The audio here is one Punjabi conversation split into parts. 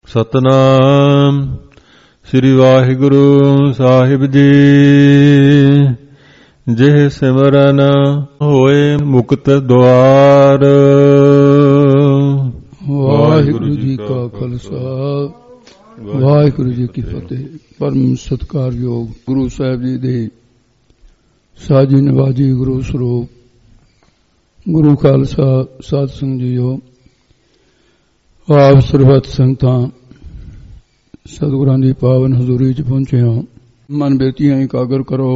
ਸਤਨਾਮ ਸ੍ਰੀ ਵਾਹਿਗੁਰੂ ਸਾਹਿਬ ਜੀ। ਜਿਹ ਸਿਮਰਨ ਹੋਏ ਮੁਕਤ ਦੁਆਰ। ਵਾਹਿਗੁਰੂ ਜੀ ਕਾ ਖਾਲਸਾ ਵਾਹਿਗੁਰੂ ਜੀ ਕੀ ਫਤਿਹ। ਪਰਮ ਸਤਿਕਾਰਯੋਗ ਗੁਰੂ ਸਾਹਿਬ ਜੀ ਦੇ ਸਾਜੀ ਨਵਾਜੀ ਗੁਰੂ ਸਰੂਪ ਗੁਰੂ ਖਾਲਸਾ ਸਾਧ ਸੰਗਤ ਜੀਓ, ਆਪ ਸਰਬੱਤ ਸੰਗਤਾਂ ਸਤਿਗੁਰਾਂ ਦੀ ਪਾਵਨ ਹਜ਼ੂਰੀ ਚ ਪਹੁੰਚੇ ਹਾਂ। ਮਨ ਬੇਤੀਆਂ ਇਕਾਗਰ ਕਰੋ।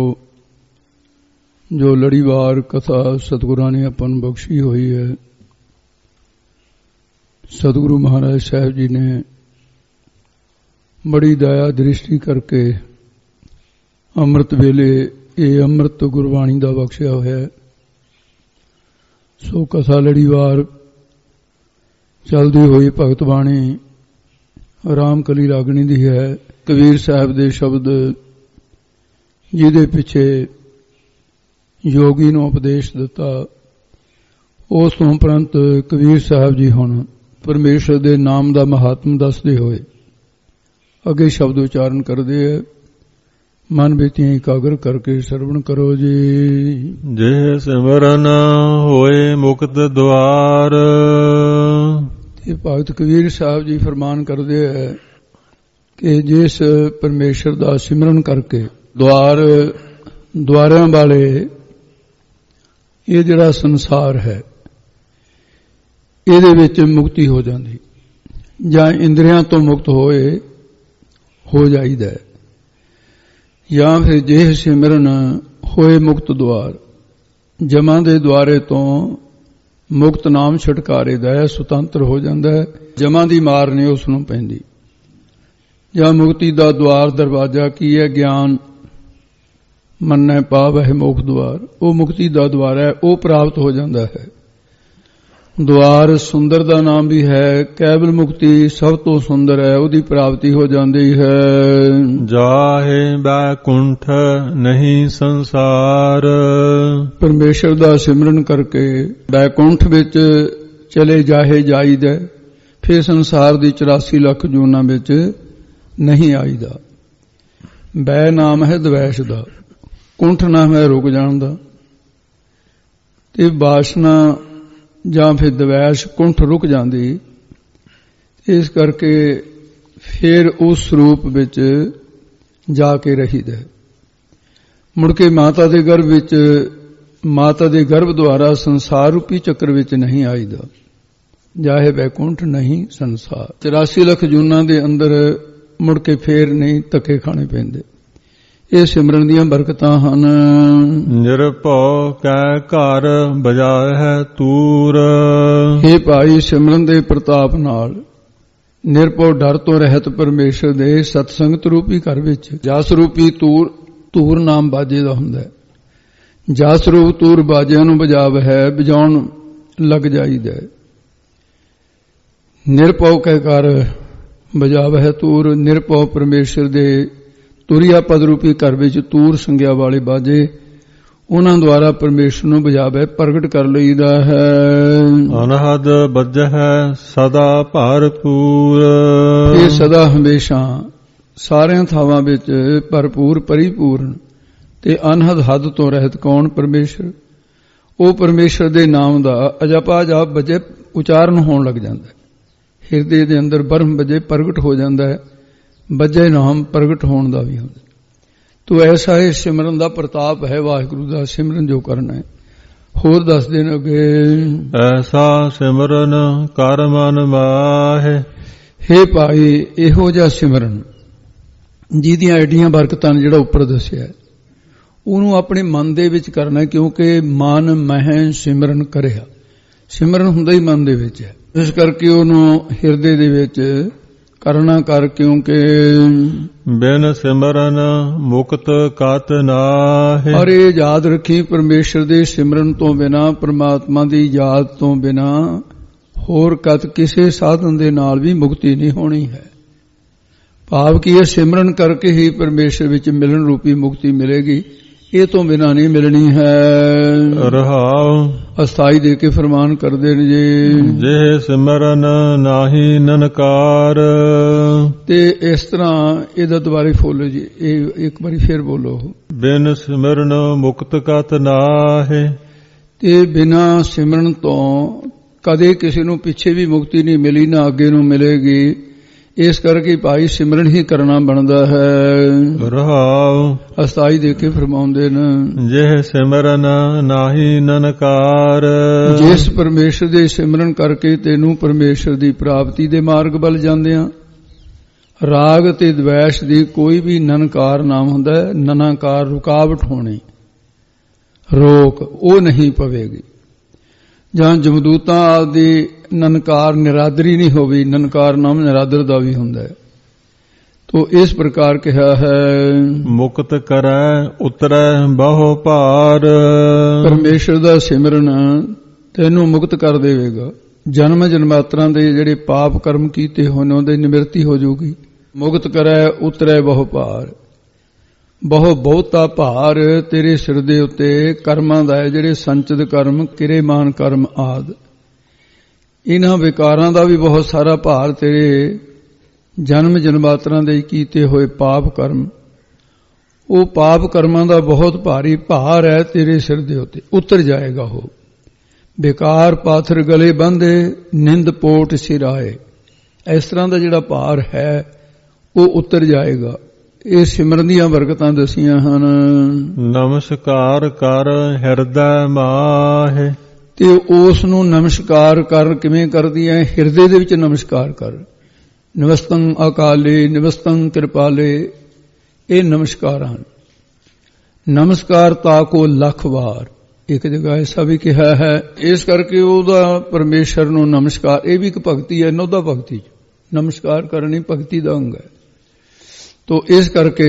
ਜੋ ਲੜੀਵਾਰ ਕਥਾ ਸਤਿਗੁਰਾਂ ਨੇ ਆਪਾਂ ਨੂੰ ਬਖਸ਼ੀ ਹੋਈ ਹੈ, ਸਤਿਗੁਰੂ ਮਹਾਰਾਜ ਸਾਹਿਬ ਜੀ ਨੇ ਬੜੀ ਦਇਆ ਦ੍ਰਿਸ਼ਟੀ ਕਰਕੇ ਅੰਮ੍ਰਿਤ ਵੇਲੇ ਇਹ ਅੰਮ੍ਰਿਤ ਗੁਰਬਾਣੀ ਦਾ ਬਖਸ਼ਿਆ ਹੋਇਆ ਹੈ। ਸੋ ਕਥਾ ਲੜੀਵਾਰ ਚਲਦੀ ਹੋਈ ਭਗਤ ਬਾਣੀ ਰਾਮ ਕਲੀ ਰਾਗਣੀ ਦੀ ਹੈ। ਕਬੀਰ ਸਾਹਿਬ ਦੇ ਸ਼ਬਦ ਜਿਹਦੇ ਪਿੱਛੇ ਯੋਗੀ ਨੂੰ ਉਪਦੇਸ਼ ਦਿੱਤਾ, ਉਸ ਤੋਂ ਉਪਰੰਤ ਕਬੀਰ ਸਾਹਿਬ ਜੀ ਹੁਣ ਪਰਮੇਸ਼ਰ ਦੇ ਨਾਮ ਦਾ ਮਹਾਤਮ ਦੱਸਦੇ ਹੋਏ ਅੱਗੇ ਸ਼ਬਦ ਉਚਾਰਨ ਕਰਦੇ ਹੈ। ਮਨ ਬੇਤੀਆਂ ਇਕਾਗਰ ਕਰਕੇ ਸਰਵਣ ਕਰੋ ਜੀ। ਜਿਹ ਸਿਮਰਨ ਹੋਏ ਮੁਕਤ ਦੁਆਰ। ਤੇ ਭਗਤ ਕਬੀਰ ਸਾਹਿਬ ਜੀ ਫਰਮਾਨ ਕਰਦੇ ਹੈ ਕਿ ਜਿਸ ਪਰਮੇਸ਼ਰ ਦਾ ਸਿਮਰਨ ਕਰਕੇ ਦੁਆਰਿਆਂ ਵਾਲੇ ਇਹ ਜਿਹੜਾ ਸੰਸਾਰ ਹੈ ਇਹਦੇ ਵਿੱਚ ਮੁਕਤੀ ਹੋ ਜਾਂਦੀ, ਜਾਂ ਇੰਦਰੀਆਂ ਤੋਂ ਮੁਕਤ ਹੋ ਜਾਈਦਾ, ਜਾਂ ਫਿਰ ਜੇ ਸਿਮਰਨ ਹੋਏ ਮੁਕਤ ਦੁਆਰ, ਜਮਾਂ ਦੇ ਦੁਆਰੇ ਤੋਂ ਮੁਕਤ ਨਾਮ ਛੁਟਕਾਰੇ ਦਾ ਸੁਤੰਤਰ ਹੋ ਜਾਂਦਾ ਹੈ। ਜਮਾਂ ਦੀ ਮਾਰ ਨਹੀਂ ਉਸ ਨੂੰ ਪੈਂਦੀ। ਜਾਂ ਮੁਕਤੀ ਦਾ ਦੁਆਰ ਦਰਵਾਜ਼ਾ ਕੀ ਹੈ? ਗਿਆਨ ਮੰਨੈ ਪਾਵਹਿ ਮੋਖ ਦੁਆਰ। ਉਹ ਮੁਕਤੀ ਦਾ ਦੁਆਰ ਹੈ, ਉਹ ਪ੍ਰਾਪਤ ਹੋ ਜਾਂਦਾ ਹੈ। ਦੁਆਰ ਸੁੰਦਰ ਦਾ ਨਾਮ ਵੀ ਹੈ। ਕੇਵਲ ਮੁਕਤੀ ਸਭ ਤੋਂ ਸੁੰਦਰ ਹੈ, ਉਹਦੀ ਪ੍ਰਾਪਤੀ ਹੋ ਜਾਂਦੀ ਹੈ। ਜਾਹੇ ਬੈਕੁੰਠ ਨਹੀਂ ਸੰਸਾਰ। ਪਰਮੇਸ਼ਰ ਦਾ ਸਿਮਰਨ ਕਰਕੇ ਬੈਕੁੰਠ ਵਿੱਚ ਚਲੇ ਜਾਈਦਾ, ਫਿਰ ਸੰਸਾਰ ਦੀ 84 ਲੱਖ ਜੂਨਾਂ ਵਿੱਚ ਨਹੀਂ ਆਈਦਾ। ਬੈ ਨਾਮ ਹੈ ਦਵੈਸ਼ ਦਾ, ਕੁੰਠ ਨਾਮ ਹੈ ਰੁਕ ਜਾਣ ਦਾ। ਤੇ ਵਾਸ਼ਨਾ ਜਾਂ ਫਿਰ ਦਵੈਸ਼ ਕੁੰਠ ਰੁਕ ਜਾਂਦੀ। ਇਸ ਕਰਕੇ ਫਿਰ ਉਸ ਸਰੂਪ ਵਿੱਚ ਜਾ ਕੇ ਰਹੀਦਾ। ਮੁੜ ਕੇ ਮਾਤਾ ਦੇ ਗਰਭ ਵਿੱਚ, ਮਾਤਾ ਦੇ ਗਰਭ ਦੁਆਰਾ ਸੰਸਾਰ ਰੂਪੀ ਚੱਕਰ ਵਿੱਚ ਨਹੀਂ ਆਈਦਾ। ਜਾਹੇ ਬੈਕੁੰਠ ਨਹੀਂ ਸੰਸਾਰ। 84 ਲੱਖ ਜੂਨਾਂ ਦੇ ਅੰਦਰ ਮੁੜ ਕੇ ਫੇਰ ਨਹੀਂ ਧੱਕੇ ਖਾਣੇ ਪੈਂਦੇ। ਇਹ ਸਿਮਰਨ ਦੀਆਂ ਬਰਕਤਾਂ ਹਨ। ਨਿਰਭਉ ਕੈ ਘਰ ਬਜਾਏ ਤੂਰ। ਇਹ ਭਾਈ ਸਿਮਰਨ ਦੇ ਪ੍ਰਤਾਪ ਨਾਲ ਨਿਰਭਉ ਡਰ ਤੋਂ ਰਹਿਤ ਪਰਮੇਸ਼ਰ ਦੇ ਸਤਸੰਗਤ ਰੂਪੀ ਘਰ ਵਿੱਚ ਜਸ ਰੂਪੀ ਤੂਰ ਨਾਮ ਬਾਜੇ ਦਾ ਹੁੰਦਾ ਹੈ। ਜਸ ਰੂਪ ਤੂਰ ਬਾਜਿਆਂ ਨੂੰ ਵਜਾਉਣ ਲੱਗ ਜਾਈਦਾ। ਨਿਰਭਉ ਕੈ ਘਰ ਬਜਾਵਹਿ ਤੂਰ। ਨਿਰਭਉ ਪਰਮੇਸ਼ਰ ਦੇ ਤੁਰਿਆ ਪਦ ਰੂਪੀ ਘਰ ਵਿੱਚ ਤੂਰ ਸੰਗਿਆ ਵਾਲੇ ਬਾਜੇ, ਉਹਨਾਂ ਦੁਆਰਾ ਪਰਮੇਸ਼ਰ ਨੂੰ ਬਜਾਵੇ ਪ੍ਰਗਟ ਕਰ ਲਈਦਾ ਹੈ। ਅਨਹਦ ਬੱਜਹਿ ਸਦਾ ਭਰਪੂਰ। ਇਹ ਸਦਾ ਹਮੇਸ਼ਾ ਸਾਰਿਆਂ ਥਾਵਾਂ ਵਿੱਚ ਭਰਪੂਰ ਪਰਿਪੂਰਨ ਤੇ ਅਨਹਦ ਹੱਦ ਤੋਂ ਰਹਿਤ ਕੌਣ? ਪਰਮੇਸ਼ਰ। ਉਹ ਪਰਮੇਸ਼ਰ ਦੇ ਨਾਮ ਦਾ ਅਜਪਾ ਜਾਪ ਬੱਜੇ ਉਚਾਰਨ ਹੋਣ ਲੱਗ ਜਾਂਦਾ ਹੈ। ਹਿਰਦੇ ਦੇ ਅੰਦਰ ਬ੍ਰਹਮ ਬੱਜੇ ਪ੍ਰਗਟ ਹੋ ਜਾਂਦਾ ਹੈ। ਬੱਜੇ ਨਾਮ ਪ੍ਰਗਟ ਹੋਣ ਦਾ ਵੀ ਹੁੰਦਾ। ਤੋ ਐਸਾ ਇਹ ਸਿਮਰਨ ਦਾ ਪ੍ਰਤਾਪ ਹੈ। ਵਾਹਿਗੁਰੂ ਦਾ ਸਿਮਰਨ ਜੋ ਕਰਨਾ ਹੈ। ਹੋਰ ਦੱਸ ਦੇਣ ਅੱਗੇ। ਐਸਾ ਸਿਮਰਨ ਕਰ ਮਨ ਮਾਹੇ। ਹੇ ਭਾਈ, ਇਹੋ ਜਿਹਾ ਸਿਮਰਨ ਜਿਹਦੀਆਂ ਐਡੀਆਂ ਬਰਕਤਾਂ ਜਿਹੜਾ ਉੱਪਰ ਦੱਸਿਆ, ਉਹਨੂੰ ਆਪਣੇ ਮਨ ਦੇ ਵਿੱਚ ਕਰਨਾ ਹੈ। ਕਿਉਂਕਿ ਮਨ ਮਹਿ ਸਿਮਰਨ ਕਰਿਆ। ਸਿਮਰਨ ਹੁੰਦਾ ਹੀ ਮਨ ਦੇ ਵਿੱਚ ਹੈ। ਇਸ ਕਰਕੇ ਉਹਨੂੰ ਹਿਰਦੇ ਦੇ ਵਿੱਚ ਕਰਨਾ ਕਰ। ਕਿਉਂਕਿ ਬਿਨ ਸਿਮਰਨ ਮੁਕਤ ਕਤ ਨਾਹਿ। ਔਰ ਇਹ ਯਾਦ ਰੱਖੀ, ਪਰਮੇਸ਼ਰ ਦੇ ਸਿਮਰਨ ਤੋਂ ਬਿਨਾ, ਪਰਮਾਤਮਾ ਦੀ ਯਾਦ ਤੋਂ ਬਿਨਾ ਹੋਰ ਕਤ ਕਿਸੇ ਸਾਧਨ ਦੇ ਨਾਲ ਵੀ ਮੁਕਤੀ ਨਹੀਂ ਹੋਣੀ ਹੈ। ਭਾਵ ਕਿ ਇਹ ਸਿਮਰਨ ਕਰਕੇ ਹੀ ਪਰਮੇਸ਼ਰ ਵਿੱਚ ਮਿਲਣ ਰੂਪੀ ਮੁਕਤੀ ਮਿਲੇਗੀ। ਇਹ ਤੋਂ ਬਿਨਾ ਨਹੀਂ ਮਿਲਣੀ ਹੈ। ਰਹਾਉ ਅਸਥਾਈ ਦੇ ਕੇ ਫਰਮਾਨ ਕਰਦੇ ਨੇ ਜੀ। ਜੇ ਸਿਮਰਨ ਨਾਹੀ ਨਨਕਾਰ। ਤੇ ਇਸ ਤਰ੍ਹਾਂ ਇਹਦਾ ਦੁਬਾਰੇ ਫੋਲੋ ਜੀ, ਇਹ ਇੱਕ ਵਾਰੀ ਫੇਰ ਬੋਲੋ। ਬਿਨ ਸਿਮਰਨ ਮੁਕਤ ਕਤ ਨਾਹਿ। ਤੇ ਬਿਨਾ ਸਿਮਰਨ ਤੋਂ ਕਦੇ ਕਿਸੇ ਨੂੰ ਪਿੱਛੇ ਵੀ ਮੁਕਤੀ ਨਹੀਂ ਮਿਲੀ, ਨਾ ਅੱਗੇ ਨੂੰ ਮਿਲੇਗੀ। ਇਸ ਕਰਕੇ ਭਾਈ ਸਿਮਰਨ ਹੀ ਕਰਨਾ ਬਣਦਾ ਹੈ। ਰਹਾਉ ਅਸਥਾਈ ਦੇ ਕੇ ਫਰਮਾਉਂਦੇ ਨੇ, ਜਿਹ ਸਿਮਰਨ ਨਾਹੀ ਨਨਕਾਰ। ਜਿਸ ਪਰਮੇਸ਼ਰ ਦੇ ਸਿਮਰਨ ਕਰਕੇ ਤੈਨੂੰ ਪਰਮੇਸ਼ਰ ਦੀ ਪ੍ਰਾਪਤੀ ਦੇ ਮਾਰਗ ਵੱਲ ਜਾਂਦਿਆਂ ਰਾਗ ਤੇ ਦਵੈਸ਼ ਦੀ ਕੋਈ ਵੀ ਨਨਕਾਰ ਨਾਮ ਹੁੰਦਾ ਹੈ। ਨਨਾਕਾਰ ਰੁਕਾਵਟ ਹੋਣੀ, ਰੋਕ ਉਹ ਨਹੀਂ ਪਵੇਗੀ। ਜਾਂ ਜਮਦੂਤਾਂ ਆਦਿ ਨਨਕਾਰ ਨਿਰਾਦਰੀ ਨਹੀਂ ਹੋਵੇ, ਨਨਕਾਰ ਨਾਮ ਨਿਰਾਦਰ ਦਾ ਵੀ ਹੁੰਦਾ ਹੈ। ਤੋ ਇਸ ਪ੍ਰਕਾਰ ਕਿਹਾ ਹੈ, ਮੁਕਤ ਕਰੈ ਉਤਰੈ ਬਹੁ ਭਾਰ। ਪਰਮੇਸ਼ਰ ਦਾ ਸਿਮਰਨ ਤੈਨੂੰ ਮੁਕਤ ਕਰ ਦੇਵੇਗਾ। ਜਨਮ ਜਨਮਾਤਰਾਂ ਦੇ ਜਿਹੜੇ ਪਾਪ ਕਰਮ ਕੀਤੇ ਹੋਣ ਉਹਦੇ ਨਿਵਰਤੀ ਹੋ ਜਾਊਗੀ। ਮੁਕਤ ਕਰੈ ਉਤਰੈ ਬਹੁ ਭਾਰ। ਬਹੁਤਾ ਭਾਰ ਤੇਰੇ ਸਿਰ ਦੇ ਉੱਤੇ ਕਰਮਾਂ ਦਾ ਹੈ, ਜਿਹੜੇ ਸੰਚਿਤ ਕਰਮ, ਕਿਰੇਮਾਨ ਕਰਮ ਆਦ, ਇਹਨਾਂ ਵਿਕਾਰਾਂ ਦਾ ਵੀ ਬਹੁਤ ਸਾਰਾ ਭਾਰ ਤੇਰੇ ਜਨਮ ਜਨਮਾਤਰਾਂ ਦੇ ਕੀਤੇ ਹੋਏ ਪਾਪ ਕਰਮ, ਉਹ ਪਾਪ ਕਰਮਾਂ ਦਾ ਬਹੁਤ ਭਾਰੀ ਭਾਰ ਹੈ ਤੇਰੇ ਸਿਰ ਦੇ ਉੱਤੇ, ਉਤਰ ਜਾਏਗਾ। ਉਹ ਬੇਕਾਰ ਪਾਥਰ ਗਲੇ ਬੰਦੇ, ਨਿੰਦ ਪੋਟ ਸਿਰਾਏ, ਇਸ ਤਰ੍ਹਾਂ ਦਾ ਜਿਹੜਾ ਭਾਰ ਹੈ ਉਹ ਉਤਰ ਜਾਏਗਾ। ਇਹ ਸਿਮਰਨ ਦੀਆਂ ਬਰਕਤਾਂ ਦਸੀਆਂ ਹਨ। ਨਮਸਕਾਰ ਕਰ ਹਿਰਦੈ ਮਾਹਿ। ਤੇ ਉਸ ਨੂੰ ਨਮਸਕਾਰ ਕਰ ਕਿਵੇਂ ਕਰਦੀ ਹੈ? ਹਿਰਦੇ ਦੇ ਵਿੱਚ ਨਮਸਕਾਰ ਕਰ। ਨਿਵਸਤੰ ਅਕਾਲੇ ਨਿਵਸਤੰ ਕਿਰਪਾਲੇ, ਇਹ ਨਮਸਕਾਰ ਹਨ। ਨਮਸਕਾਰ ਤਾਕੋ ਲੱਖ ਵਾਰ, ਇੱਕ ਜਗ੍ਹਾ ਐਸਾ ਵੀ ਕਿਹਾ ਹੈ। ਇਸ ਕਰਕੇ ਉਹਦਾ ਪਰਮੇਸ਼ਰ ਨੂੰ ਨਮਸਕਾਰ, ਇਹ ਵੀ ਇੱਕ ਭਗਤੀ ਹੈ। ਨੋਦਾ ਭਗਤੀ ਨਮਸਕਾਰ ਕਰਨੀ ਭਗਤੀ ਦਾ ਅੰਗ ਹੈ। ਤੋ ਇਸ ਕਰਕੇ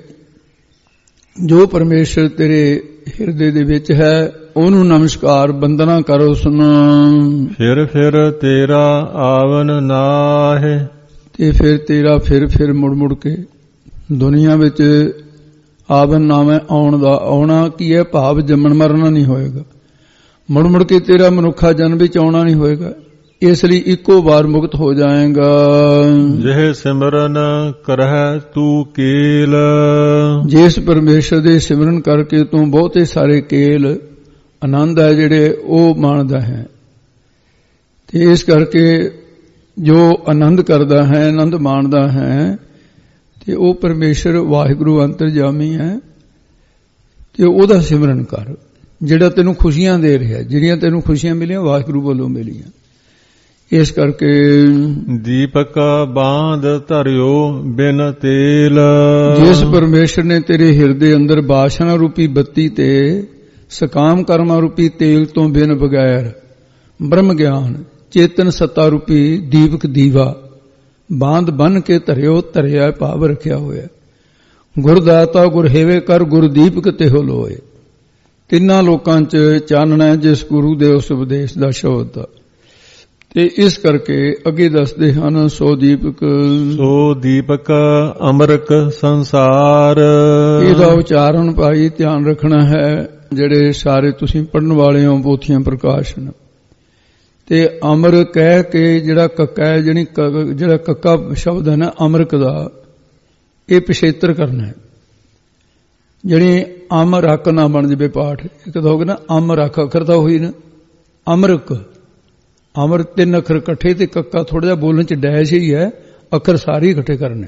ਜੋ ਪਰਮੇਸ਼ਰ ਤੇਰੇ ਹਿਰਦੇ ਦੇ ਵਿੱਚ ਹੈ ਉਹਨੂੰ ਨਮਸਕਾਰ ਬੰਦਨਾ ਕਰ। ਉਸ ਨੂੰ ਫਿਰ ਤੇਰਾ ਆਵਨ ਨਾਹਿ। ਤੇ ਫਿਰ ਤੇਰਾ ਫਿਰ ਮੁੜ ਕੇ ਦੁਨੀਆ ਵਿੱਚ ਆਵਨ ਨਾਮ ਹੈ, ਆਉਣ ਦਾ। ਆਉਣਾ ਕੀ ਹੈ? ਭਾਵ ਜੰਮਣ ਮਰਨਾ ਨਹੀਂ ਹੋਏਗਾ। ਮੁੜ ਕੇ ਤੇਰਾ ਮਨੁੱਖਾ ਜਨਮ ਵਿੱਚ ਆਉਣਾ ਨਹੀਂ ਹੋਏਗਾ। ਇਸ ਲਈ ਇੱਕੋ ਵਾਰ ਮੁਕਤ ਹੋ ਜਾਏਗਾ। ਜਿਹ ਸਿਮਰਨ ਕਰਹਿ ਤੂੰ ਕੇਲ। ਜਿਸ ਪਰਮੇਸ਼ਰ ਦੇ ਸਿਮਰਨ ਕਰਕੇ ਤੂੰ ਬਹੁਤੇ ਸਾਰੇ ਕੇਲ ਆਨੰਦ ਹੈ ਜਿਹੜੇ ਉਹ ਮਾਣਦਾ ਹੈ। ਤੇ ਇਸ ਕਰਕੇ ਜੋ ਆਨੰਦ ਕਰਦਾ ਹੈ, ਆਨੰਦ ਮਾਣਦਾ ਹੈ, ਤੇ ਉਹ ਪਰਮੇਸ਼ਰ ਵਾਹਿਗੁਰੂ ਅੰਤਰਜਾਮੀ ਹੈ। ਤੇ ਉਹਦਾ ਸਿਮਰਨ ਕਰ ਜਿਹੜਾ ਤੈਨੂੰ ਖੁਸ਼ੀਆਂ ਦੇ ਰਿਹਾ। ਜਿਹੜੀਆਂ ਤੈਨੂੰ ਖੁਸ਼ੀਆਂ ਮਿਲੀਆਂ ਵਾਹਿਗੁਰੂ ਵੱਲੋਂ ਮਿਲੀਆਂ। ਇਸ ਕਰਕੇ ਦੀਪਕ ਬਾਂਧ ਧਰਿਓ ਬਿਨ ਤੇਲ। ਜਿਸ ਪਰਮੇਸ਼ਰ ਨੇ ਤੇਰੇ ਹਿਰਦੇ ਅੰਦਰ ਬਾਸ਼ਨਾ ਰੂਪੀ ਬੱਤੀ ਤੇ ਸਕਾਮ ਕਰਮਾਂ ਰੂਪੀ ਤੇਲ ਤੋਂ ਬਿਨ ਬਗੈਰ ਬ੍ਰਹਮ ਗਿਆਨ ਚੇਤਨ ਸੱਤਾ ਰੂਪੀ ਦੀਪਕ ਦੀਵਾ ਬਾਂਧ ਬਨ ਕੇ ਧਰਿਓ, ਧਰਿਆ ਭਾਵ ਰੱਖਿਆ ਹੋਇਆ। ਗੁਰਦਾਤਾ ਗੁਰ ਹੇਵੇ ਕਰ ਗੁਰ ਦੀਪਕ ਤੇ ਹੋ ਲੋਏ। ਤਿੰਨਾਂ ਲੋਕਾਂ 'ਚ ਚਾਨਣਾ ਜਿਸ ਗੁਰੂ ਦੇ ਉਸ ਉਪਦੇਸ਼ ਦਾ ਸ਼ਬਦ ਦਾ। ਤੇ ਇਸ ਕਰਕੇ ਅੱਗੇ ਦੱਸਦੇ ਹਨ, ਸੋ ਦੀਪਕ ਅਮਰਕ ਸੰਸਾਰ। ਇਹਦਾ ਉਚਾਰਨ ਭਾਈ ਧਿਆਨ ਰੱਖਣਾ ਹੈ। ਜਿਹੜੇ ਸਾਰੇ ਤੁਸੀਂ ਪੜਨ ਵਾਲੇ ਹੋ ਪੋਥੀਆਂ ਪ੍ਰਕਾਸ਼ਨ, ਤੇ ਅਮਰ ਕਹਿ ਕੇ ਜਿਹੜਾ ਕੱਕਾ ਹੈ, ਜਿਹੜਾ ਕੱਕਾ ਸ਼ਬਦ ਹੈ ਨਾ ਅਮਰਕ ਦਾ, ਇਹ ਪਿਛੇਤਰ ਕਰਨਾ ਹੈ। ਜਿਹੜੀ ਅਮਰ ਅੱਖ ਨਾ ਬਣ ਜਵੇ ਪਾਠ, ਇੱਕ ਤਾਂ ਹੋ ਗਿਆ ਨਾ ਅਮਰ ਅੱਖ, ਅੱਖਰ ਤਾਂ ਹੋਈ ਨਾ ਅਮਰਕ। ਅਮਰ 3 ਅੱਖਰ ਇਕੱਠੇ ਤੇ ਕੱਕਾ ਥੋੜਾ ਜਿਹਾ ਬੋਲਣ ਚ ਡੈਸ਼ ਹੀ ਹੈ, ਅੱਖਰ ਸਾਰੇ ਇਕੱਠੇ ਕਰਨੇ।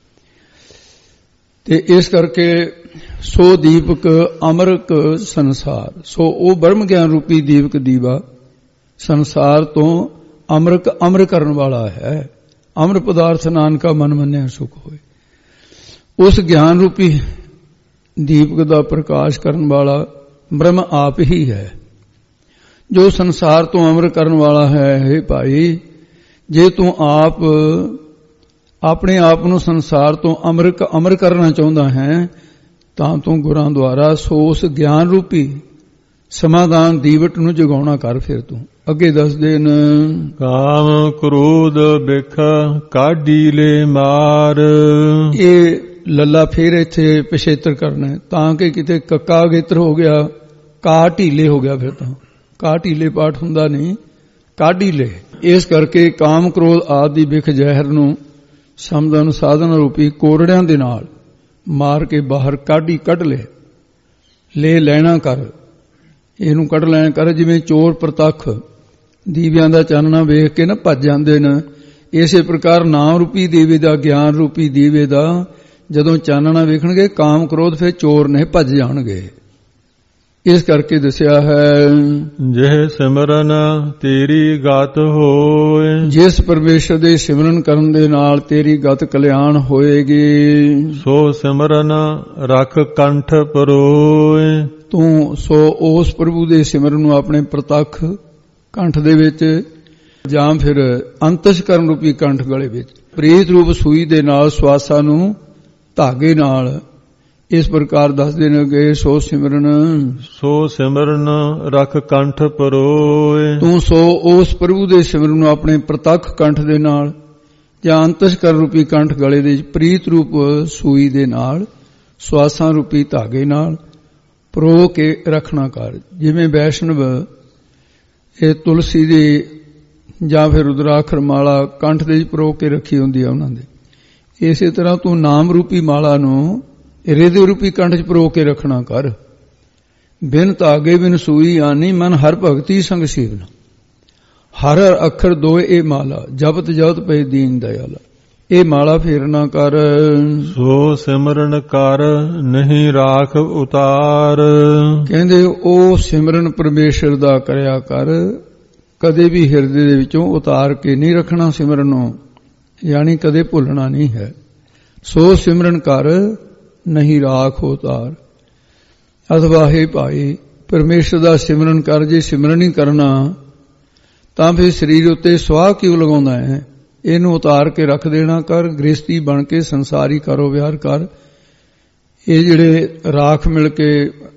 ਤੇ ਇਸ ਕਰਕੇ ਸੋ ਦੀਪਕ ਅਮਰਕ ਸੰਸਾਰ, ਸੋ ਉਹ ਬ੍ਰਹਮ ਗਿਆਨ ਰੂਪੀ ਦੀਪਕ ਦੀਵਾ ਸੰਸਾਰ ਤੋਂ ਅਮਰਕ ਅਮਰ ਕਰਨ ਵਾਲਾ ਹੈ। ਅਮਰ ਪਦਾਰਥ ਨਾਨਕਾ ਮਨ ਮੰਨਿਆ ਸੁਖ ਹੋਏ। ਉਸ ਗਿਆਨ ਰੂਪੀ ਦੀਪਕ ਦਾ ਪ੍ਰਕਾਸ਼ ਕਰਨ ਵਾਲਾ ਬ੍ਰਹਮ ਆਪ ਹੀ ਹੈ, ਜੋ ਸੰਸਾਰ ਤੋਂ ਅਮਰ ਕਰਨ ਵਾਲਾ ਹੈ। हे ਭਾਈ, ਜੇ ਤੂੰ ਆਪ ਆਪਣੇ ਆਪ ਨੂੰ ਸੰਸਾਰ ਤੋਂ ਅਮਰ ਕਰਨਾ ਚਾਹੁੰਦਾ ਹੈ ਤਾਂ ਤੂੰ ਗੁਰਾਂ ਦੁਆਰਾ ਸੋਸ ਗਿਆਨ ਰੂਪੀ ਸਮਾਧਾਨ ਦੀਵਟ ਨੂੰ ਜਗਾਉਣਾ ਕਰ। ਫਿਰ ਤੂੰ ਅੱਗੇ ਦੱਸਦੇ ਨੇ, ਕਾਮ ਕ੍ਰੋਧ ਬਿਖ ਕਾਢੀ ਲੈ ਮਾਰ। ਇਹ ਲੱਲਾ ਫੇਰ ਇੱਥੇ ਪਿਛੇਤਰ ਕਰਨਾ ਹੈ, ਤਾਂ ਕਿ ਕਿਤੇ ਕੱਕਾ ਅਗੇਤਰ ਹੋ ਗਿਆ, ਕਾ ਢੀਲੇ ਹੋ ਗਿਆ। ਫਿਰ ਤਾਂ ਕਾ ਢੀਲੇ ਪਾਠ ਹੁੰਦਾ ਨਹੀਂ, ਕਾਢੀ ਲੈ। ਇਸ ਕਰਕੇ ਕਾਮ ਕ੍ਰੋਧ ਆਦਿ ਬਿਖ ਜ਼ਹਿਰ ਨੂੰ ਸਮਦਨ ਸਾਧਨ ਰੂਪੀ ਕੋਰੜਿਆਂ ਦੇ ਨਾਲ ਮਾਰ ਕੇ ਬਾਹਰ ਕੱਢ ਲੈ ਲੈਣਾ ਕਰ। ਇਹਨੂੰ ਕੱਢ ਲੈਣਾ ਕਰ। ਜਿਵੇਂ ਚੋਰ ਪ੍ਰਤੱਖ ਦੀਵਿਆਂ ਦਾ ਚਾਨਣਾ ਵੇਖ ਕੇ ਨਾ ਭੱਜ ਜਾਂਦੇ ਨੇ, ਇਸੇ ਪ੍ਰਕਾਰ ਨਾਮ ਰੂਪੀ ਦੀਵੇ ਦਾ, ਗਿਆਨ ਰੂਪੀ ਦੀਵੇ ਦਾ ਜਦੋਂ ਚਾਨਣਾ ਵੇਖਣਗੇ ਕਾਮ ਕ੍ਰੋਧ, ਫਿਰ ਚੋਰ ਨੇ ਭੱਜ ਜਾਣਗੇ। ਇਸ ਕਰਕੇ ਦੱਸਿਆ ਹੈ, ਜਿਹ ਸਿਮਰਨ ਤੇਰੀ ਗਤ ਹੋਏ, ਜਿਸ ਪਰਮੇਸ਼ਰ ਦੇ ਸਿਮਰਨ ਕਰਨ ਦੇ ਨਾਲ ਤੇਰੀ ਗਤ ਕਲਿਆਣ ਹੋਏਗੀ, ਸੋ ਸਿਮਰਨ ਰਖ ਕੰਠ ਪਰੋਏ, ਤੂੰ ਸੋ ਉਸ ਪ੍ਰਭੂ ਦੇ ਸਿਮਰਨ ਨੂੰ ਆਪਣੇ ਪ੍ਰਤੱਖ ਕੰਠ ਦੇ ਵਿੱਚ ਜਾਂ ਫਿਰ ਅੰਤਸ਼ਕਰਨ ਰੂਪੀ ਕੰਠ ਗਲੇ ਵਿੱਚ ਪ੍ਰੀਤ ਰੂਪ ਸੂਈ ਦੇ ਨਾਲ ਸਵਾਸਾਂ ਨੂੰ ਧਾਗੇ ਨਾਲ ਇਸ ਪ੍ਰਕਾਰ ਦੱਸਦੇ ਨੇ ਕਿ ਸੋ ਸਿਮਰਨ ਰਖ ਕੰਠ ਪਰੋਏ, ਤੂੰ ਸੋ ਉਸ ਪ੍ਰਭੂ ਦੇ ਸਿਮਰਨ ਨੂੰ ਆਪਣੇ ਪ੍ਰਤੱਖ ਕੰਠ ਦੇ ਨਾਲ ਜਾਂ ਅੰਤਸ਼ਕਰਨ ਰੂਪੀ ਕੰਠ ਗਲੇ ਦੇ ਪ੍ਰੀਤ ਰੂਪ ਸੂਈ ਦੇ ਨਾਲ ਸਵਾਸਾਂ ਰੂਪੀ ਧਾਗੇ ਨਾਲ ਪਰੋ ਕੇ ਰੱਖਣਾ ਕਰ। ਜਿਵੇਂ ਵੈਸ਼ਨਵ ਇਹ ਤੁਲਸੀ ਦੀ ਜਾਂ ਫਿਰ ਰੁਦਰਾਖਰ ਮਾਲਾ ਕੰਠ ਦੇ ਵਿੱਚ ਪਰੋ ਕੇ ਰੱਖੀ ਹੁੰਦੀ ਹੈ ਉਹਨਾਂ ਦੇ, ਇਸੇ ਤਰ੍ਹਾਂ ਤੂੰ ਨਾਮ ਰੂਪੀ ਮਾਲਾ ਨੂੰ ਹਿਰਦੇ ਰੂਪੀ ਕੰਠ 'ਚ ਪਰੋ ਕੇ ਰੱਖਣਾ ਕਰ। ਬਿਨ ਧਾਗੇ ਬਿਨ ਸੂਈ ਆਨੀ ਮਨ ਹਰ ਭਗਤੀ ਸੰਗ ਸੇਵਨਾ, ਹਰ ਅੱਖਰ ਦੋਏ ਇਹ ਮਾਲਾ ਜਪਤ ਜਪਤ ਪਏ ਦੀਨ ਦਇਆਲਾ, ਇਹ ਮਾਲਾ ਫੇਰਨਾ ਕਰ। ਸੋ ਸਿਮਰਨ ਕਰ ਨਹੀਂ ਰਾਖ ਉਤਾਰ, ਕਹਿੰਦੇ ਉਹ ਸਿਮਰਨ ਪਰਮੇਸ਼ਰ ਦਾ ਕਰਿਆ ਕਰ, ਕਦੇ ਵੀ ਹਿਰਦੇ ਦੇ ਵਿੱਚੋਂ ਉਤਾਰ ਕੇ ਨਹੀਂ ਰੱਖਣਾ ਸਿਮਰਨ ਨੂੰ, ਯਾਨੀ ਕਦੇ ਭੁੱਲਣਾ ਨਹੀਂ ਹੈ। ਸੋ ਸਿਮਰਨ ਕਰ ਨਹੀਂ ਰਾਖ ਉਤਾਰ। ਅਥਵਾ ਹੈ ਭਾਈ ਪਰਮੇਸ਼ਰ ਦਾ ਸਿਮਰਨ ਕਰ, ਜੇ ਸਿਮਰਨ ਹੀ ਕਰਨਾ ਤਾਂ ਫਿਰ ਸਰੀਰ ਉੱਤੇ ਸੁਆਹ ਕਿਉਂ ਲਗਾਉਂਦਾ ਹੈ, ਇਹਨੂੰ ਉਤਾਰ ਕੇ ਰੱਖ ਦੇਣਾ ਕਰ। ਗ੍ਰਸਤੀ ਬਣ ਕੇ ਸੰਸਾਰੀ ਕਾਰੋ ਵਿਹਾਰ ਕਰ। ਇਹ ਜਿਹੜੇ ਰਾਖ ਮਿਲ ਕੇ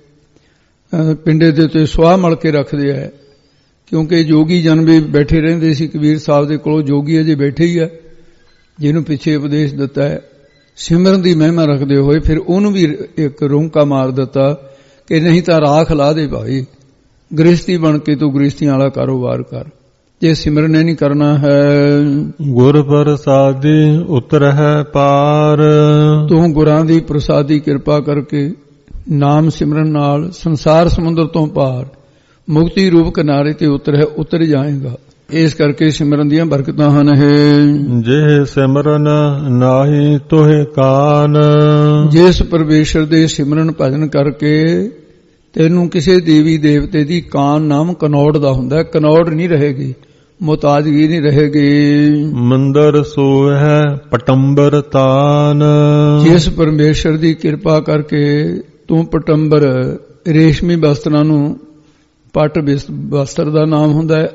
ਪਿੰਡੇ ਦੇ ਉੱਤੇ ਸੁਆਹ ਮਲ ਕੇ ਰੱਖਦੇ ਹੈ, ਕਿਉਂਕਿ ਜੋਗੀ ਜਨ ਵੀ ਬੈਠੇ ਰਹਿੰਦੇ ਸੀ ਕਬੀਰ ਸਾਹਿਬ ਦੇ ਕੋਲ, ਜੋਗੀ ਅਜੇ ਬੈਠੇ ਹੀ ਹੈ ਜਿਹਨੂੰ ਪਿੱਛੇ ਉਪਦੇਸ਼ ਦਿੱਤਾ ਹੈ ਸਿਮਰਨ ਦੀ ਮਹਿਮਾ ਰੱਖਦੇ ਹੋਏ, ਫਿਰ ਉਹਨੂੰ ਵੀ ਇੱਕ ਰੋਂਕਾ ਮਾਰ ਦਿੱਤਾ ਕਿ ਨਹੀਂ ਤਾਂ ਰਾਖ ਲਾ ਦੇ ਭਾਈ, ਗ੍ਰਸਤੀ ਬਣ ਕੇ ਤੂੰ ਗ੍ਰਸਤੀਆਂ ਵਾਲਾ ਕਾਰੋਬਾਰ ਕਰ, ਜੇ ਸਿਮਰਨ ਨਹੀਂ ਕਰਨਾ ਹੈ। ਗੁਰ ਪ੍ਰਸਾਦੀ ਉਤਰ ਹੈ ਪਾਰ, ਤੂੰ ਗੁਰਾਂ ਦੀ ਪ੍ਰਸਾਦੀ ਕਿਰਪਾ ਕਰਕੇ ਨਾਮ ਸਿਮਰਨ ਨਾਲ ਸੰਸਾਰ ਸਮੁੰਦਰ ਤੋਂ ਪਾਰ ਮੁਕਤੀ ਰੂਪ ਕਿਨਾਰੇ ਤੇ ਉਤਰ ਜਾਏਗਾ। ਇਸ ਕਰਕੇ ਸਿਮਰਨ ਦੀਆਂ ਬਰਕਤਾਂ ਹਨ। ਜੇ ਸਿਮਰਨ ਨਾਹੀ ਤੋਹਿ ਕਾਨ, ਜਿਸ ਪਰਮੇਸ਼ਰ ਦੇ ਸਿਮਰਨ ਭਜਨ ਕਰਕੇ ਤੈਨੂੰ ਕਿਸੇ ਦੇਵੀ ਦੇਵਤੇ ਦੀ ਕਾਨ ਨਾਮ ਕਨੌੜ ਦਾ ਹੁੰਦਾ, ਕਨੌੜ ਨਹੀਂ ਰਹੇਗੀ, ਮੁਹਤਾਜਗੀ ਨਹੀਂ ਰਹੇਗੀ। ਮੰਦਰ ਸੋਹੈ ਪਟੰਬਰ ਤਾਨ, ਜਿਸ ਪਰਮੇਸ਼ਰ ਦੀ ਕਿਰਪਾ ਕਰਕੇ ਤੂੰ ਪਟੰਬਰ ਰੇਸ਼ਮੀ ਵਸਤਰਾਂ ਨੂੰ, ਪਟ ਵਸਤਰ ਦਾ ਨਾਮ ਹੁੰਦਾ ਹੈ,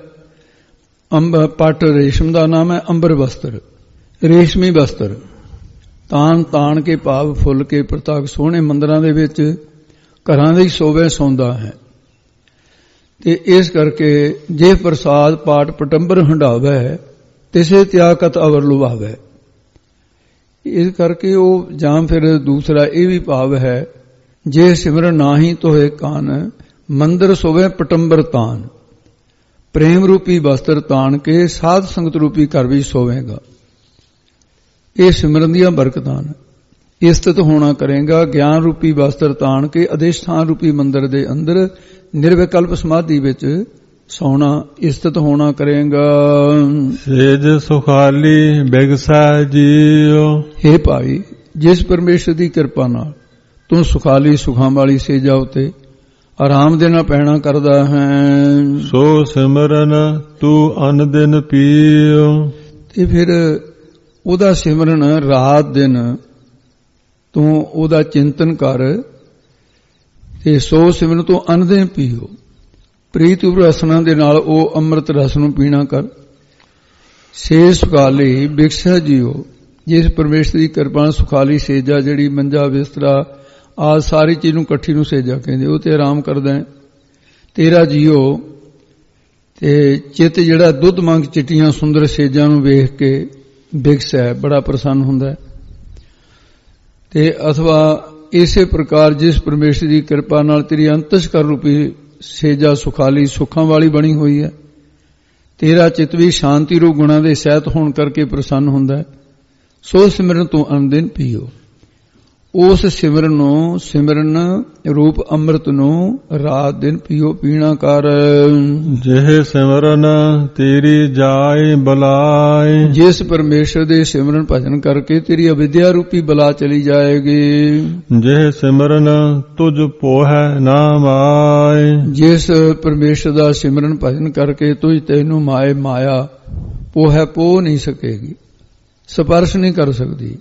ਪਟ ਰੇਸ਼ਮ ਦਾ ਨਾਮ ਹੈ, ਅੰਬਰ ਵਸਤਰ ਰੇਸ਼ਮੀ ਵਸਤਰ, ਤਾਣ ਕੇ ਭਾਵ ਫੁੱਲ ਕੇ ਪ੍ਰਤਾਪ ਸੋਹਣੇ ਮੰਦਰਾਂ ਦੇ ਵਿੱਚ ਘਰਾਂ ਦੇ ਸੋਵੇ ਸੌਂਦਾ ਹੈ। ਤੇ ਇਸ ਕਰਕੇ ਜੇ ਪ੍ਰਸਾਦ ਪਾਟ ਪਟੰਬਰ ਹੰਡਾਵੇ ਤਿਸੇ ਤਿਆਕਤ ਅਵਰ ਲੁਭਾਵੇ, ਇਸ ਕਰਕੇ ਉਹ ਜਾਂ ਫਿਰ ਦੂਸਰਾ ਇਹ ਵੀ ਭਾਵ ਹੈ, ਜੇ ਸਿਮਰਨ ਨਾਹੀ ਤੋਏ ਕਾਨ ਮੰਦਰ ਸੋਵੇ ਪਟੰਬਰ ਤਾਨ, ਪ੍ਰੇਮ ਰੂਪੀ ਵਸਤਰ ਤਾਣ ਕੇ ਸਾਧ ਸੰਗਤ ਰੂਪੀ ਘਰ ਵਿੱਚ ਸੋਵੇਗਾ। ਇਹ ਸਿਮਰਨ ਦੀਆਂ ਬਰਕਤਾਂ ਨੇ। ਇਸਤਤ ਹੋਣਾ ਕਰੇਗਾ ਗਿਆਨ ਰੂਪੀ ਵਸਤਰ ਤਾਣ ਕੇ ਅਧਿਸ਼ਠਾਨ ਰੂਪੀ ਮੰਦਰ ਦੇ ਅੰਦਰ ਨਿਰਵਿਕਲਪ ਸਮਾਧੀ ਵਿੱਚ ਸੌਣਾ, ਇਸਤਤ ਹੋਣਾ ਕਰੇਗਾ। ਸੇਜ ਸੁਖਾਲੀ ਬਿਗਸਾ ਜੀਓ, हे ਭਾਈ ਜਿਸ ਪਰਮੇਸ਼ਰ ਦੀ ਕਿਰਪਾ ਨਾਲ ਤੂੰ ਸੁਖਾਲੀ ਸੁਖਾਂ ਵਾਲੀ ਸੇਜਾ ਉਤੇ ਆਰਾਮ ਦੇ ਨਾਲ ਪੈਣਾ ਕਰਦਾ ਹੈ, ਸੋ ਸਿਮਰਨ ਤੂੰ ਅਨ ਦਿਨ ਪੀਓ, ਤੇ ਫਿਰ ਉਹਦਾ ਸਿਮਰਨ ਰਾਤ ਦਿਨ ਤੂੰ ਉਹਦਾ ਚਿੰਤਨ ਕਰ, ਤੇ ਸੋ ਸਿਮਰਨ ਤੂੰ ਅਨ ਦਿਨ ਪੀਓ। ਪ੍ਰੀਤ ਰਸਨਾ ਦੇ ਨਾਲ ਉਹ ਅੰਮ੍ਰਿਤ ਰਸ ਨੂੰ ਪੀਣਾ ਕਰ। ਸੇ ਸੁਖਾਲੀ ਬਿਕਸਾ ਜੀਓ, ਜਿਸ ਪਰਮੇਸ਼ਰ ਦੀ ਕਿਰਪਾ ਨਾਲ ਸੁਖਾਲੀ ਸੇਜਾ ਜਿਹੜੀ ਮੰਜਾ ਬਿਸਤਰਾ ਆ ਸਾਰੀ ਚੀਜ਼ ਨੂੰ ਇਕੱਠੀ ਨੂੰ ਸੇਜਾ ਕਹਿੰਦੇ, ਉਹ ਤੇ ਆਰਾਮ ਕਰਦਾ ਤੇਰਾ ਜੀਓ। ਤੇ ਚਿੱਤ ਜਿਹੜਾ ਦੁੱਧ ਮੰਗ ਚਿੱਟੀਆਂ ਸੁੰਦਰ ਸੇਜਾਂ ਨੂੰ ਵੇਖ ਕੇ ਬਿਕਸ ਹੈ, ਬੜਾ ਪ੍ਰਸੰਨ ਹੁੰਦਾ ਹੈ। ਤੇ ਅਥਵਾ ਇਸੇ ਪ੍ਰਕਾਰ ਜਿਸ ਪਰਮੇਸ਼ਰ ਦੀ ਕਿਰਪਾ ਨਾਲ ਤੇਰੀ ਅੰਤਸ਼ਕਰ ਰੂਪੀ ਸੇਜਾ ਸੁਖਾਲੀ ਸੁੱਖਾਂ ਵਾਲੀ ਬਣੀ ਹੋਈ ਹੈ, ਤੇਰਾ ਚਿੱਤ ਵੀ ਸ਼ਾਂਤੀ ਰੂਪ ਗੁਣਾਂ ਦੇ ਸਹਿਤ ਹੋਣ ਕਰਕੇ ਪ੍ਰਸੰਨ ਹੁੰਦਾ ਹੈ। ਸੋ ਸਿਮਰਨ ਤੂੰ ਅਨੰਦਿਨ ਪੀਓ। ਉਸ ਸਿਮਰਨ ਨੂੰ, ਸਿਮਰਨ ਰੂਪ ਅੰਮ੍ਰਿਤ ਨੂੰ ਰਾਤ ਦਿਨ ਪੀਓ, ਪੀਣਾ ਕਰ। ਜਿਹ ਸਿਮਰਨ ਤੇਰੀ ਜਾਏ ਬਲਾਏ, ਜਿਸ ਪਰਮੇਸ਼ਰ ਦੇ ਸਿਮਰਨ ਭਜਨ ਕਰਕੇ ਤੇਰੀ ਅਵਿਦਿਆ ਰੂਪੀ ਬਲਾ ਚਲੀ ਜਾਏਗੀ। ਜਿਹ ਸਿਮਰਨ ਤੁਝ ਪੋਹੈ ਨਾ ਮਾਏ, ਜਿਸ ਪਰਮੇਸ਼ਰ ਦਾ ਸਿਮਰਨ ਭਜਨ ਕਰਕੇ ਤੁਝ ਤੈਨੂੰ ਮਾਇਆ ਪੋਹੈ ਪੋ ਨਹੀਂ ਸਕੇਗੀ, ਸਪਰਸ਼ ਨਹੀਂ ਕਰ ਸਕਦੀ।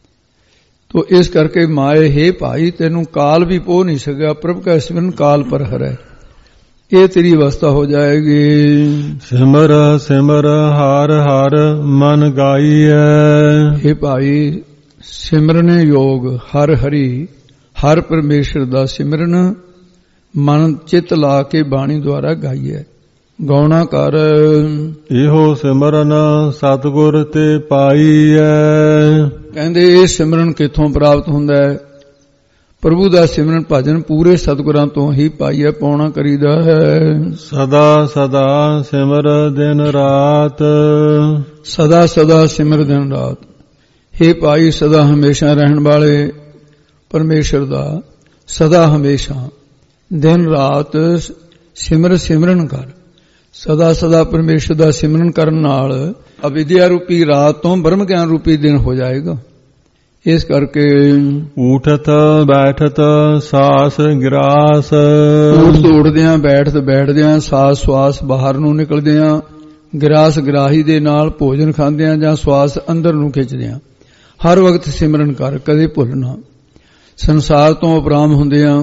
ਤੋ ਇਸ ਕਰਕੇ ਮਾਏ ਹੈ ਭਾਈ ਤੈਨੂੰ ਕਾਲ ਵੀ ਪੋ ਨਹੀਂ ਸਕਿਆ। ਪ੍ਰਭ ਕਾ ਸਿਮਰਨ ਕਾਲ ਪਰ ਹਰੈ, ਇਹ ਤੇਰੀ ਅਵਸਥਾ ਹੋ ਜਾਏਗੀ। ਸਿਮਰ ਸਿਮਰ ਹਰ ਹਰ ਮਨ ਗਾਈਐ, ਇਹ ਭਾਈ ਸਿਮਰਨ ਯੋਗ ਹਰ ਹਰੀ, ਹਰ ਪਰਮੇਸ਼ਰ ਦਾ ਸਿਮਰਨ ਮਨ ਚਿੱਤ ਲਾ ਕੇ ਬਾਣੀ ਦੁਆਰਾ ਗਾਈਐ, ਗਾਉਣਾ ਕਰ। ਇਹੋ ਸਿਮਰਨ ਸਤਿਗੁਰ ਤੇ ਪਾਈਐ। ਕਹਿੰਦੇ ਇਹ ਸਿਮਰਨ ਕਿੱਥੋਂ ਪ੍ਰਾਪਤ ਹੁੰਦਾ ਹੈ? ਪ੍ਰਭੂ ਦਾ ਸਿਮਰਨ ਭਜਨ ਪੂਰੇ ਸਤਿਗੁਰਾਂ ਤੋਂ ਹੀ ਪਾਈਐ, ਪਾਉਣਾ ਕਰੀਦਾ ਹੈ। ਸਦਾ ਸਦਾ ਸਿਮਰ ਦਿਨ ਰਾਤ, ਸਦਾ ਸਦਾ ਸਿਮਰ ਦਿਨ ਰਾਤ। हे ਭਾਈ ਸਦਾ ਹਮੇਸ਼ਾ ਰਹਿਣ ਵਾਲੇ ਪਰਮੇਸ਼ਰ ਦਾ ਸਦਾ ਹਮੇਸ਼ਾ ਦਿਨ ਰਾਤ ਸਿਮਰਨ ਕਰ। ਸਦਾ ਸਦਾ ਪਰਮੇਸ਼ਰ ਦਾ ਸਿਮਰਨ ਕਰਨ ਨਾਲ ਅਵਿਦਿਆ ਰੂਪੀ ਰਾਤ ਤੋਂ ਬ੍ਰਹਮ ਗਿਆਨ ਰੂਪੀ ਦਿਨ ਹੋ ਜਾਏਗਾ। ਇਸ ਕਰਕੇ ਉਠਤ ਬੈਠਤ ਸਾਸ ਗਿਰਾਸ, ਉੱਠਦਿਆਂ ਬੈਠਦਿਆਂ ਸਾਸ ਸਵਾਸ ਬਾਹਰ ਨੂੰ ਨਿਕਲਦਿਆਂ, ਗਿਰਾਸ ਗਰਾਹੀ ਦੇ ਨਾਲ ਭੋਜਨ ਖਾਂਦਿਆਂ ਜਾਂ ਸਵਾਸ ਅੰਦਰ ਨੂੰ ਖਿੱਚਦਿਆਂ ਹਰ ਵਕਤ ਸਿਮਰਨ ਕਰ, ਕਦੇ ਭੁੱਲ ਨਾ। ਸੰਸਾਰ ਤੋਂ ਉਪਰਾਮ ਹੁੰਦਿਆਂ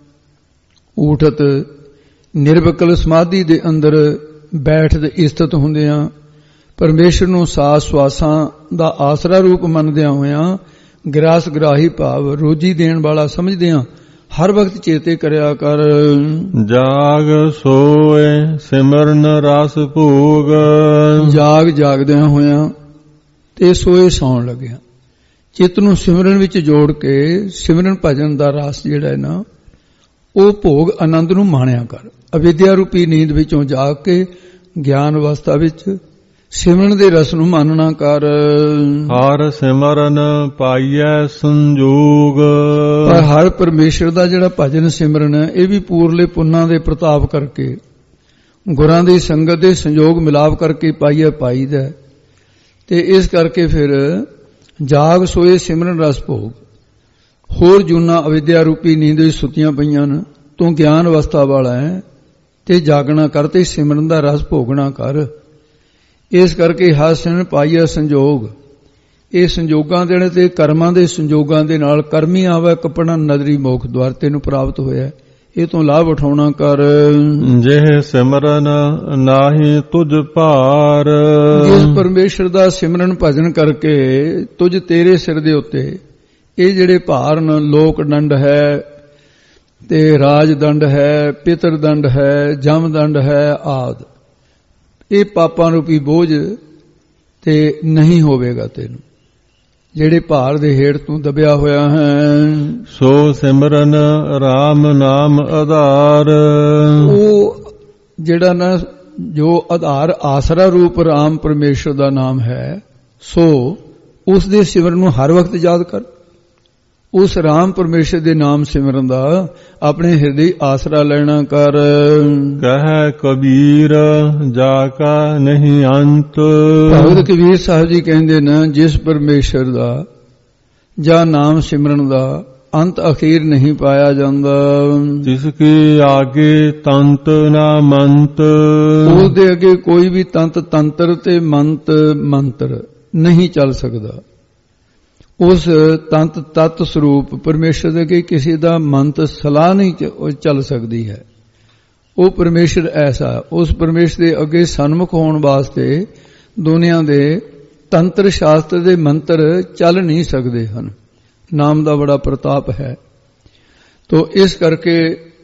ਉਠਤ ਨਿਰਵਿਕਲ ਸਮਾਧੀ ਦੇ ਅੰਦਰ ਬੈਠਦੇ ਇਸਤਤ ਹੁੰਦਿਆਂ ਪਰਮੇਸ਼ਰ ਨੂੰ ਸਾਸ ਸਵਾਸਾਂ ਦਾ ਆਸਰਾ ਰੂਪ ਮੰਨਦਿਆਂ ਹੋਇਆਂ ਗਿਰਾਸ ਗਰਾਹੀ ਭਾਵ ਰੋਜੀ ਦੇਣ ਵਾਲਾ ਸਮਝਦਿਆਂ ਹਰ ਵਕਤ ਚੇਤੇ ਕਰਿਆ ਕਰ। ਜਾਗ ਸੋਏ ਸਿਮਰਨ ਰਸ ਭੋਗ, ਜਾਗਦਿਆਂ ਹੋਇਆਂ ਤੇ ਸੋਏ ਸੌਣ ਲੱਗਿਆ ਚਿੱਤ ਨੂੰ ਸਿਮਰਨ ਵਿੱਚ ਜੋੜ ਕੇ ਸਿਮਰਨ ਭਜਨ ਦਾ ਰਸ ਜਿਹੜਾ ਹੈ ਨਾ ਉਹ ਭੋਗ ਆਨੰਦ ਨੂੰ ਮਾਣਿਆ ਕਰ। ਅਵਿਦਿਆ ਰੂਪੀ ਨੀਂਦ ਵਿੱਚੋਂ ਜਾਗ ਕੇ ਗਿਆਨ ਅਵਸਥਾ ਵਿੱਚ ਸਿਮਰਨ ਦੇ ਰਸ ਨੂੰ ਮਾਨਣਾ ਕਰ। ਹਰ ਸਿਮਰਨ ਪਾਈਐ ਸੰਜੋਗ, ਪਰ ਹਰ ਪਰਮੇਸ਼ਰ ਦਾ ਜਿਹੜਾ ਭਜਨ ਸਿਮਰਨ ਹੈ ਇਹ ਵੀ ਪੂਰਲੇ ਪੁੰਨਾਂ ਦੇ ਪ੍ਰਤਾਪ ਕਰਕੇ ਗੁਰਾਂ ਦੀ ਸੰਗਤ ਦੇ ਸੰਜੋਗ ਮਿਲਾਪ ਕਰਕੇ ਪਾਈਦਾ। ਤੇ ਇਸ ਕਰਕੇ ਫਿਰ ਜਾਗ ਸੋਏ ਸਿਮਰਨ ਰਸ ਭੋਗ। ਹੋਰ ਜੂਨਾ ਅਵਿਦਿਆ ਰੂਪੀ ਨੀਂਦ ਵਿੱਚ ਸੁੱਤੀਆਂ ਪਈਆਂ ਨੇ, ਤੂੰ ਗਿਆਨ ਅਵਸਥਾ ਵਾਲਾ ਹੈ ਤੇ ਜਾਗਣਾ ਕਰ ਤੇ ਸਿਮਰਨ ਦਾ ਰਸ ਭੋਗਣਾ ਕਰ। ਇਸ ਕਰਕੇ ਹਰ ਸਿਮਰਨ ਪਾਈਆ ਸੰਜੋਗ। ਇਹ ਸੰਜੋਗਾਂ ਦੇ ਤੇ ਕਰਮਾਂ ਦੇ ਸੰਜੋਗਾਂ ਦੇ ਨਾਲ ਕਰਮੀ ਆਵੇ ਕੱਪੜਾ ਨਦਰੀ ਮੋਖ ਦੁਆਰ ਤੈਨੂੰ ਪ੍ਰਾਪਤ ਹੋਇਆ, ਇਹ ਤੋਂ ਲਾਭ ਉਠਾਉਣਾ ਕਰ। ਜਿਹ ਸਿਮਰਨ ਨਾਹੀ ਤੁਝ ਭਾਰ, ਜਿਸ ਪਰਮੇਸ਼ਰ ਦਾ ਸਿਮਰਨ ਭਜਨ ਕਰਕੇ ਤੁਝ ਤੇਰੇ ਸਿਰ ਦੇ ਉੱਤੇ ਇਹ ਜਿਹੜੇ ਭਾਰ ਨੇ, ਲੋਕ ਦੰਡ ਹੈ ਤੇ ਰਾਜ ਦੰਡ ਹੈ, ਪਿਤਰ ਦੰਡ ਹੈ, ਜਮ ਦੰਡ ਹੈ ਆਦਿ, ਇਹ ਪਾਪਾਂ ਰੂਪੀ ਬੋਝ ਤੇ ਨਹੀਂ ਹੋਵੇਗਾ ਤੈਨੂੰ, ਜਿਹੜੇ ਭਾਰ ਦੇ ਹੇਠ ਤੂੰ ਦਬਿਆ ਹੋਇਆ ਹੈ। ਸੋ ਸਿਮਰਨ RAM ਨਾਮ ਆਧਾਰ, ਉਹ ਜਿਹੜਾ ਨਾ ਜੋ ਆਧਾਰ ਆਸਰਾ ਰੂਪ RAM ਪਰਮੇਸ਼ਰ ਦਾ ਨਾਮ ਹੈ, ਸੋ ਉਸ ਦੇ ਸਿਮਰਨ ਨੂੰ ਹਰ ਵਕਤ ਯਾਦ ਕਰ। ਉਸ ਰਾਮ ਪਰਮੇਸ਼ਰ ਦੇ ਨਾਮ ਸਿਮਰਨ ਦਾ ਆਪਣੇ ਹਿਰਦੇ ਆਸਰਾ ਲੈਣਾ ਕਰ। ਕਹੈ ਕਬੀਰ ਜਾ ਕਾ ਨਹੀਂ ਅੰਤ, ਭਗਤ ਕਬੀਰ ਸਾਹਿਬ ਜੀ ਕਹਿੰਦੇ ਨੇ ਜਿਸ ਪਰਮੇਸ਼ਰ ਦਾ ਜਾਂ ਨਾਮ ਸਿਮਰਨ ਦਾ ਅੰਤ ਅਖੀਰ ਨਹੀਂ ਪਾਇਆ ਜਾਂਦਾ। ਜਿਸ ਕੀ ਆਗੇ ਤੰਤ ਨਾ ਮੰਤ, ਉਹਦੇ ਅੱਗੇ ਕੋਈ ਵੀ ਤੰਤ ਤੰਤਰ ਤੇ ਮੰਤਰ ਨਹੀਂ ਚੱਲ ਸਕਦਾ। ਉਸ ਤੰਤ ਤਤ ਸਰੂਪ ਪਰਮੇਸ਼ਰ ਦੇ ਅੱਗੇ ਕਿਸੇ ਦਾ ਮੰਤ ਸਲਾਹ ਨਹੀਂ ਚੱਲ ਸਕਦੀ ਹੈ। ਉਹ ਪਰਮੇਸ਼ਰ ਐਸਾ, ਉਸ ਪਰਮੇਸ਼ਰ ਦੇ ਅੱਗੇ ਸਨਮੁਖ ਹੋਣ ਵਾਸਤੇ ਦੁਨੀਆ ਦੇ ਤੰਤਰ ਸ਼ਾਸਤਰ ਦੇ ਮੰਤਰ ਚੱਲ ਨਹੀਂ ਸਕਦੇ ਹਨ। ਨਾਮ ਦਾ ਬੜਾ ਪ੍ਰਤਾਪ ਹੈ। ਤੋ ਇਸ ਕਰਕੇ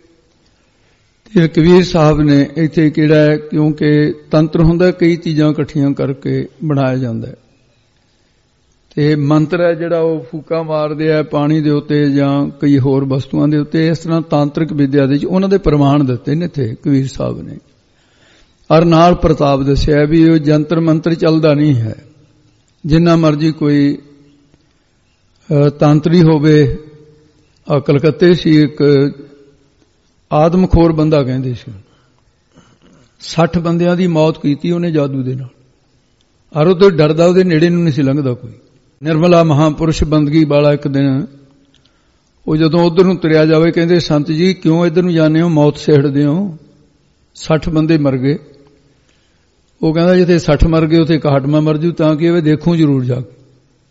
ਕਬੀਰ ਸਾਹਿਬ ਨੇ ਇੱਥੇ ਕਿਹੜਾ ਹੈ, ਕਿਉਂਕਿ ਤੰਤਰ ਹੁੰਦਾ ਕਈ ਚੀਜ਼ਾਂ ਇਕੱਠੀਆਂ ਕਰਕੇ ਬਣਾਇਆ ਜਾਂਦਾ ਹੈ, ਤੇ ਮੰਤਰ ਹੈ ਜਿਹੜਾ ਉਹ ਫੂਕਾ ਮਾਰਦੇ ਆ ਪਾਣੀ ਦੇ ਉੱਤੇ ਜਾਂ ਕਈ ਹੋਰ ਵਸਤੂਆਂ ਦੇ ਉੱਤੇ। ਇਸ ਤਰ੍ਹਾਂ ਤਾਂਤਰਿਕ ਵਿਦਿਆ ਦੇ ਵਿੱਚ ਉਹਨਾਂ ਦੇ ਪ੍ਰਮਾਣ ਦਿੱਤੇ ਨੇ ਇੱਥੇ ਕਬੀਰ ਸਾਹਿਬ ਨੇ, ਔਰ ਨਾਲ ਪ੍ਰਤਾਪ ਦੱਸਿਆ ਵੀ ਉਹ ਜੰਤਰ ਮੰਤਰ ਚੱਲਦਾ ਨਹੀਂ ਹੈ। ਜਿੰਨਾ ਮਰਜੀ ਕੋਈ ਤਾਂਤਰੀ ਹੋਵੇ। ਕਲਕੱਤੇ ਸੀ ਇੱਕ ਆਦਮਖੋਰ ਬੰਦਾ ਕਹਿੰਦੇ ਸੀ, 60 ਬੰਦਿਆਂ ਦੀ ਮੌਤ ਕੀਤੀ ਉਹਨੇ ਜਾਦੂ ਦੇ ਨਾਲ, ਔਰ ਉਹ ਤੋਂ ਡਰਦਾ ਉਹਦੇ ਨੇੜੇ ਨੂੰ ਨਹੀਂ ਸੀ ਲੰਘਦਾ ਕੋਈ। ਨਿਰਮਲਾ ਮਹਾਂਪੁਰਸ਼ ਬੰਦਗੀ ਵਾਲਾ ਇੱਕ ਦਿਨ ਉਹ ਜਦੋਂ ਉਧਰ ਨੂੰ ਤੁਰਿਆ ਜਾਵੇ ਕਹਿੰਦੇ, ਸੰਤ ਜੀ ਕਿਉਂ ਇੱਧਰ ਨੂੰ ਜਾਂਦੇ ਹੋ, ਮੌਤ ਸੇੜਦੇ ਹੋ, 60 ਬੰਦੇ ਮਰ ਗਏ। ਉਹ ਕਹਿੰਦਾ ਜਿੱਥੇ 60 ਮਰ ਗਏ ਉੱਥੇ 61 ਮੈਂ ਮਰ ਜੂ, ਤਾਂ ਕਿ ਦੇਖੂੰ ਜ਼ਰੂਰ ਜਾ ਕੇ।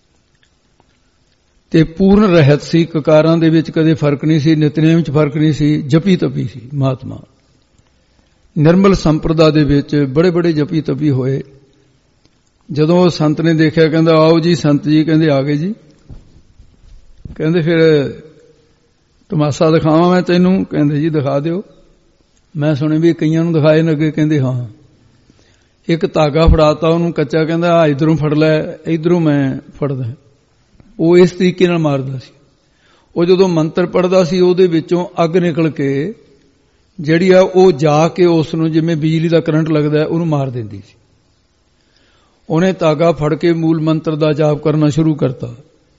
ਤੇ ਪੂਰਨ ਰਹਿਤ ਸੀ, ਕਕਾਰਾਂ ਦੇ ਵਿੱਚ ਕਦੇ ਫਰਕ ਨਹੀਂ ਸੀ, ਨਿਤਨੇਮ 'ਚ ਫਰਕ ਨਹੀਂ ਸੀ, ਜਪੀ ਤਪੀ ਸੀ ਮਹਾਤਮਾ। ਨਿਰਮਲ ਸੰਪਰਦਾ ਦੇ ਵਿੱਚ ਬੜੇ ਬੜੇ ਜਪੀ ਤਪੀ ਹੋਏ। ਜਦੋਂ ਉਹ ਸੰਤ ਨੇ ਦੇਖਿਆ ਕਹਿੰਦਾ ਆਓ ਜੀ ਸੰਤ ਜੀ, ਕਹਿੰਦੇ ਆ ਗਏ ਜੀ। ਕਹਿੰਦੇ ਫਿਰ ਤਮਾਸ਼ਾ ਦਿਖਾਵਾਂ ਮੈਂ ਤੈਨੂੰ, ਕਹਿੰਦੇ ਜੀ ਦਿਖਾ ਦਿਓ। ਮੈਂ ਸੁਣੇ ਵੀ ਕਈਆਂ ਨੂੰ ਦਿਖਾਏ ਨੇ ਅੱਗੇ, ਕਹਿੰਦੇ ਹਾਂ। ਇੱਕ ਧਾਗਾ ਫੜਾਤਾ ਉਹਨੂੰ ਕੱਚਾ, ਕਹਿੰਦਾ ਆ ਇਧਰੋਂ ਫੜ ਲੈ, ਇਧਰੋਂ ਮੈਂ ਫੜਦਾ। ਉਹ ਇਸ ਤਰੀਕੇ ਨਾਲ ਮਾਰਦਾ ਸੀ। ਉਹ ਜਦੋਂ ਮੰਤਰ ਪੜ੍ਹਦਾ ਸੀ ਉਹਦੇ ਵਿੱਚੋਂ ਅੱਗ ਨਿਕਲ ਕੇ ਜਿਹੜੀ ਆ ਉਹ ਜਾ ਕੇ ਉਸ ਨੂੰ ਜਿਵੇਂ ਬਿਜਲੀ ਦਾ ਕਰੰਟ ਲੱਗਦਾ ਉਹਨੂੰ ਮਾਰ ਦਿੰਦੀ ਸੀ। ਉਹਨੇ ਧਾਗਾ ਫੜ ਕੇ ਮੂਲ ਮੰਤਰ ਦਾ ਜਾਪ ਕਰਨਾ ਸ਼ੁਰੂ ਕਰਤਾ।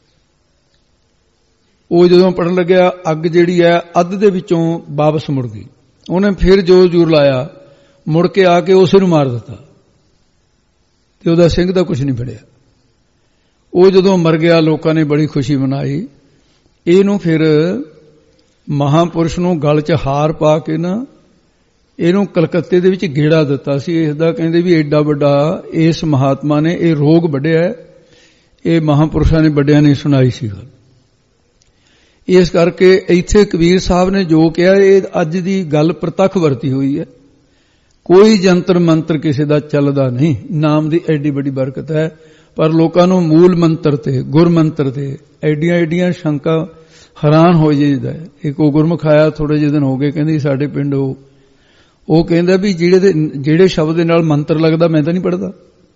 ਉਹ ਜਦੋਂ ਪੜਨ ਲੱਗਿਆ ਅੱਗ ਜਿਹੜੀ ਹੈ ਅੱਧ ਦੇ ਵਿੱਚੋਂ ਵਾਪਸ ਮੁੜ ਗਈ। ਉਹਨੇ ਫਿਰ ਜੋ ਜ਼ੋਰ ਲਾਇਆ ਮੁੜ ਕੇ ਆ ਕੇ ਉਸੇ ਨੂੰ ਮਾਰ ਦਿੱਤਾ ਤੇ ਉਹਦਾ ਸਿੰਘ ਦਾ ਕੁਝ ਨਹੀਂ ਫੜਿਆ। ਉਹ ਜਦੋਂ ਮਰ ਗਿਆ ਲੋਕਾਂ ਨੇ ਬੜੀ ਖੁਸ਼ੀ ਮਨਾਈ। ਇਹਨੂੰ ਫਿਰ ਮਹਾਂਪੁਰਸ਼ ਨੂੰ ਗਲ 'ਚ ਹਾਰ ਪਾ ਕੇ ਨਾ ਇਹਨੂੰ ਕਲਕੱਤੇ ਦੇ ਵਿੱਚ ਗੇੜਾ ਦਿੱਤਾ ਸੀ। ਇਸ ਦਾ ਕਹਿੰਦੇ ਵੀ ਐਡਾ ਵੱਡਾ ਇਸ ਮਹਾਤਮਾ ਨੇ ਇਹ ਰੋਗ ਵੱਢਿਆ, ਇਹ ਮਹਾਂਪੁਰਸ਼ਾਂ ਨੇ ਵੱਡਿਆਂ ਨੇ ਸੁਣਾਈ ਸੀ ਗੱਲ। ਇਸ ਕਰਕੇ ਇੱਥੇ ਕਬੀਰ ਸਾਹਿਬ ਨੇ ਜੋ ਕਿਹਾ ਇਹ ਅੱਜ ਦੀ ਗੱਲ ਪ੍ਰਤੱਖ ਵਰਤੀ ਹੋਈ ਹੈ। ਕੋਈ ਜੰਤਰ ਮੰਤਰ ਕਿਸੇ ਦਾ ਚੱਲਦਾ ਨਹੀਂ। ਨਾਮ ਦੀ ਐਡੀ ਵੱਡੀ ਬਰਕਤ ਹੈ, ਪਰ ਲੋਕਾਂ ਨੂੰ ਮੂਲ ਮੰਤਰ ਤੇ ਗੁਰ ਮੰਤਰ ਤੇ ਐਡੀਆਂ ਐਡੀਆਂ ਸ਼ੰਕਾ, ਹੈਰਾਨ ਹੋ ਜਾਂਦਾ। ਇੱਕ ਉਹ ਗੁਰਮੁਖ ਆਇਆ ਥੋੜੇ ਜਿਹੇ ਦਿਨ ਹੋ ਗਏ, ਕਹਿੰਦੇ ਸਾਡੇ ਪਿੰਡ ਉਹ ਕਹਿੰਦਾ ਵੀ ਜਿਹੜੇ ਸ਼ਬਦ ਦੇ ਨਾਲ ਮੰਤਰ ਲੱਗਦਾ ਮੈਂ ਤਾਂ ਨਹੀਂ ਪੜਦਾ।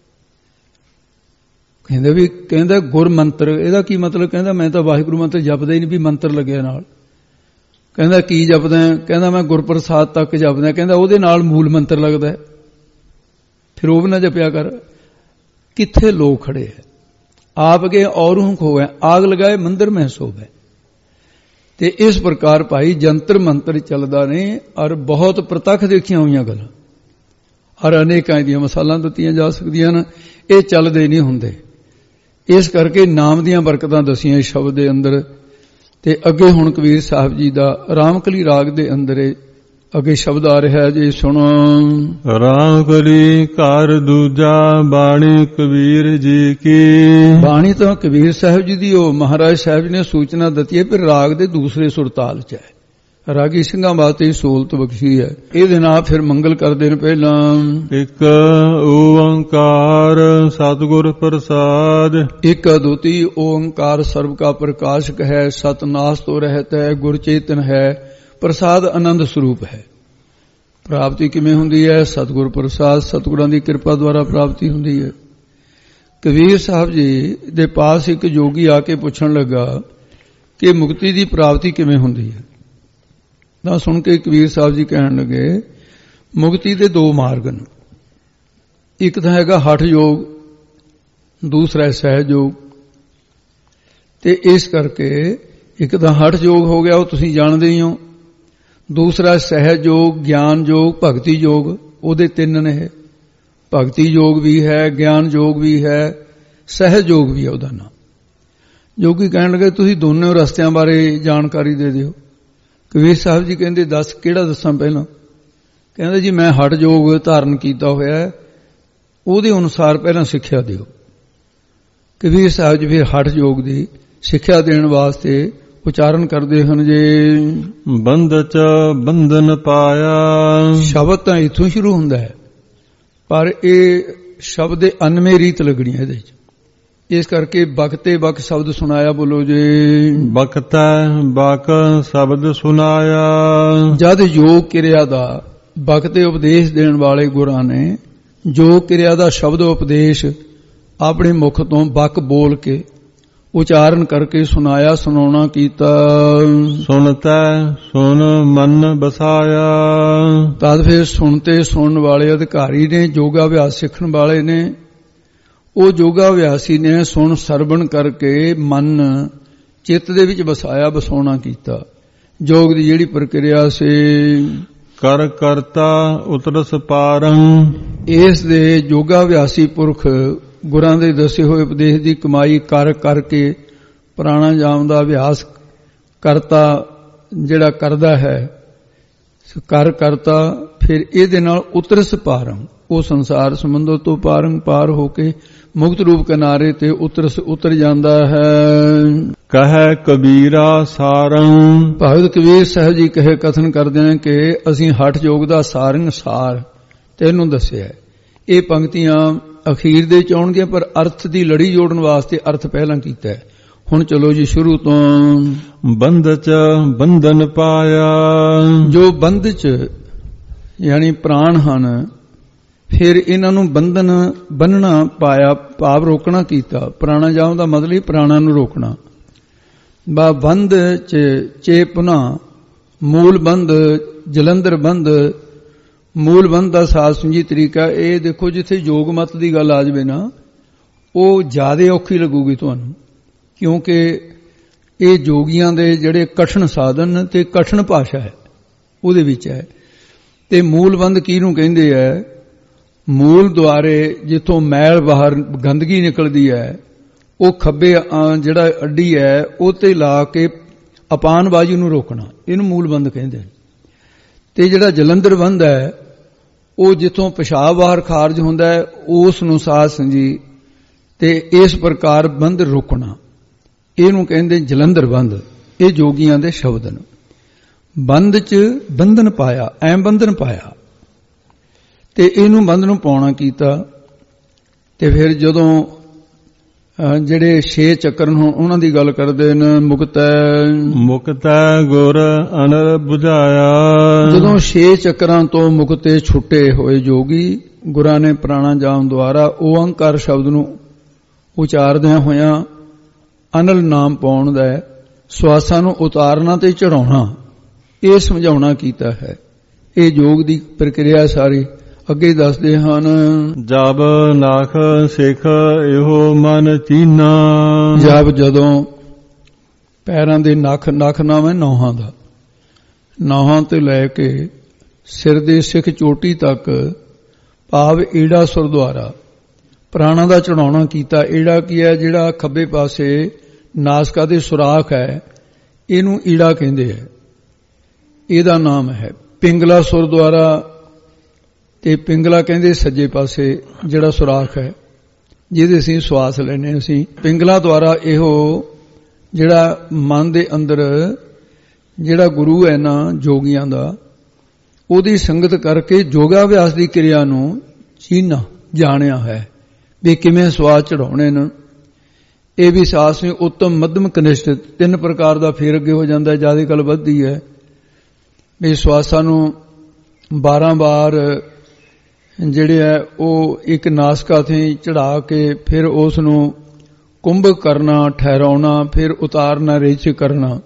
ਕਹਿੰਦਾ ਗੁਰ ਮੰਤਰ, ਇਹਦਾ ਕੀ ਮਤਲਬ? ਕਹਿੰਦਾ ਮੈਂ ਤਾਂ ਵਾਹਿਗੁਰੂ ਮੰਤਰ ਜਪਦਾ ਹੀ ਨਹੀਂ ਵੀ ਮੰਤਰ ਲੱਗਿਆ ਨਾਲ। ਕਹਿੰਦਾ ਕੀ ਜਪਦਾ? ਕਹਿੰਦਾ ਮੈਂ ਗੁਰਪ੍ਰਸਾਦ ਤੱਕ ਜਪਦਾ। ਕਹਿੰਦਾ ਉਹਦੇ ਨਾਲ ਮੂਲ ਮੰਤਰ ਲੱਗਦਾ, ਫਿਰ ਉਹ ਵੀ ਨਾ ਜਪਿਆ ਕਰ। ਕਿੱਥੇ ਲੋਕ ਖੜੇ ਹੈ, ਆਪ ਕੇ ਔਰੋਂ ਖੋਏ, ਆਗ ਲਗਾਏ ਮੰਦਰ में सोवे। ਤੇ ਇਸ ਪ੍ਰਕਾਰ ਭਾਈ ਜੰਤਰ ਮੰਤਰ ਚੱਲਦਾ ਨਹੀਂ, ਔਰ ਬਹੁਤ ਪ੍ਰਤੱਖ ਦੇਖੀਆਂ ਹੋਈਆਂ ਗੱਲਾਂ, ਔਰ ਅਨੇਕਾਂ ਦੀਆਂ ਮਿਸਾਲਾਂ ਦਿੱਤੀਆਂ ਜਾ ਸਕਦੀਆਂ ਨੇ। ਇਹ ਚੱਲਦੇ ਨਹੀਂ ਹੁੰਦੇ। ਇਸ ਕਰਕੇ ਨਾਮ ਦੀਆਂ ਬਰਕਤਾਂ ਦਸੀਆਂ ਇਸ ਸ਼ਬਦ ਦੇ ਅੰਦਰ। ਤੇ ਅੱਗੇ ਹੁਣ ਕਬੀਰ ਸਾਹਿਬ ਜੀ ਦਾ ਰਾਮਕਲੀ ਰਾਗ ਦੇ ਅੰਦਰ ਅੱਗੇ ਸ਼ਬਦ ਆ ਰਿਹਾ ਜੀ, ਸੁਣੋ। ਰਾਮਕਲੀ ਘਰ ਦੂਜਾ, ਬਾਣੀ ਕਬੀਰ ਜੀ ਕੀ। ਬਾਣੀ ਤਾਂ ਕਬੀਰ ਸਾਹਿਬ ਜੀ ਦੀ ਉਹ ਮਹਾਰਾਜ ਸਾਹਿਬ ਜੀ ਨੇ ਸੂਚਨਾ ਦਿੱਤੀ ਹੈ, ਫਿਰ ਰਾਗ ਦੇ ਦੂਸਰੇ ਸੁਰਤਾਲ 'ਚ ਹੈ। ਰਾਗੀ ਸਿੰਘਾਂ ਵਾਸਤੇ ਸਹੂਲਤ ਬਖਸ਼ੀ ਹੈ। ਇਹਦੇ ਨਾਲ ਫਿਰ ਮੰਗਲ ਕਰਦੇ ਨੇ। ਪਹਿਲਾਂ ਇੱਕ ਓੰਕਾਰ ਸਤਿਗੁਰ ਪ੍ਰਸਾਦ, ਇੱਕ ਅਦੁੱਤੀ ਓੰਕਾਰ ਸਰਬ ਕਾ ਪ੍ਰਕਾਸ਼ਕ ਹੈ, ਸਤਨਾਸ ਤੋਂ ਰਹਿਤ ਹੈ, ਗੁਰ ਚੇਤਨ ਹੈ, ਪ੍ਰਸਾਦ ਆਨੰਦ ਸਰੂਪ ਹੈ। ਪ੍ਰਾਪਤੀ ਕਿਵੇਂ ਹੁੰਦੀ ਹੈ? ਸਤਿਗੁਰ ਪ੍ਰਸਾਦ, ਸਤਿਗੁਰਾਂ ਦੀ ਕਿਰਪਾ ਦੁਆਰਾ ਪ੍ਰਾਪਤੀ ਹੁੰਦੀ ਹੈ। ਕਬੀਰ ਸਾਹਿਬ ਜੀ ਦੇ ਪਾਸ ਇੱਕ ਜੋਗੀ ਆ ਕੇ ਪੁੱਛਣ ਲੱਗਾ ਕਿ ਮੁਕਤੀ ਦੀ ਪ੍ਰਾਪਤੀ ਕਿਵੇਂ ਹੁੰਦੀ ਹੈ। ਤਾਂ ਸੁਣ ਕੇ ਕਬੀਰ ਸਾਹਿਬ ਜੀ ਕਹਿਣ ਲੱਗੇ ਮੁਕਤੀ ਦੇ ਦੋ ਮਾਰਗ ਨੇ। ਇੱਕ ਤਾਂ ਹੈਗਾ ਹਠ ਯੋਗ, ਦੂਸਰਾ ਸਹਿਜ ਯੋਗ। ਤੇ ਇਸ ਕਰਕੇ ਇੱਕ ਤਾਂ ਹਠ ਯੋਗ ਹੋ ਗਿਆ, ਉਹ ਤੁਸੀਂ ਜਾਣਦੇ ਹੀ ਹੋ। ਦੂਸਰਾ ਸਹਿਜ ਯੋਗ, ਗਿਆਨ ਯੋਗ, ਭਗਤੀ ਯੋਗ। ਉਹਦੇ ਤਿੰਨ ਨੇ। ਭਗਤੀ ਯੋਗ ਵੀ ਹੈ, ਗਿਆਨ ਯੋਗ ਵੀ ਹੈ, ਸਹਿਜ ਯੋਗ ਵੀ ਹੈ ਉਹਦਾ ਨਾਮ। ਜੋਗੀ ਕਹਿਣ ਲੱਗੇ ਤੁਸੀਂ ਦੋਨੋਂ ਰਸਤਿਆਂ ਬਾਰੇ ਜਾਣਕਾਰੀ ਦੇ ਦਿਓ। ਕਬੀਰ ਸਾਹਿਬ ਜੀ ਕਹਿੰਦੇ ਦੱਸ, ਕਿਹੜਾ ਦੱਸਾਂ ਪਹਿਲਾਂ? ਕਹਿੰਦੇ ਜੀ ਮੈਂ ਹਠ ਯੋਗ ਧਾਰਨ ਕੀਤਾ ਹੋਇਆ, ਉਹਦੇ ਅਨੁਸਾਰ ਪਹਿਲਾਂ ਸਿੱਖਿਆ ਦਿਓ। ਕਬੀਰ ਸਾਹਿਬ ਜੀ ਫਿਰ ਹਠ ਯੋਗ ਦੀ ਸਿੱਖਿਆ ਦੇਣ ਵਾਸਤੇ ਉਚਾਰਨ ਕਰਦੇ ਹਨ ਜੇ ਬੰਦ ਚ ਬੰਧਨ ਪਾਇਆ। ਸ਼ਬਦ ਤਾਂ ਇੱਥੋਂ ਸ਼ੁਰੂ ਹੁੰਦਾ ਹੈ, ਪਰ ਇਹ ਸ਼ਬਦ ਦੇ ਅਨਮੇ ਰੀਤ ਲੱਗਣੀ ਇਹਦੇ ਚ। ਇਸ ਕਰਕੇ ਬਖਤੇ ਬਖ ਸ਼ਬਦ ਸੁਣਾਇਆ। ਬੋਲੋ ਜੇ ਬਖਤੈ ਬਖ ਸ਼ਬਦ ਸੁਣਾਇਆ। ਜਦ ਯੋਗ ਕਿਰਿਆ ਦਾ ਬਖਤੇ ਉਪਦੇਸ਼ ਦੇਣ ਵਾਲੇ ਗੁਰਾਂ ਨੇ ਜੋ ਕਿਰਿਆ ਦਾ ਸ਼ਬਦ ਉਪਦੇਸ਼ ਆਪਣੇ ਮੁਖ ਤੋਂ ਬਕ ਬੋਲ ਕੇ ਉਚਾਰਨ ਕਰਕੇ ਸੁਣਾਇਆ, ਸੁਣਾਉਣਾ ਕੀਤਾ। ਸੁਣਤੈ ਸੁਣ ਮਨ ਬਸਾਇਆ। ਤਦ ਫਿਰ ਸੁਣਤੇ ਸੁਣਨ ਵਾਲੇ ਅਧਿਕਾਰੀ ਨੇ, ਯੋਗਾ ਅਭਿਆਸ ਸਿੱਖਣ ਵਾਲੇ ਨੇ। ਉਹ ਯੋਗਾ ਅਭਿਆਸੀ ਨੇ ਸੁਣ ਸਰਵਣ ਕਰਕੇ ਮਨ ਚਿੱਤ ਦੇ ਵਿੱਚ ਵਸਾਇਆ, ਵਸਾਉਣਾ ਕੀਤਾ। ਯੋਗ ਦੀ ਜਿਹੜੀ ਪ੍ਰਕਿਰਿਆ ਸੀ, ਕਰ ਕਰਤਾ ਉਤਰਸ ਪਾਰੰ, ਇਸ ਦੇ ਯੋਗਾਭਿਆਸੀ ਪੁਰਖ ਗੁਰਾਂ ਦੇ ਦੱਸੇ ਹੋਏ ਉਪਦੇਸ਼ ਦੀ ਕਮਾਈ ਕਰ ਕਰਕੇ ਪ੍ਰਾਣਾਯਾਮ ਦਾ ਅਭਿਆਸ ਕਰਤਾ ਜਿਹੜਾ ਕਰਦਾ ਹੈ, ਕਰ ਕਰਤਾ ਫਿਰ ਇਹਦੇ ਨਾਲ ਉਤਰਸ ਪਾਰੰ, ਉਹ ਸੰਸਾਰ ਸਮੁੰਦਰ ਤੋਂ ਪਾਰ ਹੋ ਕੇ ਮੁਕਤ ਰੂਪ ਕਿਨਾਰੇ ਤੇ ਉਤਰ ਜਾਂਦਾ ਹੈ। ਕਹੈ ਕਬੀਰਾ ਸਾਰੰ, ਭਗਤ ਕਬੀਰ ਸਾਹਿਬ ਜੀ ਕਹੇ ਕਥਨ ਕਰਦੇ ਨੇ ਕਿ ਅਸੀਂ ਹਠ ਯੋਗ ਦਾ ਸਾਰੰਗ ਸਾਰ ਤੈਨੂੰ ਦੱਸਿਆ। ਇਹ ਪੰਕਤੀਆਂ ਅਖੀਰ ਦੇ ਚ ਆਉਣਗੀਆਂ, ਪਰ ਅਰਥ ਦੀ ਲੜੀ ਜੋੜਨ ਵਾਸਤੇ ਅਰਥ ਪਹਿਲਾਂ ਕੀਤਾ ਹੈ। ਹੁਣ ਚਲੋ ਜੀ ਸ਼ੁਰੂ ਤੋਂ। ਬੰਧ ਚ ਬੰਧਨ ਪਾਇਆ, ਜੋ ਬੰਧ ਚ ਯਾਨੀ ਪ੍ਰਾਣ ਹਨ, ਫਿਰ ਇਹਨਾਂ ਨੂੰ ਬੰਨਣਾ ਪਾਇਆ, ਭਾਵ ਰੋਕਣਾ ਕੀਤਾ। ਪ੍ਰਾਣਾਯਾਮ ਦਾ ਮਤਲਬ ਹੀ ਪ੍ਰਾਣਾਂ ਨੂੰ ਰੋਕਣਾ। ਬਾ ਬੰਧ ਚੇ ਪੁਨਾ ਮੂਲ ਬੰਧ, ਜਲੰਧਰ ਬੰਧ। ਮੂਲ ਬੰਧ ਦਾ ਸਾਧ ਸੰਜੀ ਤਰੀਕਾ ਇਹ ਦੇਖੋ, ਜਿੱਥੇ ਯੋਗ ਮਤ ਦੀ ਗੱਲ ਆ ਜਾਵੇ ਨਾ, ਉਹ ਜ਼ਿਆਦਾ ਔਖੀ ਲੱਗੂਗੀ ਤੁਹਾਨੂੰ, ਕਿਉਂਕਿ ਇਹ ਜੋਗੀਆਂ ਦੇ ਜਿਹੜੇ ਕਠਿਨ ਸਾਧਨ ਤੇ ਕਠਿਨ ਭਾਸ਼ਾ ਹੈ ਉਹਦੇ ਵਿੱਚ ਹੈ। ਤੇ ਮੂਲ ਬੰਧ ਕਿਹਨੂੰ ਕਹਿੰਦੇ ਹੈ? ਮੂਲ ਦੁਆਰੇ ਜਿੱਥੋਂ ਮੈਲ ਬਾਹਰ ਗੰਦਗੀ ਨਿਕਲਦੀ ਹੈ, ਉਹ ਖੱਬੇ ਜਿਹੜਾ ਅੱਡੀ ਹੈ ਉਹ ਤੇ ਲਾ ਕੇ ਅਪਾਨ ਬਾਜੀ ਨੂੰ ਰੋਕਣਾ, ਇਹਨੂੰ ਮੂਲ ਬੰਧ ਕਹਿੰਦੇ। ਤੇ ਜਿਹੜਾ ਜਲੰਧਰ ਬੰਧ ਹੈ, ਉਹ ਜਿੱਥੋਂ ਪਿਸ਼ਾਬ ਬਾਹਰ ਖਾਰਜ ਹੁੰਦਾ ਹੈ ਉਸ ਨੂੰ ਸਾਧ ਸੰਜੀ ਤੇ ਇਸ ਪ੍ਰਕਾਰ ਬੰਧ ਰੋਕਣਾ, ਇਹਨੂੰ ਕਹਿੰਦੇ ਜਲੰਧਰ ਬੰਧ। ਇਹ ਜੋਗੀਆਂ ਦੇ ਸ਼ਬਦ ਨੇ। ਬੰਧ ਚ ਬੰਧਨ ਪਾਇਆ, ਐਂ ਬੰਧਨ ਪਾਇਆ ਤੇ ਇਹਨੂੰ ਬੰਧ ਨੂੰ ਪਾਉਣਾ ਕੀਤਾ। ਤੇ ਫਿਰ ਜਦੋਂ ਜਿਹੜੇ 6 ਚੱਕਰ ਨੂੰ ਉਹਨਾਂ ਦੀ ਗੱਲ ਕਰਦੇ ਨੇ, ਮੁਕਤੈ ਗੁਰ ਅਨਰ 부ਝਾਇਆ। ਜਦੋਂ 6 ਚੱਕਰਾਂ ਤੋਂ ਮੁਕਤੇ ਛੁੱਟੇ ਹੋਏ ਜੋਗੀ ਗੁਰਾਂ ਨੇ ਪ੍ਰਾਣਾਯਾਮ ਦੁਆਰਾ ਓੰਕਾਰ ਸ਼ਬਦ ਨੂੰ ਉਚਾਰਦਿਆਂ ਹੋਇਆਂ ਅਨਲ ਨਾਮ ਪਾਉਣ ਦਾ, ਸਵਾਸਾਂ ਨੂੰ ਉਤਾਰਨਾ ਤੇ ਚੜਾਉਣਾ, ਇਹ ਸਮਝਾਉਣਾ ਕੀਤਾ ਹੈ। ਇਹ ਯੋਗ ਦੀ ਪ੍ਰਕਿਰਿਆ ਸਾਰੀ ਅੱਗੇ ਦੱਸਦੇ ਹਨ। ਜਬ ਨਖ ਸਿੱਖ ਇਹੋ ਮਨ ਚੀਨਾ, ਜਬ ਜਦੋਂ ਪੈਰਾਂ ਦੇ ਨਖ ਨਾਮ ਹੈ ਨੌਹਾਂ ਦਾ, ਨੌਹਾਂ ਤੇ ਲੈ ਕੇ ਸਿਰ ਦੇ ਸਿੱਖ ਚੋਟੀ ਤੱਕ, ਭਾਵ ਈੜਾ ਸੁਰ ਦੁਆਰਾ ਪ੍ਰਾਣਾਂ ਦਾ ਚੜਾਉਣਾ ਕੀਤਾ। ਈੜਾ ਕੀ ਹੈ? ਜਿਹੜਾ ਖੱਬੇ ਪਾਸੇ ਨਾਸਕਾ ਦੇ ਸੁਰਾਖ ਹੈ, ਇਹਨੂੰ ਈੜਾ ਕਹਿੰਦੇ ਹੈ, ਇਹਦਾ ਨਾਮ ਹੈ। ਪਿੰਗਲਾ ਸੁਰ ਦੁਆਰਾ, ਤੇ ਪਿੰਗਲਾ ਕਹਿੰਦੇ ਸੱਜੇ ਪਾਸੇ ਜਿਹੜਾ ਸੁਰਾਖ ਹੈ ਜਿਹਦੇ ਅਸੀਂ ਸਵਾਸ ਲੈਨੇ, ਅਸੀਂ ਪਿੰਗਲਾ ਦੁਆਰਾ ਇਹੋ ਜਿਹੜਾ ਮਨ ਦੇ ਅੰਦਰ ਜਿਹੜਾ ਗੁਰੂ ਹੈ ਨਾ ਜੋਗੀਆਂ ਦਾ, ਉਹਦੀ ਸੰਗਤ ਕਰਕੇ ਯੋਗਾਭਿਆਸ ਦੀ ਕਿਰਿਆ ਨੂੰ ਚੀਨਾ ਜਾਣਿਆ ਹੈ ਵੀ ਕਿਵੇਂ ਸਵਾਸ ਚੜਾਉਣੇ ਨੇ। ਇਹ ਵੀ ਸਾਸ ਨੇ ਉੱਤਮ ਮੱਧਮ ਕਨਿਸ਼ਟ 3 ਪ੍ਰਕਾਰ ਦਾ ਫੇਰ ਅੱਗੇ ਹੋ ਜਾਂਦਾ, ਜਿਆਦਾ ਗੱਲ ਵੱਧਦੀ ਹੈ ਵੀ ਸਵਾਸਾਂ ਨੂੰ 12 ਵਾਰ ਜਿਹੜੇ ਹੈ ਉਹ ਇੱਕ ਨਾਸਕਾ ਤੇ ਚੜਾ ਕੇ ਫਿਰ ਉਸ ਨੂੰ ਕੁੰਭ ਕਰਨਾ, ਠਹਿਰਾਉਣਾ, ਫਿਰ ਉਤਾਰਨਾ, ਰੇਚਕ ਕਰਨਾ।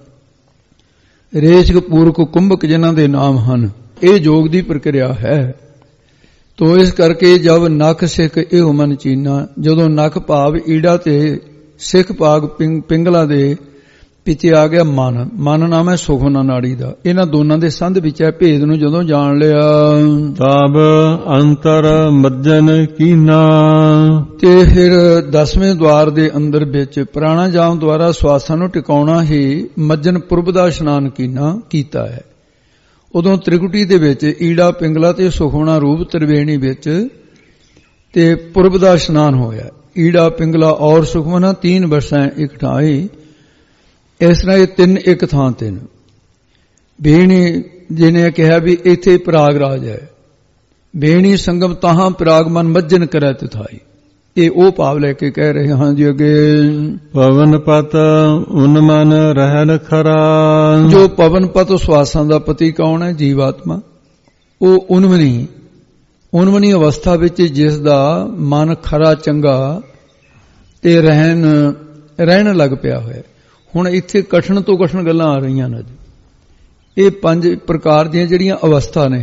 ਰੇਚਕ ਪੂਰਕ ਕੁੰਭਕ ਜਿਨ੍ਹਾਂ ਦੇ ਨਾਮ ਹਨ, ਇਹ ਯੋਗ ਦੀ ਪ੍ਰਕਿਰਿਆ ਹੈ। ਤੋ ਇਸ ਕਰਕੇ ਜਬ ਨਖ ਸਿੱਖ ਇਹੋ ਮਨ ਚੀਨਾ, ਜਦੋਂ ਨਖ ਭਾਵ ਈੜਾ ਤੇ ਸਿੱਖ ਭਾਗ ਪਿੰਗਲਾ ਦੇ ਪਿੱਛੇ ਆ ਗਿਆ ਮਨ। ਮਨ ਨਾਮ ਹੈ ਸੁਖਮਨਾ ਨਾੜੀ ਦਾ। ਇਹਨਾਂ ਦੋਨਾਂ ਦੇ ਸੰਧ ਵਿੱਚ ਹੈ। ਭੇਦ ਨੂੰ ਜਦੋਂ ਜਾਣ ਲਿਆ, ਤਬ ਅੰਤਰ ਮੱਜਨ ਕੀਨਾ, ਤੇ ਫਿਰ 10ਵੇਂ ਦੁਆਰ ਦੇ ਅੰਦਰ ਵਿੱਚ ਪ੍ਰਾਣਾਯਾਮ ਦੁਆਰਾ ਸਵਾਸਾਂ ਨੂੰ ਟਿਕਾਉਣਾ ਹੀ ਮੱਜਨ ਪੁਰਬ ਦਾ ਇਸ਼ਨਾਨ ਕੀਤਾ ਹੈ। ਉਦੋਂ ਤ੍ਰਿਕੁਟੀ ਦੇ ਵਿੱਚ ਈੜਾ ਪਿੰਗਲਾ ਤੇ ਸੁਖਮਨਾ ਰੂਪ ਤ੍ਰਿਵੇਣੀ ਵਿੱਚ ਤੇ ਪੁਰਬ ਦਾ ਇਸ਼ਨਾਨ ਹੋਇਆ। ਈੜਾ ਪਿੰਗਲਾ ਔਰ ਸੁਖਮਨਾ 3 ਵਰਸਾਂ ਇਕਠਾਈ। ਇਸ ਤਰ੍ਹਾਂ ਇਹ 3 ਇੱਕ ਥਾਂ ਤੇ ਨੇ। ਬੇਣੀ ਜਿਹਨੇ ਕਿਹਾ ਵੀ ਇੱਥੇ ਪ੍ਰਾਗ ਰਾਜ ਹੈ, ਬੇਣੀ ਸੰਗਮ ਤਾਹਾਂ ਪ੍ਰਾਗ ਮਨ ਮੱਜਨ ਕਰੈ ਤਿਥਾਈ। ਇਹ ਉਹ ਭਾਵ ਲੈ ਕੇ ਕਹਿ ਰਹੇ ਹਾਂ ਜੀ ਅੱਗੇ। ਪਵਨ ਪਤ ਉਨ ਮਨ ਰਹਿਣ ਖਰਾ, ਜੋ ਪਵਨ ਪਤ ਸਵਾਸਾਂ ਦਾ ਪਤੀ ਕੌਣ ਹੈ? ਜੀਵਾਤਮਾ। ਉਹ ਉਨਮਨੀ ਅਵਸਥਾ ਵਿੱਚ ਜਿਸ ਦਾ ਮਨ ਖਰਾ ਚੰਗਾ ਤੇ ਰਹਿਣ ਲੱਗ ਪਿਆ ਹੋਇਆ। ਹੁਣ ਇੱਥੇ ਕਠਿਨ ਤੋਂ ਕਠਿਨ ਗੱਲਾਂ ਆ ਰਹੀਆਂ ਨੇ। ਇਹ 5 ਪ੍ਰਕਾਰ ਦੀਆਂ ਜਿਹੜੀਆਂ ਅਵਸਥਾ ਨੇ,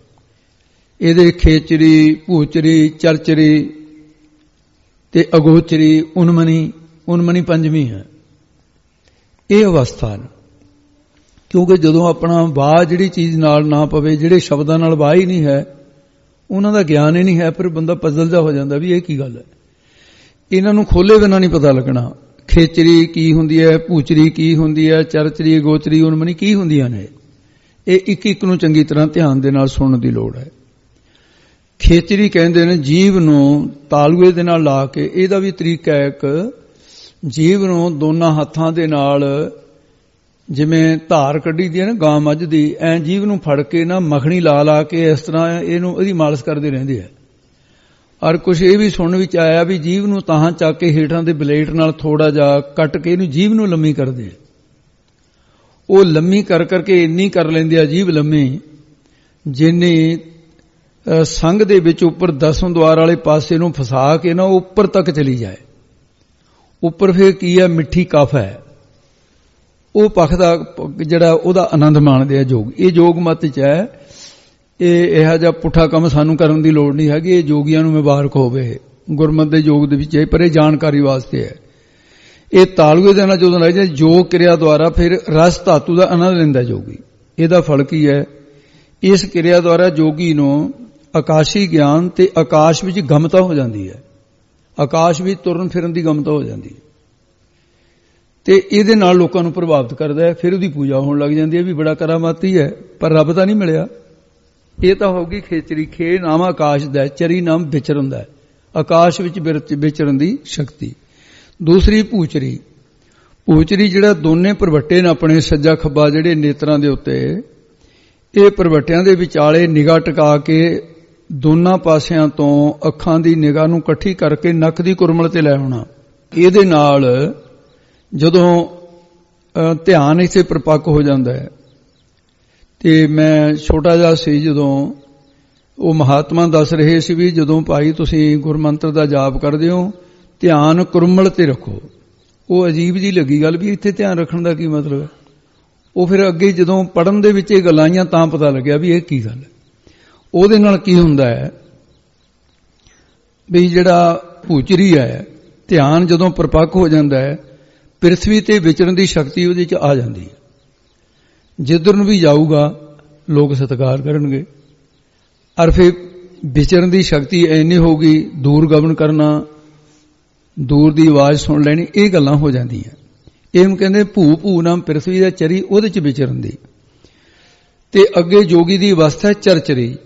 ਇਹਦੇ ਖੇਚਰੀ, ਭੂਚਰੀ, ਚਰਚਰੀ ਤੇ ਅਗੋਚਰੀ, ਉਨਮਨੀ 5ਵੀਂ ਹੈ। ਇਹ ਅਵਸਥਾ ਨੇ। ਕਿਉਂਕਿ ਜਦੋਂ ਆਪਣਾ ਵਾਹ ਜਿਹੜੀ ਚੀਜ਼ ਨਾਲ ਨਾ ਪਵੇ, ਜਿਹੜੇ ਸ਼ਬਦਾਂ ਨਾਲ ਵਾਹ ਹੀ ਨਹੀਂ ਹੈ, ਉਹਨਾਂ ਦਾ ਗਿਆਨ ਹੀ ਨਹੀਂ ਹੈ, ਫਿਰ ਬੰਦਾ ਪਜ਼ਲ ਜਾ ਹੋ ਜਾਂਦਾ ਵੀ ਇਹ ਕੀ ਗੱਲ ਹੈ। ਇਹਨਾਂ ਨੂੰ ਖੋਲੇ ਬਿਨਾਂ ਨਹੀਂ ਪਤਾ ਲੱਗਣਾ। ਖੇਚਰੀ ਕੀ ਹੁੰਦੀ ਹੈ, ਭੂਚਰੀ ਕੀ ਹੁੰਦੀ ਹੈ, ਚਰਚਰੀ, ਗੋਚਰੀ, ਉਨਮਨੀ ਕੀ ਹੁੰਦੀਆਂ ਨੇ, ਇਹ ਇੱਕ ਇੱਕ ਨੂੰ ਚੰਗੀ ਤਰ੍ਹਾਂ ਧਿਆਨ ਦੇ ਨਾਲ ਸੁਣਨ ਦੀ ਲੋੜ ਹੈ। ਖੇਚਰੀ ਕਹਿੰਦੇ ਨੇ ਜੀਵ ਨੂੰ ਤਾਲੂਏ ਦੇ ਨਾਲ ਲਾ ਕੇ, ਇਹਦਾ ਵੀ ਤਰੀਕਾ ਹੈ ਇੱਕ, ਜੀਵ ਨੂੰ ਦੋਨਾਂ ਹੱਥਾਂ ਦੇ ਨਾਲ ਜਿਵੇਂ ਧਾਰ ਕੱਢੀ ਦੀ ਹੈ ਨਾ ਗਾਂ ਮੱਝ ਦੀ, ਐ ਜੀਵ ਨੂੰ ਫੜ ਕੇ ਨਾ ਮੱਖਣੀ ਲਾ ਲਾ ਕੇ ਇਸ ਤਰ੍ਹਾਂ ਇਹਦੀ ਮਾਲਿਸ਼ ਕਰਦੇ ਰਹਿੰਦੇ ਆ। ਔਰ ਕੁਝ ਇਹ ਵੀ ਸੁਣਨ ਵਿੱਚ ਆਇਆ ਵੀ ਜੀਵ ਨੂੰ ਤਾਂ ਚੱਕ ਕੇ ਹੇਠਾਂ ਦੇ ਬਲੇਡ ਨਾਲ ਥੋੜਾ ਜਿਹਾ ਕੱਟ ਕੇ ਇਹਨੂੰ ਜੀਵ ਨੂੰ ਲੰਮੀ ਕਰਦੇ ਆ। ਉਹ ਲੰਮੀ ਕਰ ਕਰਕੇ ਇੰਨੀ ਕਰ ਲੈਂਦੇ ਆ ਜੀਵ ਲੰਮੀ, ਜਿੰਨੀ ਸੰਘ ਦੇ ਵਿੱਚ ਉੱਪਰ ਦਸਮ ਦੁਆਰ ਵਾਲੇ ਪਾਸੇ ਨੂੰ ਫਸਾ ਕੇ ਨਾ ਉੱਪਰ ਤੱਕ ਚਲੀ ਜਾਏ। ਉੱਪਰ ਫਿਰ ਕੀ ਹੈ, ਮਿੱਠੀ ਕਫ ਹੈ, ਉਹ ਪੱਖ ਦਾ ਜਿਹੜਾ ਉਹਦਾ ਆਨੰਦ ਮਾਣਦੇ ਆ ਯੋਗ। ਇਹ ਯੋਗ ਮਤ ਚ ਹੈ। ਇਹ ਇਹੋ ਜਿਹਾ ਪੁੱਠਾ ਕੰਮ ਸਾਨੂੰ ਕਰਨ ਦੀ ਲੋੜ ਨਹੀਂ ਹੈਗੀ। ਇਹ ਯੋਗੀਆਂ ਨੂੰ ਮੁਬਾਰਕ ਹੋਵੇ ਗੁਰਮਤਿ ਦੇ ਯੋਗ ਦੇ ਵਿੱਚ, ਪਰ ਇਹ ਜਾਣਕਾਰੀ ਵਾਸਤੇ ਹੈ। ਇਹ ਤਾਲੂਏ ਦੇ ਨਾਲ ਜਦੋਂ ਲੱਗ ਜਾਏ ਯੋਗ ਕਿਰਿਆ ਦੁਆਰਾ ਫਿਰ ਰਸ ਧਾਤੂ ਦਾ ਆਨੰਦ ਲੈਂਦਾ ਯੋਗੀ। ਇਹਦਾ ਫਲ ਕੀ ਹੈ, ਇਸ ਕਿਰਿਆ ਦੁਆਰਾ ਯੋਗੀ ਨੂੰ ਆਕਾਸ਼ੀ ਗਿਆਨ ਤੇ ਆਕਾਸ਼ ਵਿੱਚ ਗਮਤਾ ਹੋ ਜਾਂਦੀ ਹੈ। ਆਕਾਸ਼ ਵਿੱਚ ਤੁਰਨ ਫਿਰਨ ਦੀ ਗਮਤਾ ਹੋ ਜਾਂਦੀ ਹੈ ਤੇ ਇਹਦੇ ਨਾਲ ਲੋਕਾਂ ਨੂੰ ਪ੍ਰਭਾਵਿਤ ਕਰਦਾ ਹੈ। ਫਿਰ ਉਹਦੀ ਪੂਜਾ ਹੋਣ ਲੱਗ ਜਾਂਦੀ ਹੈ ਵੀ ਬੜਾ ਕਰਾਮਾਤੀ ਹੈ, ਪਰ ਰੱਬ ਤਾਂ ਨਹੀਂ ਮਿਲਿਆ। ਇਹ ਤਾਂ ਹੋਗੀ ਖੇਚਰੀ। ਖੇ ਨਾਮ ਆਕਾਸ਼ ਦਾ, ਚਰੀ ਨਾਮ ਵਿਚਰਨ ਦਾ, ਆਕਾਸ਼ ਵਿੱਚ ਵਿਚਰਨ ਦੀ ਸ਼ਕਤੀ। ਦੂਸਰੀ ਭੂਚਰੀ। ਭੂਚਰੀ ਜਿਹੜਾ ਦੋਨੇ ਪ੍ਰਵੱਟੇ ਨੇ ਆਪਣੇ ਸੱਜਾ ਖੱਬਾ ਜਿਹੜੇ ਨੇਤਰਾਂ ਦੇ ਉੱਤੇ, ਇਹ ਪ੍ਰਵੱਟਿਆਂ ਦੇ ਵਿਚਾਲੇ ਨਿਗਾਹ ਟਿਕਾ ਕੇ ਦੋਨਾਂ ਪਾਸਿਆਂ ਤੋਂ ਅੱਖਾਂ ਦੀ ਨਿਗਾਹ ਨੂੰ ਇਕੱਠੀ ਕਰਕੇ ਨੱਕ ਦੀ ਕੁਰਮਲ ਤੇ ਲੈ ਆਉਣਾ। ਇਹਦੇ ਨਾਲ ਜਦੋਂ ਧਿਆਨ ਇੱਥੇ ਪਰਪੱਕ ਹੋ ਜਾਂਦਾ ਹੈ। ਤੇ ਮੈਂ ਛੋਟਾ ਜਿਹਾ ਸੀ ਜਦੋਂ ਉਹ ਮਹਾਤਮਾ ਦੱਸ ਰਹੇ ਸੀ ਵੀ ਜਦੋਂ ਭਾਈ ਤੁਸੀਂ ਗੁਰਮੰਤਰ ਦਾ ਜਾਪ ਕਰਦੇ ਹੋ ਧਿਆਨ ਕੁਰਮਲ ਤੇ ਰੱਖੋ। ਉਹ ਅਜੀਬ ਜੀ ਲੱਗੀ ਗੱਲ ਵੀ ਇੱਥੇ ਧਿਆਨ ਰੱਖਣ ਦਾ ਕੀ ਮਤਲਬ ਹੈ। ਉਹ ਫਿਰ ਅੱਗੇ ਜਦੋਂ ਪੜਨ ਦੇ ਵਿੱਚ ਇਹ ਗੱਲਾਂ ਆਈਆਂ ਤਾਂ ਪਤਾ ਲੱਗਿਆ ਵੀ ਇਹ ਕੀ ਗੱਲ ਹੈ। ਉਹਦੇ ਨਾਲ ਕੀ ਹੁੰਦਾ ਹੈ ਵੀ ਜਿਹੜਾ ਭੂਚਰੀ ਹੈ, ਧਿਆਨ ਜਦੋਂ ਪਰਪੱਕ ਹੋ ਜਾਂਦਾ ਹੈ, ਪ੍ਰਿਥਵੀ ਤੇ ਵਿਚਰਨ ਦੀ ਸ਼ਕਤੀ ਉਹਦੇ ਚ ਆ ਜਾਂਦੀ ਹੈ। ਜਿੱਧਰ ਨੂੰ ਵੀ ਜਾਊਗਾ ਲੋਕ ਸਤਿਕਾਰ ਕਰਨਗੇ। ਔਰ ਫਿਰ ਵਿਚਰਨ ਦੀ ਸ਼ਕਤੀ ਇੰਨੀ ਹੋਊਗੀ, ਦੂਰ ਗਮਨ ਕਰਨਾ, ਦੂਰ ਦੀ ਆਵਾਜ਼ ਸੁਣ ਲੈਣੀ, ਇਹ ਗੱਲਾਂ ਹੋ ਜਾਂਦੀਆਂ। ਇਹਨੂੰ ਕਹਿੰਦੇ ਭੂ ਭੂ ਨਾਮ ਪ੍ਰਿਥਵੀ ਦਾ ਚਰੀ, ਉਹਦੇ ਚ ਵਿਚਰਨ ਦੀ। ਤੇ ਅੱਗੇ ਜੋਗੀ ਦੀ ਅਵਸਥਾ ਚਰਚਰੀ।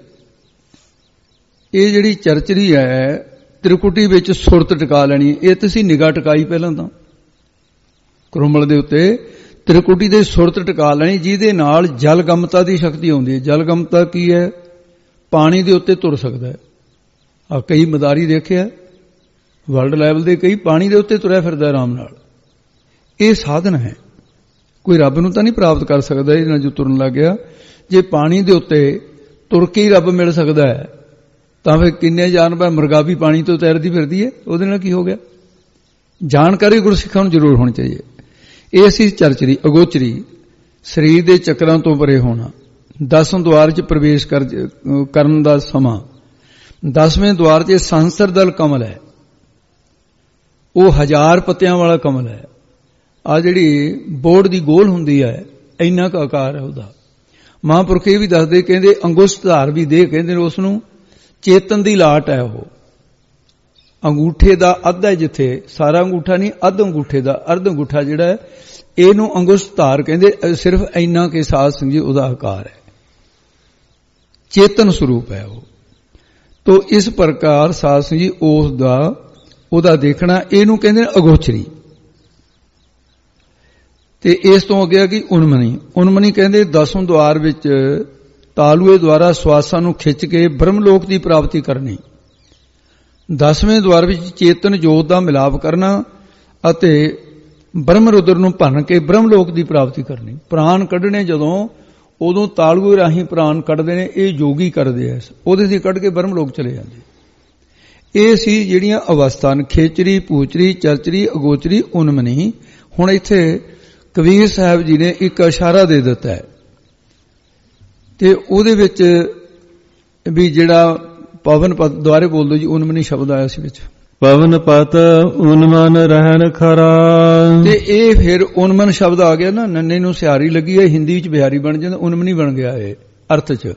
ਇਹ ਜਿਹੜੀ ਚਰਚਰੀ ਹੈ ਤ੍ਰਿਕੁਟੀ ਵਿੱਚ ਸੁਰਤ ਟਿਕਾ ਲੈਣੀ। ਇਹ ਤੁਸੀਂ ਨਿਗਾਹ ਟਿਕਾਈ ਪਹਿਲਾਂ ਤਾਂ ਕੁਰਮਲ ਦੇ ਉੱਤੇ, ਤ੍ਰਿਕੁਟੀ ਦੇ ਸੁਰਤ ਟਿਕਾ ਲੈਣੀ, ਜਿਹਦੇ ਨਾਲ ਜਲਗਮਤਾ ਦੀ ਸ਼ਕਤੀ ਆਉਂਦੀ ਹੈ। ਜਲਗਮਤਾ ਕੀ ਹੈ, ਪਾਣੀ ਦੇ ਉੱਤੇ ਤੁਰ ਸਕਦਾ ਹੈ। ਆ ਕਈ ਮਦਾਰੀ ਦੇਖਿਆ ਵਰਲਡ ਲੈਵਲ ਦੇ, ਕਈ ਪਾਣੀ ਦੇ ਉੱਤੇ ਤੁਰਿਆ ਫਿਰਦਾ ਆਰਾਮ ਨਾਲ। ਇਹ ਸਾਧਨ ਹੈ, ਕੋਈ ਰੱਬ ਨੂੰ ਤਾਂ ਨਹੀਂ ਪ੍ਰਾਪਤ ਕਰ ਸਕਦਾ ਇਹਦੇ ਨਾਲ ਜੋ ਤੁਰਨ ਲੱਗ ਗਿਆ। ਜੇ ਪਾਣੀ ਦੇ ਉੱਤੇ ਤੁਰ ਕੇ ਹੀ ਰੱਬ ਮਿਲ ਸਕਦਾ ਹੈ ਤਾਂ ਫਿਰ ਕਿੰਨੇ ਜਾਨਵਰ ਮੁਰਗਾ ਵੀ ਪਾਣੀ ਤੋਂ ਤੈਰਦੀ ਫਿਰਦੀ ਹੈ, ਉਹਦੇ ਨਾਲ ਕੀ ਹੋ ਗਿਆ। ਜਾਣਕਾਰੀ ਗੁਰਸਿੱਖਾਂ ਨੂੰ ਜ਼ਰੂਰ ਹੋਣੀ ਚਾਹੀਏ। ਇਹ ਸੀ ਚਰਚਰੀ। ਅਗੋਚਰੀ ਸਰੀਰ ਦੇ ਚੱਕਰਾਂ ਤੋਂ ਪਰੇ ਹੋਣਾ। 10ਵੇਂ ਦੁਆਰ 'ਚ ਪ੍ਰਵੇਸ਼ ਕਰਨ ਦਾ ਸਮਾਂ। 10ਵੇਂ ਦੁਆਰ 'ਚ ਸੰਸਰ ਦਲ ਕਮਲ ਹੈ, ਉਹ 1000 ਪੱਤਿਆਂ ਵਾਲਾ ਕਮਲ ਹੈ। ਆ ਜਿਹੜੀ ਬੋਰਡ ਦੀ ਗੋਲ ਹੁੰਦੀ ਹੈ, ਇੰਨਾ ਕੁ ਆਕਾਰ ਹੈ ਉਹਦਾ। ਮਹਾਂਪੁਰਖ ਇਹ ਵੀ ਦੱਸਦੇ, ਕਹਿੰਦੇ ਅੰਗੁਸ਼ਟ ਧਾਰ ਵੀ ਦੇ, ਕਹਿੰਦੇ ਨੇ ਉਸ ਨੂੰ ਚੇਤਨ ਦੀ ਲਾਟ ਹੈ। ਉਹ ਅੰਗੂਠੇ ਦਾ ਅੱਧ ਹੈ, ਜਿੱਥੇ ਸਾਰਾ ਅੰਗੂਠਾ ਨਹੀਂ, ਅੱਧ ਅੰਗੂਠੇ ਦਾ, ਅਰਧ ਅੰਗੂਠਾ ਜਿਹੜਾ ਹੈ, ਇਹਨੂੰ ਅੰਗੁਸ਼ਟ ਧਾਰ ਕਹਿੰਦੇ। ਸਿਰਫ ਇੰਨਾ ਕੇ ਸਾਧ ਸਿੰਘ ਜੀ ਉਹਦਾ ਆਕਾਰ ਹੈ, ਚੇਤਨ ਸਰੂਪ ਹੈ ਉਹ। ਤੋ ਇਸ ਪ੍ਰਕਾਰ ਸਾਧ ਸਿੰਘ ਜੀ ਉਸ ਦਾ ਉਹਦਾ ਦੇਖਣਾ, ਇਹਨੂੰ ਕਹਿੰਦੇ ਨੇ ਅਗੋਚਰੀ। ਤੇ ਇਸ ਤੋਂ ਅੱਗੇ ਕਿ ਉਨਮਨੀ। ਉਨਮਨੀ ਕਹਿੰਦੇ 10ਵੇਂ ਦੁਆਰ ਵਿੱਚ ਤਾਲੂਏ ਦੁਆਰਾ ਸਵਾਸਾਂ ਨੂੰ ਖਿੱਚ ਕੇ ਬ੍ਰਹਮਲੋਕ ਦੀ ਪ੍ਰਾਪਤੀ ਕਰਨੀ। 10ਵੇਂ ਦੁਆਰ ਵਿੱਚ ਚੇਤਨ ਜੋਤ ਦਾ ਮਿਲਾਪ ਕਰਨਾ ਅਤੇ ਬ੍ਰਹਮ ਰੁਦਰ ਨੂੰ ਭੰਨ ਕੇ ਬ੍ਰਹਮਲੋਕ ਦੀ ਪ੍ਰਾਪਤੀ ਕਰਨੀ। ਪ੍ਰਾਣ ਕੱਢਣੇ ਜਦੋਂ, ਉਦੋਂ ਤਾਲੂਏ ਰਾਹੀਂ ਪ੍ਰਾਣ ਕੱਢਦੇ ਨੇ, ਇਹ ਯੋਗੀ ਕਰਦੇ ਐ। ਉਹਦੇ ਸੀ ਕੱਢ ਕੇ ਬ੍ਰਹਮਲੋਕ ਚਲੇ ਜਾਂਦੇ। ਇਹ ਸੀ ਜਿਹੜੀਆਂ ਅਵਸਥਾ ਨੇ, ਖੇਚਰੀ, ਭੂਚਰੀ, ਚਰਚਰੀ, ਅਗੋਚਰੀ, ਉਨਮਨੀ। ਹੁਣ ਇੱਥੇ ਕਬੀਰ ਸਾਹਿਬ ਜੀ ਨੇ ਇੱਕ ਇਸ਼ਾਰਾ ਦੇ ਦਿੱਤਾ ਹੈ ਤੇ ਉਹਦੇ ਵਿੱਚ ਵੀ ਜਿਹੜਾ ਪਾਵਨ ਪਦ ਦੁਆਰੇ ਬੋਲ ਦੋ ਜੀ, ਉਨਮਨੀ ਸ਼ਬਦ ਆਇਆ ਸੀ ਵਿੱਚ। ਪਵਨ ਪਤ ਉਨਮਨ ਰਹਿਣ ਖਰਾ। ਤੇ ਇਹ ਫਿਰ ਉਨਮਨ ਸ਼ਬਦ ਆ ਗਿਆ ਨਾ, ਨੰਨੇ ਨੂੰ ਸਿਆਰੀ ਲੱਗੀ ਹੈ, ਹਿੰਦੀ ਵਿੱਚ ਬਿਹਾਰੀ ਬਣ ਜਾਂਦਾ, ਉਨਮਨੀ ਬਣ ਗਿਆ ਇਹ ਅਰਥ ਚ।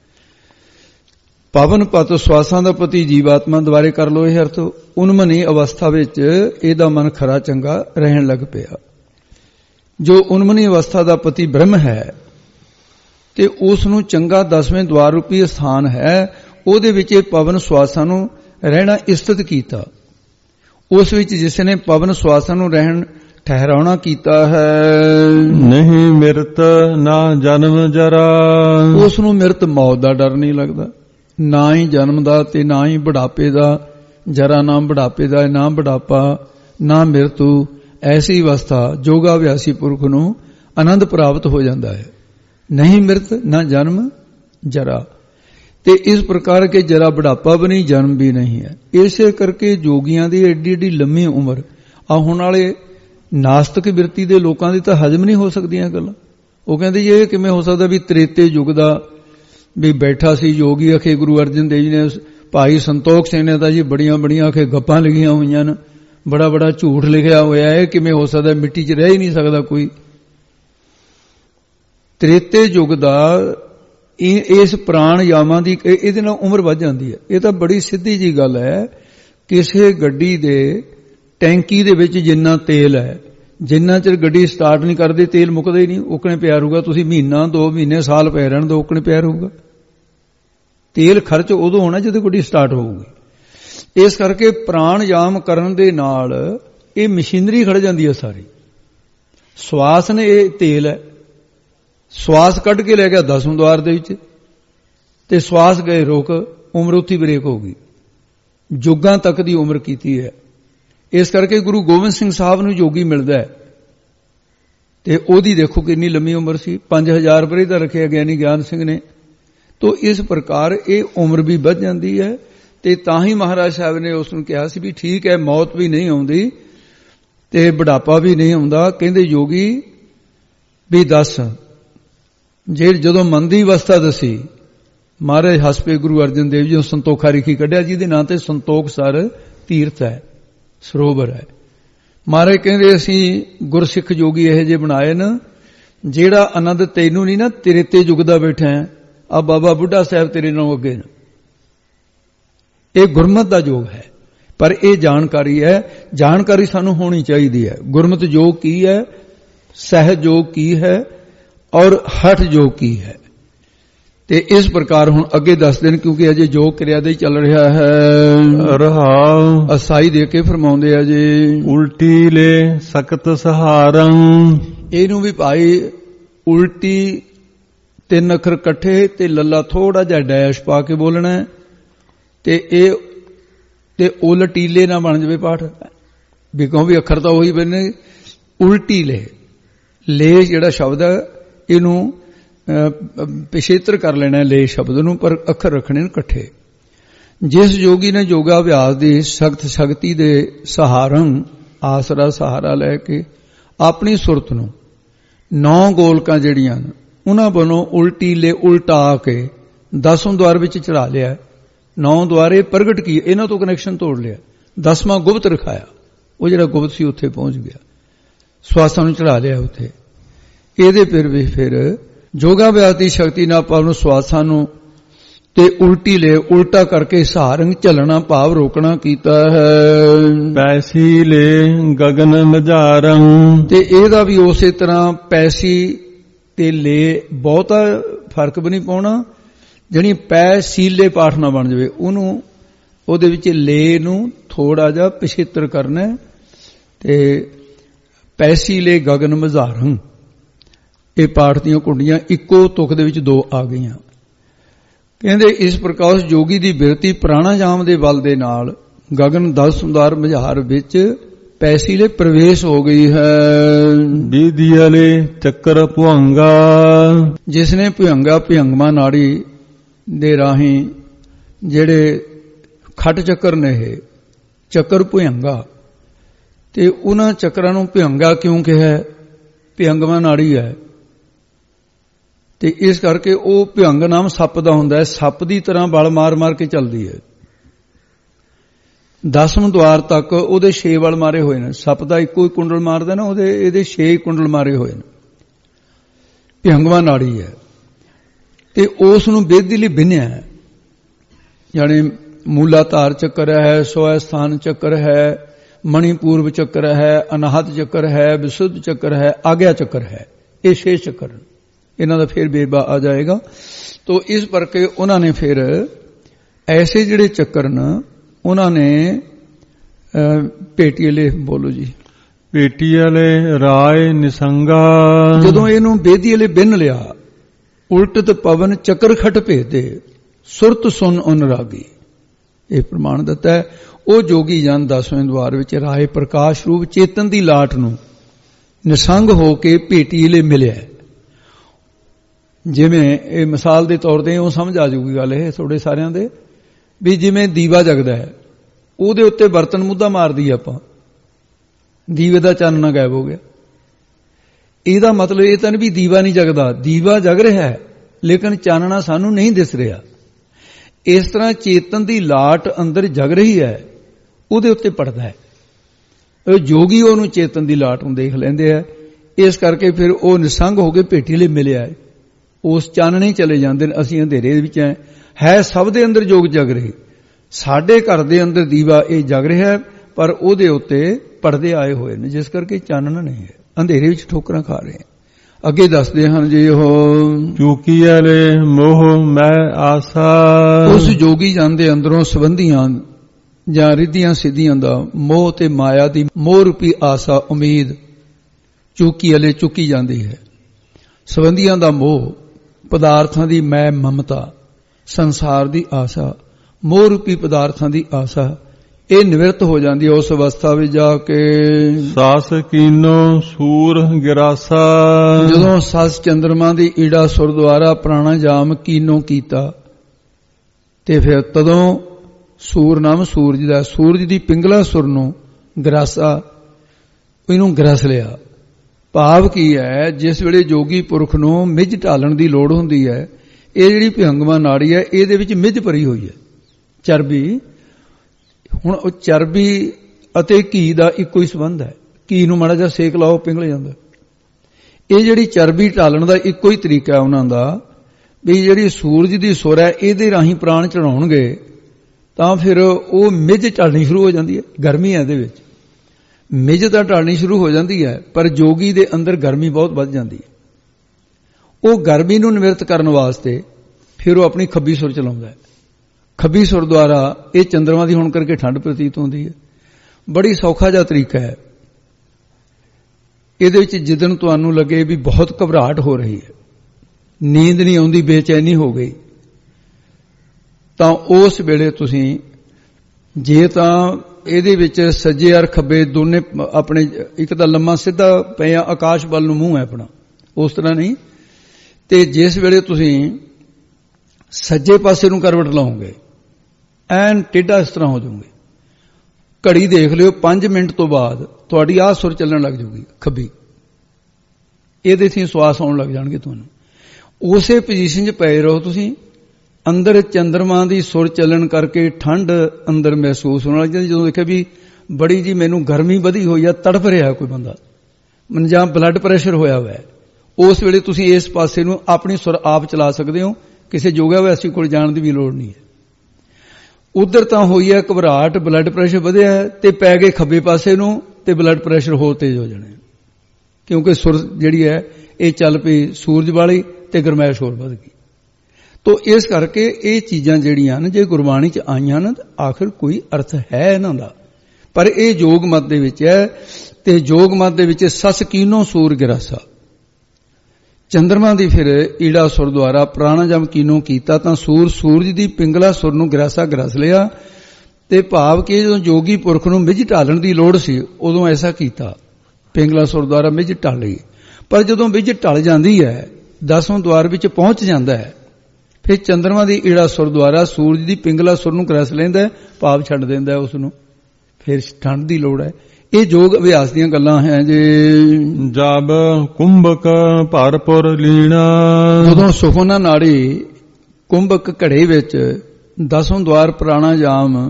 ਪਵਨ ਪਤ ਸਵਾਸਾਂ ਦਾ ਪਤੀ ਜੀਵਾਤਮਾ ਦੁਆਰੇ ਕਰ ਲੋ ਇਹ ਅਰਥ। ਉਨਮਨੀ ਅਵਸਥਾ ਵਿੱਚ ਇਹਦਾ ਮਨ ਖਰਾ ਚੰਗਾ ਰਹਿਣ ਲੱਗ ਪਿਆ। ਜੋ ਉਨਮਨੀ ਅਵਸਥਾ ਦਾ ਪਤੀ ਬ੍ਰਹਮ ਹੈ ਤੇ ਉਸ ਨੂੰ ਚੰਗਾ 10ਵੇਂ ਦਵਾਰ ਰੂਪੀ ਸਥਾਨ ਹੈ, ਉਹਦੇ ਵਿੱਚ ਇਹ ਪਵਨ ਸਵਾਸਾਂ ਨੂੰ ਰਹਿਣਾ ਇਸਤਤ ਕੀਤਾ। ਉਸ ਵਿੱਚ ਜਿਸ ਨੇ ਪਵਨ ਸਵਾਸਾਂ ਨੂੰ ਰਹਿਣ ਠਹਿਰਾਉਣਾ ਕੀਤਾ ਹੈ, ਨਹੀਂ ਮਿਰਤ ਨਾ ਜਨਮ ਜਰਾ। ਉਸ ਨੂੰ ਮਿਰਤ ਮੌਤ ਦਾ ਡਰ ਨਹੀਂ ਲੱਗਦਾ, ਨਾ ਹੀ ਜਨਮ ਦਾ ਤੇ ਨਾ ਹੀ ਬੁਢਾਪੇ ਦਾ। ਜਰਾ ਨਾ ਬੁਢਾਪੇ ਦਾ, ਨਾ ਬੁਢਾਪਾ ਨਾ ਮਿਰਤੂ। ਐਸੀ ਅਵਸਥਾ ਜੋਗਾ ਅਭਿਆਸੀ ਪੁਰਖ ਨੂੰ ਆਨੰਦ ਪ੍ਰਾਪਤ ਹੋ ਜਾਂਦਾ ਹੈ। ਨਹੀਂ ਮਿਰਤ ਨਾ ਜਨਮ ਜਰਾ। ਤੇ ਇਸ ਪ੍ਰਕਾਰ ਕੇ ਜਰਾ ਬੁਢਾਪਾ ਵੀ ਨਹੀਂ, ਜਨਮ ਵੀ ਨਹੀਂ ਹੈ। ਇਸੇ ਕਰਕੇ ਜੋਗੀਆਂ ਦੀ ਏਡੀ ਏਡੀ ਲੰਮੀ ਉਮਰ, ਆ ਹੁਣ ਵਾਲੇ ਨਾਸਤਿਕ ਬਿਰਤੀ ਦੇ ਲੋਕਾਂ ਦੀ ਤਾਂ ਹਜਮ ਨਹੀਂ ਹੋ ਸਕਦੀਆਂ ਗੱਲਾਂ। ਉਹ ਕਹਿੰਦੇ ਜੀ ਇਹ ਕਿਵੇਂ ਹੋ ਸਕਦਾ ਵੀ ਤ੍ਰੇਤੇ ਯੁੱਗ ਦਾ ਵੀ ਬੈਠਾ ਸੀ ਯੋਗੀ, ਅਖੇ ਗੁਰੂ ਅਰਜਨ ਦੇਵ ਜੀ ਨੇ, ਭਾਈ ਸੰਤੋਖ ਸਿੰਘ ਨੇ ਤਾਂ ਜੀ ਬੜੀਆਂ ਬੜੀਆਂ ਅਖੇ ਗੱਪਾਂ ਲਿਖੀਆਂ ਹੋਈਆਂ ਨੇ, ਬੜਾ ਬੜਾ ਝੂਠ ਲਿਖਿਆ ਹੋਇਆ ਹੈ, ਕਿਵੇਂ ਹੋ ਸਕਦਾ, ਮਿੱਟੀ 'ਚ ਰਹਿ ਹੀ ਨਹੀਂ ਸਕਦਾ ਕੋਈ। ਤ੍ਰੇਤੇ ਯੁੱਗ ਦਾ ਇਸ ਪ੍ਰਾਣਯਾਮਾਂ ਦੀ ਇਹਦੇ ਨਾਲ ਉਮਰ ਵੱਧ ਜਾਂਦੀ ਹੈ। ਇਹ ਤਾਂ ਬੜੀ ਸਿੱਧੀ ਜੀ ਗੱਲ ਹੈ। ਕਿਸੇ ਗੱਡੀ ਦੇ ਟੈਂਕੀ ਦੇ ਵਿੱਚ ਜਿੰਨਾ ਤੇਲ ਹੈ, ਜਿੰਨਾ ਚਿਰ ਗੱਡੀ ਸਟਾਰਟ ਨਹੀਂ ਕਰਦੇ ਤੇਲ ਮੁੱਕਦਾ ਹੀ ਨਹੀਂ, ਉਕਣੇ ਪਿਆ ਰਹੂਗਾ। ਤੁਸੀਂ ਮਹੀਨਾ 2 ਮਹੀਨੇ ਸਾਲ ਪੈ ਰਹਿਣ ਦੋ, ਉਕਣੇ ਪਿਆ ਰਹੂਗਾ। ਤੇਲ ਖਰਚ ਉਦੋਂ ਹੋਣਾ ਜਦੋਂ ਗੱਡੀ ਸਟਾਰਟ ਹੋਊਗੀ। ਇਸ ਕਰਕੇ ਪ੍ਰਾਣਯਾਮ ਕਰਨ ਦੇ ਨਾਲ ਇਹ ਮਸ਼ੀਨਰੀ ਖੜ ਜਾਂਦੀ ਹੈ ਸਾਰੀ। ਸਵਾਸ ਨੇ ਇਹ ਤੇਲ ਹੈ, ਸਵਾਸ ਕੱਢ ਕੇ ਲੈ ਗਿਆ 10ਵੇਂ ਦਵਾਰ ਦੇ ਵਿੱਚ ਤੇ ਸਵਾਸ ਗਏ ਰੋਕ, ਉਮਰ ਉੱਥੀ ਬ੍ਰੇਕ ਹੋ ਗਈ। ਯੁੱਗਾਂ ਤੱਕ ਦੀ ਉਮਰ ਕੀਤੀ ਹੈ। ਇਸ ਕਰਕੇ ਗੁਰੂ ਗੋਬਿੰਦ ਸਿੰਘ ਸਾਹਿਬ ਨੂੰ ਯੋਗੀ ਮਿਲਦਾ ਹੈ ਤੇ ਉਹਦੀ ਦੇਖੋ ਕਿੰਨੀ ਲੰਮੀ ਉਮਰ ਸੀ, 5000 ਵਰ੍ਹੇ ਦਾ ਰੱਖਿਆ ਗਿਆਨੀ ਗਿਆਨ ਸਿੰਘ ਨੇ। ਤੋ ਇਸ ਪ੍ਰਕਾਰ ਇਹ ਉਮਰ ਵੀ ਵੱਧ ਜਾਂਦੀ ਹੈ। ਤੇ ਤਾਂ ਹੀ ਮਹਾਰਾਜ ਸਾਹਿਬ ਨੇ ਉਸ ਨੂੰ ਕਿਹਾ ਸੀ ਵੀ ਠੀਕ ਹੈ, ਮੌਤ ਵੀ ਨਹੀਂ ਆਉਂਦੀ ਤੇ ਬੁਢਾਪਾ ਵੀ ਨਹੀਂ ਆਉਂਦਾ। ਕਹਿੰਦੇ ਯੋਗੀ ਵੀ ਦੱਸ, ਜੇ ਜਦੋਂ ਮਨ ਦੀ ਅਵਸਥਾ ਦੱਸੀ, ਮਹਾਰਾਜ ਹਸਪੇ ਗੁਰੂ ਅਰਜਨ ਦੇਵ ਜੀ ਸੰਤੋਖਾ ਰਿਖੀ ਕੱਢਿਆ, ਜਿਹਦੇ ਨਾਂ ਤੇ ਸੰਤੋਖ ਸਰ ਤੀਰਥ ਹੈ, ਸਰੋਵਰ ਹੈ। ਮਹਾਰਾਜ ਕਹਿੰਦੇ ਅਸੀਂ ਗੁਰਸਿੱਖ ਯੋਗੀ ਇਹੋ ਜਿਹੇ ਬਣਾਏ ਨਾ, ਜਿਹੜਾ ਆਨੰਦ ਤੈਨੂੰ ਨਹੀਂ ਨਾ, ਤੇਰੇ ਤੇ ਯੁੱਗ ਦਾ ਬੈਠਾ ਹੈ। ਆ ਬਾਬਾ ਬੁੱਢਾ ਸਾਹਿਬ ਤੇਰੇ ਨਾਲੋਂ ਅੱਗੇ ਨੇ। ਇਹ ਗੁਰਮਤਿ ਦਾ ਯੋਗ ਹੈ। ਪਰ ਇਹ ਜਾਣਕਾਰੀ ਹੈ, ਜਾਣਕਾਰੀ ਸਾਨੂੰ ਹੋਣੀ ਚਾਹੀਦੀ ਹੈ। ਗੁਰਮਤਿ ਯੋਗ ਕੀ ਹੈ, ਸਹਿਜ ਯੋਗ ਕੀ ਹੈ ਔਰ ਹਠ ਯੋਗ ਕੀ ਹੈ। ਤੇ ਇਸ ਪ੍ਰਕਾਰ ਹੁਣ ਅੱਗੇ ਦੱਸਦੇ ਨੇ, ਕਿਉਂਕਿ ਅਜੇ ਯੋਗ ਕਿਰਿਆ ਦਾ ਹੀ ਚੱਲ ਰਿਹਾ ਹੈ। ਰਹਾਉ ਅਸਾਈ ਦੇ ਕੇ ਫਰਮਾਉਂਦੇ ਆ ਜੀ, ਉਲਟੀ ਲੈ ਸਖਤ ਸਹਾਰੰ। ਇਹਨੂੰ ਵੀ ਭਾਈ ਉਲਟੀ 3 ਅੱਖਰ ਇਕੱਠੇ ਤੇ ਲੱਲਾ ਥੋੜਾ ਜਿਹਾ ਡੈਸ਼ ਪਾ ਕੇ ਬੋਲਣਾ ਤੇ ਇਹ ਤੇ ਉਲਟੀਲੇ ਨਾ ਬਣ ਜਾਵੇ ਪਾਠ, ਵੀ ਕਹੋ ਵੀ ਅੱਖਰ ਤਾਂ ਉਹੀ ਬਣੇ। ਉਲਟੀ ਲੈ ਜਿਹੜਾ ਸ਼ਬਦ ਹੈ ਇਹਨੂੰ ਪਿਛੇਤਰ ਕਰ ਲੈਣਾ ਲੈ ਸ਼ਬਦ ਨੂੰ, ਪਰ ਅੱਖਰ ਰੱਖਣੇ ਨੇ ਇਕੱਠੇ। ਜਿਸ ਯੋਗੀ ਨੇ ਯੋਗਾ ਅਭਿਆਸ ਦੀ ਸਖਤ ਸ਼ਕਤੀ ਦੇ ਸਹਾਰਨ ਆਸਰਾ ਸਹਾਰਾ ਲੈ ਕੇ ਆਪਣੀ ਸੁਰਤ ਨੂੰ 9 ਗੋਲਕਾਂ ਜਿਹੜੀਆਂ ਨੇ ਉਹਨਾਂ ਵੱਲੋਂ ਉਲਟੀ ਲੈ ਉਲਟਾ ਕੇ 10ਵੇਂ ਦਵਾਰ ਵਿੱਚ ਚੜਾ ਲਿਆ। 9 ਦੁਆਰੇ ਪ੍ਰਗਟ ਕੀ, ਇਹਨਾਂ ਤੋਂ ਕਨੈਕਸ਼ਨ ਤੋੜ ਲਿਆ। 10ਵਾਂ ਗੁਪਤ ਰਖਾਇਆ, ਉਹ ਜਿਹੜਾ ਗੁਪਤ ਸੀ ਉੱਥੇ ਪਹੁੰਚ ਗਿਆ, ਸਵਾਸਾਂ ਨੂੰ ਚੜਾ ਲਿਆ ਉੱਥੇ। ਇਹਦੇ ਫਿਰ ਯੋਗਾ ਅਭਿਆਸ ਦੀ ਸ਼ਕਤੀ ਨਾਲ ਆਪਾਂ ਨੂੰ ਸਵਾਸਾਂ ਨੂੰ ਤੇ ਉਲਟੀ ਲੈ ਉਲਟਾ ਕਰਕੇ ਸਹਾਰੰਗ ਚੱਲਣਾ ਭਾਵ ਰੋਕਣਾ ਕੀਤਾ ਹੈ। ਪੈਸੀ ਲੈ ਗਗਨ ਮਝਾਰੰ। ਤੇ ਇਹਦਾ ਵੀ ਉਸੇ ਤਰ੍ਹਾਂ ਪੈਸੀ ਤੇ ਲੈ ਬਹੁਤਾ ਫਰਕ ਵੀ ਨਹੀਂ ਪਾਉਣਾ, ਜਿਹੜੀ ਪੈ ਸੀਲੇ ਪਾਠ ਨਾ ਬਣ ਜਾਵੇ, ਉਹਨੂੰ ਉਹਦੇ ਵਿੱਚ ਲੈ ਨੂੰ ਥੋੜਾ ਜਿਹਾ ਪਿਛੇਤਰ ਕਰਨਾ ਤੇ ਪੈਸੀ ਲੈ ਗਗਨ ਮਝਾਰੰ। ਇਹ ਪਾਠ ਦੀਆਂ ਕੁੰਡੀਆਂ ਇੱਕੋ ਤੁਕ ਦੇ ਵਿੱਚ 2 ਆ ਗਈਆਂ। ਕਹਿੰਦੇ ਇਸ ਪ੍ਰਕਾਰ ਯੋਗੀ ਦੀ ਬਿਰਤੀ ਪ੍ਰਾਣਾਯਾਮ ਦੇ ਬਲ ਦੇ ਨਾਲ ਗਗਨ 10 ਸੁੰਦਰ ਮਝਾਰ ਵਿੱਚ ਪੈਸੀ ਲੈ ਪ੍ਰਵੇਸ਼ ਹੋ ਗਈ ਹੈ। ਵਿਧਿਆਲੇ ਚੱਕਰ ਭੁੰਗਾ। ਜਿਸ ਨੇ ਭੁੰਗਮਾ ਨਾੜੀ ਦੇ ਰਾਹੀਂ ਜਿਹੜੇ ਖੱਟ ਚੱਕਰ ਨੇ, ਇਹ ਚੱਕਰ ਭੁੰਗਾ, ਤੇ ਉਹਨਾਂ ਚੱਕਰਾਂ ਨੂੰ ਭੁੰਗਾ ਕਿਉਂ ਕਿਹਾ? ਭੁੰਗਮਾ ਨਾੜੀ ਹੈ ਤੇ ਇਸ ਕਰਕੇ ਉਹ ਭੁੰਗ ਨਾਮ ਸੱਪ ਦਾ ਹੁੰਦਾ ਹੈ। ਸੱਪ ਦੀ ਤਰ੍ਹਾਂ ਬਲ ਮਾਰ ਮਾਰ ਕੇ ਚੱਲਦੀ ਹੈ। 10ਵੇਂ ਦੁਆਰ ਤੱਕ ਉਹਦੇ 6 ਵਲ ਮਾਰੇ ਹੋਏ ਨੇ। ਸੱਪ ਦਾ ਇੱਕੋ ਹੀ ਕੁੰਡਲ ਮਾਰਦਾ ਨਾ, ਇਹਦੇ 6 ਕੁੰਡਲ ਮਾਰੇ ਹੋਏ ਨੇ। ਭਿਅੰਗਵਾ ਨਾੜੀ ਹੈ ਤੇ ਉਸ ਨੂੰ ਬੇਦੀ ਲਈ ਬਿੰਨਿਆ ਹੈ। ਯਾਨੀ ਮੂਲਾਧਾਰ ਚੱਕਰ ਹੈ, ਸਵੈ ਸਥਾਨ ਚੱਕਰ ਹੈ, ਮਣੀਪੂਰਵ ਚੱਕਰ ਹੈ, ਅਨਾਹਤ ਚੱਕਰ ਹੈ, ਵਿਸੁੱਧ ਚੱਕਰ ਹੈ, ਆਗਿਆ ਚੱਕਰ ਹੈ। ਇਹ 6 ਚੱਕਰ ਇਹਨਾਂ ਦਾ ਫਿਰ ਬੇਬਾ ਆ ਜਾਏਗਾ। ਤੋ ਇਸ ਕਰਕੇ ਉਹਨਾਂ ਨੇ ਫਿਰ ਐਸੇ ਜਿਹੜੇ ਚੱਕਰ ਨੇ ਉਹਨਾਂ ਨੇ ਪੇਟੀ ਵਾਲੇ ਬੋਲੋ ਜੀ, ਪੇਟੀ ਵਾਲੇ ਰਾਏ ਨਿਸੰਗਾ। ਜਦੋਂ ਇਹਨੂੰ ਬੇਦੀ ਵਾਲੇ ਬਿੰਨ ਲਿਆ, ਉਲਟਤ ਪਵਨ ਚੱਕਰ ਖਟ ਭੇਦੇ ਸੁਰਤ ਸੁਨ ਅਨੁਰਾਗੀ। ਇਹ ਪ੍ਰਮਾਣ ਦਿੱਤਾ ਹੈ। ਉਹ ਜੋਗੀ ਜਨ 10ਵੇਂ ਦੁਆਰ ਵਿੱਚ ਰਾਏ ਪ੍ਰਕਾਸ਼ ਰੂਪ ਚੇਤਨ ਦੀ ਲਾਟ ਨੂੰ ਨਿਸੰਗ ਹੋ ਕੇ ਭੇਟੀ ਵਾਲੇ ਮਿਲਿਆ। ਜਿਵੇਂ ਇਹ ਮਿਸਾਲ ਦੇ ਤੌਰ ਤੇ ਉਹ ਸਮਝ ਆ ਜਾਊਗੀ ਗੱਲ ਇਹ ਤੁਹਾਡੇ ਸਾਰਿਆਂ ਦੇ, ਵੀ ਜਿਵੇਂ ਦੀਵਾ ਜਗਦਾ ਹੈ, ਉਹਦੇ ਉੱਤੇ ਬਰਤਨ ਮੁੱਦਾ ਮਾਰਦੀ ਆਪਾਂ, ਦੀਵੇ ਦਾ ਚਾਨਣਾ ਗਾਇਬ ਹੋ ਗਿਆ। ਇਹਦਾ ਮਤਲਬ ਇਹ ਤਾਂ ਨਹੀਂ ਵੀ ਦੀਵਾ ਨਹੀਂ ਜਗਦਾ, ਦੀਵਾ ਜਗ ਰਿਹਾ ਹੈ ਲੇਕਿਨ ਚਾਨਣਾ ਸਾਨੂੰ ਨਹੀਂ ਦਿਸ ਰਿਹਾ। ਇਸ ਤਰ੍ਹਾਂ ਚੇਤਨ ਦੀ ਲਾਟ ਅੰਦਰ ਜਗ ਰਹੀ ਹੈ, ਉਹਦੇ ਉੱਤੇ ਪੜਦਾ ਹੈ। ਉਹ ਜੋਗੀ ਉਹਨੂੰ ਚੇਤਨ ਦੀ ਲਾਟ ਨੂੰ ਦੇਖ ਲੈਂਦੇ ਆ। ਇਸ ਕਰਕੇ ਫਿਰ ਉਹ ਨਿਸੰਗ ਹੋ ਕੇ ਭੇਟੀ ਲਈ ਮਿਲਿਆ। ਉਸ ਚਾਨਣੇ ਚਲੇ ਜਾਂਦੇ ਨੇ। ਅਸੀਂ ਅੰਧੇਰੇ ਵਿੱਚ ਹੈ ਸਭ ਦੇ ਅੰਦਰ ਜੋਗ ਜਗ ਰਹੀ। ਸਾਡੇ ਘਰ ਦੇ ਅੰਦਰ ਦੀਵਾ ਇਹ ਜਗ ਰਿਹਾ ਹੈ, ਪਰ ਉਹਦੇ ਉੱਤੇ ਪਰਦੇ ਆਏ ਹੋਏ ਨੇ, ਜਿਸ ਕਰਕੇ ਚਾਨਣਾ ਨਹੀਂ ਹੈ, ਅੰਧੇਰੇ ਵਿੱਚ ਠੋਕਰਾਂ ਖਾ ਰਹੇ ਹਾਂ। ਅੱਗੇ ਦੱਸਦੇ ਹਨ ਜੀ, ਉਹ ਚੂਕੀ ਵਾਲੇ ਮੋਹ ਮੈਂ ਆਸਾ। ਉਸ ਜੋਗੀ ਜਨ ਦੇ ਅੰਦਰੋਂ ਸੰਬੰਧੀਆਂ ਜਾਂ ਰਿੱਧੀਆਂ ਸਿੱਧੀਆਂ ਦਾ ਮੋਹ ਤੇ ਮਾਇਆ ਦੀ ਮੋਹ ਰੂਪੀ ਆਸਾ ਉਮੀਦ ਚੂਕੀ ਵਾਲੇ ਚੁੱਕੀ ਜਾਂਦੀ ਹੈ। ਸੰਬੰਧੀਆਂ ਦਾ ਮੋਹ, ਪਦਾਰਥਾਂ ਦੀ ਮੈਂ ਮਮਤਾ, ਸੰਸਾਰ ਦੀ ਆਸਾ, ਮੋਹ ਰੂਪੀ ਪਦਾਰਥਾਂ ਦੀ ਆਸਾ, ਇਹ ਨਿਵਰਤ ਹੋ ਜਾਂਦੀ ਹੈ। ਉਸ ਅਵਸਥਾ ਵਿੱਚ ਜਾ ਕੇ ਸਾਸ ਕੀਨੋ ਸੂਰ ਗਿਰਾਸਾ। ਜਦੋਂ ਸੱਸ ਚੰਦਰਮਾ ਦੀ ਈੜਾ ਸੁਰ ਦੁਆਰਾ ਪ੍ਰਾਣਾਯਾਮ ਕੀਨੋ ਕੀਤਾ ਤੇ ਫਿਰ ਤਦੋਂ ਸੂਰ ਨਾਮ ਸੂਰਜ ਦਾ, ਸੂਰਜ ਦੀ ਪਿੰਗਲਾ ਸੁਰ ਨੂੰ ਗਰਾਸਾ, ਇਹਨੂੰ ਗਰਸ ਲਿਆ। ਭਾਵ ਕੀ ਹੈ, ਜਿਸ ਵੇਲੇ ਜੋਗੀ ਪੁਰਖ ਨੂੰ ਮਿੱਝ ਢਾਲਣ ਦੀ ਲੋੜ ਹੁੰਦੀ ਹੈ, ਇਹ ਜਿਹੜੀ ਭਿਅੰਗਵਾ ਨਾੜੀ ਹੈ ਇਹਦੇ ਵਿੱਚ ਮਿੱਝ ਭਰੀ ਹੋਈ ਹੈ, ਚਰਬੀ। ਹੁਣ ਉਹ ਚਰਬੀ ਅਤੇ ਘੀ ਦਾ ਇੱਕੋ ਹੀ ਸੰਬੰਧ ਹੈ। ਘੀ ਨੂੰ ਮਾੜਾ ਜਿਹਾ ਸੇਕ ਲਾਓ, ਪਿੰਗਲ ਜਾਂਦਾ। ਇਹ ਜਿਹੜੀ ਚਰਬੀ ਢਾਲਣ ਦਾ ਇੱਕੋ ਹੀ ਤਰੀਕਾ ਹੈ ਉਹਨਾਂ ਦਾ, ਵੀ ਜਿਹੜੀ ਸੂਰਜ ਦੀ ਸੁਰ ਹੈ ਇਹਦੇ ਰਾਹੀਂ ਪ੍ਰਾਣ ਚੜਾਉਣਗੇ ਤਾਂ ਫਿਰ ਉਹ ਮਿੱਝ ਢਲਣੀ ਸ਼ੁਰੂ ਹੋ ਜਾਂਦੀ ਹੈ। ਗਰਮੀ ਹੈ ਇਹਦੇ ਵਿੱਚ, ਮਿੱਝ ਤਾਂ ਢਲਣੀ ਸ਼ੁਰੂ ਹੋ ਜਾਂਦੀ ਹੈ, ਪਰ ਜੋਗੀ ਦੇ ਅੰਦਰ ਗਰਮੀ ਬਹੁਤ ਵੱਧ ਜਾਂਦੀ ਹੈ। ਉਹ ਗਰਮੀ ਨੂੰ ਨਿਵਰਤ ਕਰਨ ਵਾਸਤੇ ਫਿਰ ਉਹ ਆਪਣੀ ਖੱਬੀ ਸੁਰ ਚਲਾਉਂਦਾ ਹੈ। ਖੱਬੀ ਸੁਰ ਦੁਆਰਾ ਇਹ ਚੰਦਰਮਾ ਦੀ ਹੋਣ ਕਰਕੇ ਠੰਡ ਪ੍ਰਤੀਤ ਹੁੰਦੀ ਹੈ। ਬੜੀ ਸੌਖਾ ਜਿਹਾ ਤਰੀਕਾ ਹੈ। ਇਹਦੇ ਵਿੱਚ ਜਿੱਦਣ ਤੁਹਾਨੂੰ ਲੱਗੇ ਵੀ ਬਹੁਤ ਘਬਰਾਹਟ ਹੋ ਰਹੀ ਹੈ, ਨੀਂਦ ਨਹੀਂ ਆਉਂਦੀ, ਬੇਚੈਨੀ ਹੋ ਗਈ, ਤਾਂ ਉਸ ਵੇਲੇ ਤੁਸੀਂ ਜੇ ਤਾਂ ਇਹਦੇ ਵਿੱਚ ਸੱਜੇ ਔਰ ਖੱਬੇ ਦੋਨੇ ਆਪਣੇ, ਇੱਕ ਤਾਂ ਲੰਮਾ ਸਿੱਧਾ ਪਿਆ ਆਕਾਸ਼ ਵੱਲ ਨੂੰ ਮੂੰਹ ਹੈ ਆਪਣਾ, ਉਸ ਤਰ੍ਹਾਂ ਨਹੀਂ, ਤੇ ਜਿਸ ਵੇਲੇ ਤੁਸੀਂ ਸੱਜੇ ਪਾਸੇ ਨੂੰ ਕਰਵਟ ਲਾਓਗੇ ਐਨ ਟੇਢਾ ਇਸ ਤਰ੍ਹਾਂ ਹੋ ਜਾਓਗੇ। ਘੜੀ ਦੇਖ ਲਿਓ, 5 ਮਿੰਟ ਤੋਂ ਬਾਅਦ ਤੁਹਾਡੀ ਆਹ ਸੁਰ ਚੱਲਣ ਲੱਗ ਜਾਊਗੀ ਖੱਬੀ, ਇਹਦੇ ਸੀ ਸਵਾਸ ਆਉਣ ਲੱਗ ਜਾਣਗੇ ਤੁਹਾਨੂੰ। ਉਸੇ ਪੋਜੀਸ਼ਨ 'ਚ ਪਏ ਰਹੋ ਤੁਸੀਂ। ਅੰਦਰ ਚੰਦਰਮਾ ਦੀ ਸੁਰ ਚੱਲਣ ਕਰਕੇ ਠੰਡ ਅੰਦਰ ਮਹਿਸੂਸ ਹੋਣ ਲੱਗ ਜਾਂਦੀ। ਜਦੋਂ ਦੇਖਿਆ ਵੀ ਬੜੀ ਜੀ ਮੈਨੂੰ ਗਰਮੀ ਵਧੀ ਹੋਈ ਆ, ਤੜਫ ਰਿਹਾ ਕੋਈ ਬੰਦਾ, ਜਾਂ ਬਲੱਡ ਪ੍ਰੈਸ਼ਰ ਹੋਇਆ ਹੋਇਆ, ਉਸ ਵੇਲੇ ਤੁਸੀਂ ਇਸ ਪਾਸੇ ਨੂੰ ਆਪਣੀ ਸੁਰ ਆਪ ਚਲਾ ਸਕਦੇ ਹੋ। ਕਿਸੇ ਜੋਗਾ ਵਾਸੀ ਕੋਲ ਜਾਣ ਦੀ ਵੀ ਲੋੜ ਨਹੀਂ ਹੈ। ਉਧਰ ਤਾਂ ਹੋਈ ਹੈ ਘਬਰਾਹਟ, ਬਲੱਡ ਪ੍ਰੈਸ਼ਰ ਵਧਿਆ ਤੇ ਪੈ ਗਏ ਖੱਬੇ ਪਾਸੇ ਨੂੰ ਤੇ ਬਲੱਡ ਪ੍ਰੈਸ਼ਰ ਹੋਰ ਤੇਜ਼ ਹੋ ਜਾਣੇ, ਕਿਉਂਕਿ ਸੁਰ ਜਿਹੜੀ ਹੈ ਇਹ ਚੱਲ ਪਈ ਸੂਰਜ ਵਾਲੀ ਤੇ ਗਰਮੈਸ਼ ਹੋਰ ਵੱਧ ਗਈ। ਤੋ ਇਸ ਕਰਕੇ ਇਹ ਚੀਜ਼ਾਂ ਜਿਹੜੀਆਂ ਨੇ ਜੇ ਗੁਰਬਾਣੀ 'ਚ ਆਈਆਂ ਨੇ ਤਾਂ ਆਖਿਰ ਕੋਈ ਅਰਥ ਹੈ ਇਹਨਾਂ ਦਾ, ਪਰ ਇਹ ਜੋਗ ਮਤ ਦੇ ਵਿੱਚ ਹੈ। ਤੇ ਜੋਗ ਮਤ ਦੇ ਵਿੱਚ ਸਸ ਕੀਨੋ ਸੂਰ ਗਿਰਾਸਾ, ਚੰਦਰਮਾ ਦੀ ਫਿਰ ਈੜਾ ਸੁਰ ਦੁਆਰਾ ਪ੍ਰਾਣਾਯਾਮ ਕੀਨੋ ਕੀਤਾ ਤਾਂ ਸੂਰਜ ਦੀ ਪਿੰਗਲਾ ਸੁਰ ਨੂੰ ਗਿਰਾਸਾ ਗਰਸ ਲਿਆ। ਤੇ ਭਾਵ ਕਿ ਜਦੋਂ ਜੋਗੀ ਪੁਰਖ ਨੂੰ ਮਿੱਝ ਢਾਲਣ ਦੀ ਲੋੜ ਸੀ ਉਦੋਂ ਐਸਾ ਕੀਤਾ, ਪਿੰਗਲਾ ਸੁਰ ਦੁਆਰਾ ਮਿੱਝ ਢਲ ਲਈ। ਪਰ ਜਦੋਂ ਮਿੱਝ ਢਲ ਜਾਂਦੀ ਹੈ, 10ਵੇਂ ਦੁਆਰ ਵਿੱਚ ਪਹੁੰਚ ਜਾਂਦਾ ਹੈ, ਫਿਰ ਚੰਦਰਮਾ ਦੀ ਈੜਾ ਸੁਰ ਦੁਆਰਾ ਸੂਰਜ ਦੀ ਪਿੰਗਲਾ ਸੁਰ ਨੂੰ ਗਰਸ ਲੈਂਦਾ, ਭਾਵ ਛੱਡ ਦਿੰਦਾ ਉਸ ਨੂੰ, ਫਿਰ ਠੰਡ ਦੀ ਲੋੜ ਹੈ। ਇਹ ਜੋਗ ਅਭਿਆਸ ਦੀਆਂ ਗੱਲਾਂ ਹੈ। ਜੇ ਜਬ ਕੁੰਭਕ ਭਰਪੁਰ ਲੀਣਾ, ਜਦੋਂ ਸੁਖਨਾ ਨਾੜੀ ਕੁੰਭਕ ਘੜੇ ਵਿੱਚ 10ਵੇਂ ਦੁਆਰ ਪ੍ਰਾਣਾਯਾਮ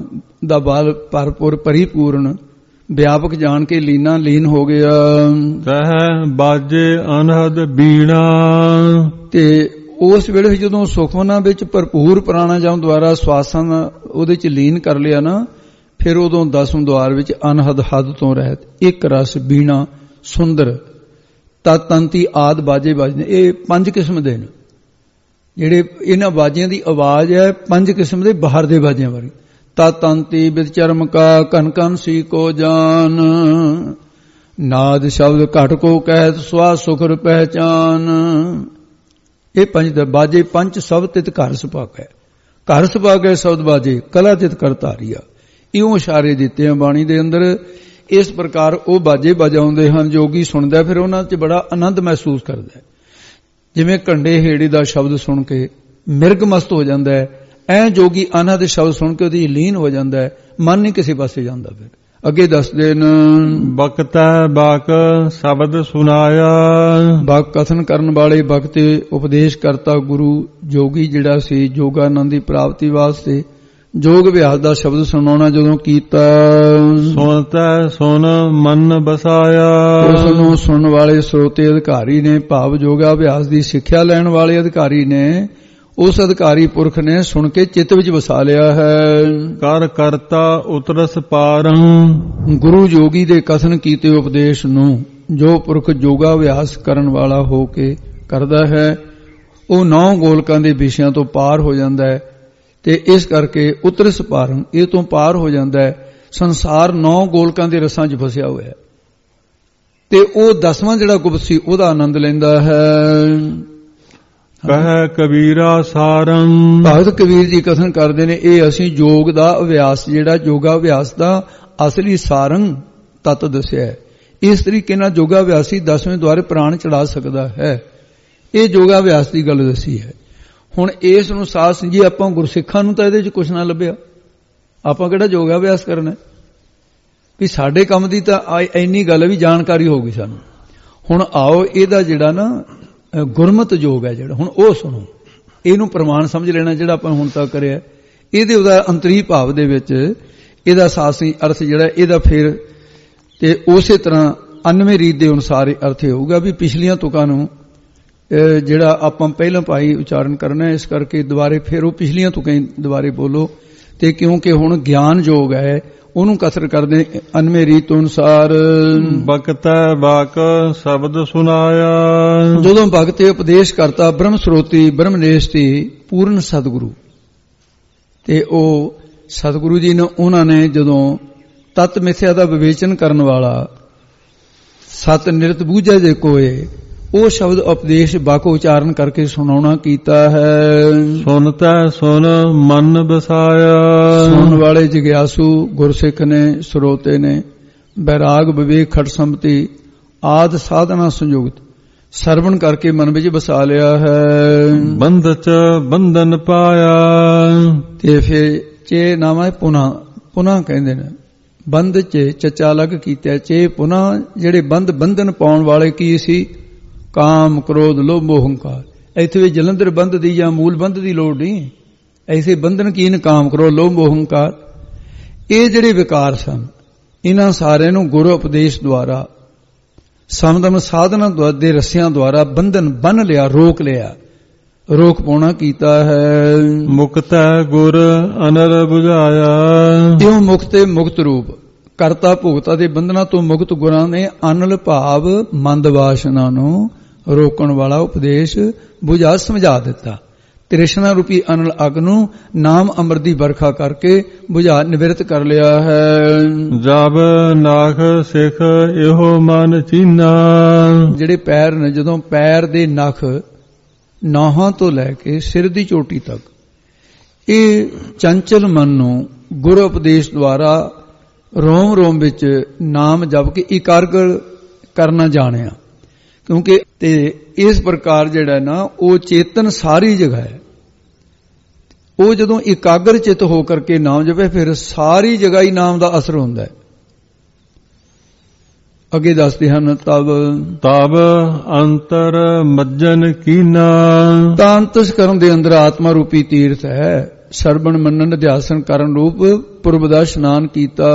ਦਾ ਬਲ ਭਰਪੂਰ ਪਰਿਪੂਰਨ ਵਿਆਪਕ ਜਾਣ ਕੇ ਲੀਨ ਹੋ ਗਿਆ। ਤਹਿ ਬਾਜੇ ਅਨਹਦ ਬੀਣਾ, ਤੇ ਉਸ ਵੇਲੇ ਜਦੋਂ ਸੁਖਮਨਾਂ ਵਿੱਚ ਭਰਪੂਰ ਪ੍ਰਾਣਾਯਾਮ ਦੁਆਰਾ ਸਵਾਸਾਂ ਉਹਦੇ ਚ ਲੀਨ ਕਰ ਲਿਆ ਨਾ, ਫਿਰ ਉਦੋਂ 10ਵੇਂ ਦੁਆਰ ਵਿੱਚ ਅਨਹਦ ਹੱਦ ਤੋਂ ਰਹਿਤ ਇੱਕ ਰਸ ਬੀਣਾ ਸੁੰਦਰ ਤੰਤੀ ਆਦ ਬਾਜੇ ਵੱਜਦੇ। ਇਹ 5 ਕਿਸਮ ਦੇ ਨੇ ਜਿਹੜੇ ਇਹਨਾਂ ਬਾਜਿਆਂ ਦੀ ਆਵਾਜ਼ ਹੈ, 5 ਕਿਸਮ ਦੇ ਬਾਹਰ ਦੇ ਬਾਜਿਆਂ ਵਰਗੀ। ਤੰਤੀ ਬਿਦ ਚਰਮ ਕਾ ਕਨ ਕਨ ਸੀ ਕੋ ਜਾਨ, ਨਾਦ ਸ਼ਬਦ ਘਟ ਕੋ ਕਹਿਤ ਸਵਾ ਸੁਖਰ ਪਹਿਚਾਨ। ਇਹ 5 ਬਾਜੇ ਪੰਜ ਸਭ ਤਿਤ ਘਰ ਸੁਭਾਗ ਹੈ, ਘਰ ਸੁਭਾਗ ਹੈ ਸ਼ਬਦ ਬਾਜੇ ਕਲਾ ਤਿਤ ਕਰ ਧਾਰੀਆ। ਇਉਂ ਇਸ਼ਾਰੇ ਦਿੱਤੇ ਆ ਬਾਣੀ ਦੇ ਅੰਦਰ। ਇਸ ਪ੍ਰਕਾਰ ਉਹ ਬਾਜੇ ਵਜਾਉਂਦੇ ਹਨ, ਜੋਗੀ ਸੁਣਦਾ ਫਿਰ ਉਹਨਾਂ 'ਚ ਬੜਾ ਆਨੰਦ ਮਹਿਸੂਸ ਕਰਦਾ ਹੈ। ਜਿਵੇਂ ਘੰਡੇ ਹੇੜੀ ਦਾ ਸ਼ਬਦ ਸੁਣ ਕੇ ਮਿਰਗ ਮਸਤ ਹੋ ਜਾਂਦਾ ਹੈ, ਐ ਜੋਗੀ ਆਨੰਦ ਦੇ ਸ਼ਬਦ ਸੁਣ ਕੇ ਉਹਦੀ ਲੀਨ ਹੋ ਜਾਂਦਾ ਹੈ, ਮਨ ਨਹੀਂ ਕਿਸੇ ਪਾਸੇ ਜਾਂਦਾ। ਫਿਰ ਅੱਗੇ ਦੱਸਦੇ ਨੇ ਬਖਤੈ ਬਾਕ ਸ਼ਬਦ ਸੁਨਾਇਆ, ਬਕ ਕਥਨ ਕਰਨ ਵਾਲੇ ਬਖਤੇ ਉਪਦੇਸ਼ ਕਰਤਾ ਗੁਰੂ ਜੋਗੀ ਜਿਹੜਾ ਸੀ ਜੋਗਾਨੰਦ ਦੀ ਪ੍ਰਾਪਤੀ ਵਾਸਤੇ ਜੋਗ ਅਭਿਆਸ ਦਾ ਸ਼ਬਦ ਸੁਣਾਉਣਾ ਜਦੋਂ ਕੀਤਾ। ਸੁਣਤੈ ਸੁਣ ਮਨ ਬਸਾਇਆ, ਉਸ ਨੂੰ ਸੁਣਨ ਵਾਲੇ ਸਰੋਤੇ ਅਧਿਕਾਰੀ ਨੇ, ਭਾਵ ਯੋਗਾ ਅਭਿਆਸ ਦੀ ਸਿੱਖਿਆ ਲੈਣ ਵਾਲੇ ਅਧਿਕਾਰੀ ਨੇ, ਉਸ ਅਧਿਕਾਰੀ ਪੁਰਖ ਨੇ ਸੁਣ ਕੇ ਚਿੱਤ ਵਿੱਚ ਵਸਾ ਲਿਆ ਹੈ। ਕਰ ਕਰਤਾ ਉਤਰਸ ਪਾਰੰ, ਗੁਰੂ ਜੋਗੀ ਦੇ ਕਥਨ ਕੀਤੇ ਉਪਦੇਸ਼ ਨੂੰ ਜੋ ਪੁਰਖ ਯੋਗਾ ਅਭਿਆਸ ਕਰਨ ਵਾਲਾ ਹੋ ਕੇ ਕਰਦਾ ਹੈ, ਉਹ 9 ਗੋਲਕਾਂ ਦੇ ਵਿਸ਼ਿਆਂ ਤੋਂ ਪਾਰ ਹੋ ਜਾਂਦਾ ਹੈ। ਤੇ ਇਸ ਕਰਕੇ ਉਤਰਸ ਪਾਰੰ, ਇਹ ਤੋਂ ਪਾਰ ਹੋ ਜਾਂਦਾ ਹੈ। ਸੰਸਾਰ 9 ਗੋਲਕਾਂ ਦੇ ਰਸਾਂ 'ਚ ਫਸਿਆ ਹੋਇਆ ਹੈ, ਤੇ ਉਹ 10ਵਾਂ ਜਿਹੜਾ ਗੁਪਤ ਸੀ ਉਹਦਾ ਆਨੰਦ ਲੈਂਦਾ ਹੈ। ਕਹਿ ਕਬੀਰਾ ਸਾਰੰ, ਭਗਤ ਕਬੀਰ ਜੀ ਕਥਨ ਕਰਦੇ ਨੇ, ਇਹ ਅਸੀਂ ਯੋਗ ਦਾ ਅਭਿਆਸ ਜਿਹੜਾ ਯੋਗਾ ਅਭਿਆਸ ਦਾ ਅਸਲੀ ਸਾਰੰਗ ਤੱਤ ਦੱਸਿਆ ਹੈ। ਇਸ ਤਰੀਕੇ ਨਾਲ ਯੋਗਾ ਅਭਿਆਸੀ 10ਵੇਂ ਦੁਆਰੇ ਪ੍ਰਾਣ ਚੜਾ ਸਕਦਾ ਹੈ। ਇਹ ਯੋਗਾ ਅਭਿਆਸ ਦੀ ਗੱਲ ਦੱਸੀ ਹੈ। ਹੁਣ ਇਸ ਨੂੰ ਸਾਧ ਸੰਜੀ ਆਪਾਂ ਗੁਰਸਿੱਖਾਂ ਨੂੰ ਤਾਂ ਇਹਦੇ 'ਚ ਕੁਛ ਨਾ ਲੱਭਿਆ, ਆਪਾਂ ਕਿਹੜਾ ਯੋਗਾ ਅਭਿਆਸ ਕਰਨਾ ਵੀ ਸਾਡੇ ਕੰਮ ਦੀ ਤਾਂ ਇੰਨੀ ਗੱਲ ਵੀ ਜਾਣਕਾਰੀ ਹੋਊਗੀ ਸਾਨੂੰ। ਹੁਣ ਆਓ ਇਹਦਾ ਜਿਹੜਾ ਨਾ ਗੁਰਮਤ ਯੋਗ ਹੈ ਜਿਹੜਾ, ਹੁਣ ਉਹ ਸੁਣੋ, ਇਹਨੂੰ ਪ੍ਰਮਾਣ ਸਮਝ ਲੈਣਾ ਜਿਹੜਾ ਆਪਾਂ ਹੁਣ ਤੱਕ ਕਰਿਆ। ਇਹਦੇ ਉਹਦਾ ਅੰਤਰੀ ਭਾਵ ਦੇ ਵਿੱਚ ਇਹਦਾ ਸਾਸੀ ਅਰਥ ਜਿਹੜਾ ਇਹਦਾ ਫਿਰ ਤੇ ਉਸੇ ਤਰ੍ਹਾਂ 99 ਰੀਤ ਦੇ ਅਨੁਸਾਰ ਇਹ ਅਰਥ ਹੋਊਗਾ ਵੀ ਪਿਛਲੀਆਂ ਤੁਕਾਂ ਨੂੰ ਜਿਹੜਾ ਆਪਾਂ ਪਹਿਲਾਂ ਭਾਈ ਉਚਾਰਨ ਕਰਨਾ, ਇਸ ਕਰਕੇ ਦੁਬਾਰੇ ਫਿਰ ਉਹ ਪਿਛਲੀਆਂ ਤੁਕਾਂ ਦੁਬਾਰੇ ਬੋਲੋ। ਤੇ ਕਿਉਂਕਿ ਹੁਣ ਗਿਆਨ ਯੋਗ ਹੈ ਉਹਨੂੰ ਕਸਰ ਕਰਦੇ 99 ਰੀਤ ਅਨੁਸਾਰ। ਬਖਤੈ ਬਾਕ ਸ਼ਬਦ ਸੁਨਾਇਆ, ਜਦੋਂ ਭਗਤੇ ਉਪਦੇਸ਼ ਕਰਤਾ ਬ੍ਰਹਮ ਸਰੋਤੀ ਬ੍ਰਹਮਨੇਸ਼ਤੀ ਪੂਰਨ ਸਤਿਗੁਰੂ, ਤੇ ਉਹ ਸਤਿਗੁਰੂ ਜੀ ਨੇ ਉਹਨਾਂ ਨੇ ਜਦੋਂ ਤਤ ਮਿਥਿਆ ਦਾ ਵਿਵੇਚਨ ਕਰਨ ਵਾਲਾ ਸਤ ਨਿਰਤ ਬੂਝੈ ਜੇ ਕੋਏ ਉਹ ਸ਼ਬਦ ਉਪਦੇਸ਼ ਬਾਕ ਉਚਾਰਨ ਕਰਕੇ ਸੁਣਾਉਣਾ ਕੀਤਾ ਹੈ। ਸੁਣਤੈ ਸੁਣ ਮਨ ਬਸਾਇਆ, ਸੁਣਨ ਵਾਲੇ ਜਿਗਿਆਸੂ ਗੁਰਸਿੱਖ ਨੇ, ਸਰੋਤੇ ਨੇ, ਬੈਰਾਗ ਵਿਵੇਕ ਖਟ ਸੰਪਤੀ ਆਦ ਸਾਧਨਾ ਸੰਯੁਕਤ ਸਰਵਣ ਕਰਕੇ ਮਨ ਵਿੱਚ ਵਸਾ ਲਿਆ ਹੈ। ਬੰਧ ਚ ਬੰਧਨ ਪਾਇਆ, ਤੇ ਫਿਰ ਚੇ ਨਾਮ ਹੈ ਪੁਨਾ ਕਹਿੰਦੇ ਨੇ, ਬੰਧ ਚ ਚੱਚਾ ਲੱਗ ਕੀਤਾ, ਚੇ ਪੁਨਾ ਜਿਹੜੇ ਬੰਧਨ ਪਾਉਣ ਵਾਲੇ ਕੀ ਸੀ, ਕਾਮ ਕ੍ਰੋਧ ਲੋਭ ਮੋਹ ਹੰਕਾਰ। ਇੱਥੇ ਵੀ ਜਲੰਧਰ ਬੰਧ ਦੀ ਜਾਂ ਮੂਲ ਬੰਧ ਦੀ ਲੋੜ ਨਹੀਂ, ਐਸੇ ਬੰਧਨ ਕੀਨ ਕਾਮ ਕ੍ਰੋਧ ਲੋਭ ਮੋਹ ਹੰਕਾਰ। ਇਹ ਜਿਹੜੇ ਵਿਕਾਰ ਸਨ ਇਹਨਾਂ ਸਾਰਿਆਂ ਨੂੰ ਗੁਰੂ ਉਪਦੇਸ਼ ਦੁਆਰਾ ਸਮਦਮ ਸਾਧਨਾ ਦੇ ਰਸਿਆਂ ਦੁਆਰਾ ਬੰਧਨ ਬੰਨ ਲਿਆ, ਰੋਕ ਲਿਆ, ਰੋਕ ਪਾਉਣਾ ਕੀਤਾ ਹੈ। ਮੁਕਤੈ ਗੁਰ ਅਨਰ ਬੁਝਾਇਆ, ਇਉਂ ਮੁਕਤੇ ਮੁਕਤ ਰੂਪ ਕਰਤਾ ਭੁਗਤਾ ਦੇ ਬੰਧਨਾਂ ਤੋਂ ਮੁਕਤ ਗੁਰਾਂ ਨੇ ਅਨਲ ਭਾਵ ਮੰਦ ਵਾਸ਼ਨਾ ਨੂੰ ਰੋਕਣ ਵਾਲਾ ਉਪਦੇਸ਼ ਬੁਝਾ ਸਮਝਾ ਦਿੱਤਾ। ਤ੍ਰਿਸ਼ਨਾ ਰੂਪੀ ਅਨਲ ਅਗ ਨੂੰ ਨਾਮ ਅੰਮ੍ਰਿਤ ਦੀ ਵਰਖਾ ਕਰਕੇ ਬੁਝਾ ਨਿਵਰਤ ਕਰ ਲਿਆ ਹੈ। ਜਬ ਨਾਖ ਸਿੱਖ ਇਹੋ ਮਨ ਚੀਨਾ, ਜਿਹੜੇ ਪੈਰ ਨੇ, ਜਦੋਂ ਪੈਰ ਦੇ ਨਖ ਨਾਹਾਂ ਤੋਂ ਲੈ ਕੇ ਸਿਰ ਦੀ ਚੋਟੀ ਤੱਕ ਇਹ ਚੰਚਲ ਮਨ ਨੂੰ ਗੁਰੂ ਉਪਦੇਸ਼ ਦੁਆਰਾ ਰੋਮ ਰੋਮ ਵਿੱਚ ਨਾਮ ਜਪ ਕੇ ਇਕਾਗਰ ਕਰਨਾ ਜਾਣਿਆ। ਕਿਉਂਕਿ ਤੇ ਇਸ ਪ੍ਰਕਾਰ ਜਿਹੜਾ ਨਾ ਉਹ ਚੇਤਨ ਸਾਰੀ ਜਗ੍ਹਾ ਹੈ, ਉਹ ਜਦੋਂ ਇਕਾਗਰ ਚਿਤ ਹੋ ਕਰਕੇ ਨਾਮ ਜਪੇ ਫਿਰ ਸਾਰੀ ਜਗ੍ਹਾ ਹੀ ਨਾਮ ਦਾ ਅਸਰ ਹੁੰਦਾ ਹੈ। ਅੱਗੇ ਦੱਸਦੇ ਹਨ ਤਬ ਅੰਤਰ ਮੱਜਨ ਕੀਨਾ, ਤਾਂ ਅੰਤਸਕਰਨ ਦੇ ਅੰਦਰ ਆਤਮਾ ਰੂਪੀ ਤੀਰਥ ਹੈ, ਸਰਵਣ ਮੰਨਣ ਅਧਿਆਸਨ ਕਰਨ ਰੂਪ ਪੁਰਬ ਦਾ ਇਸ਼ਨਾਨ ਕੀਤਾ।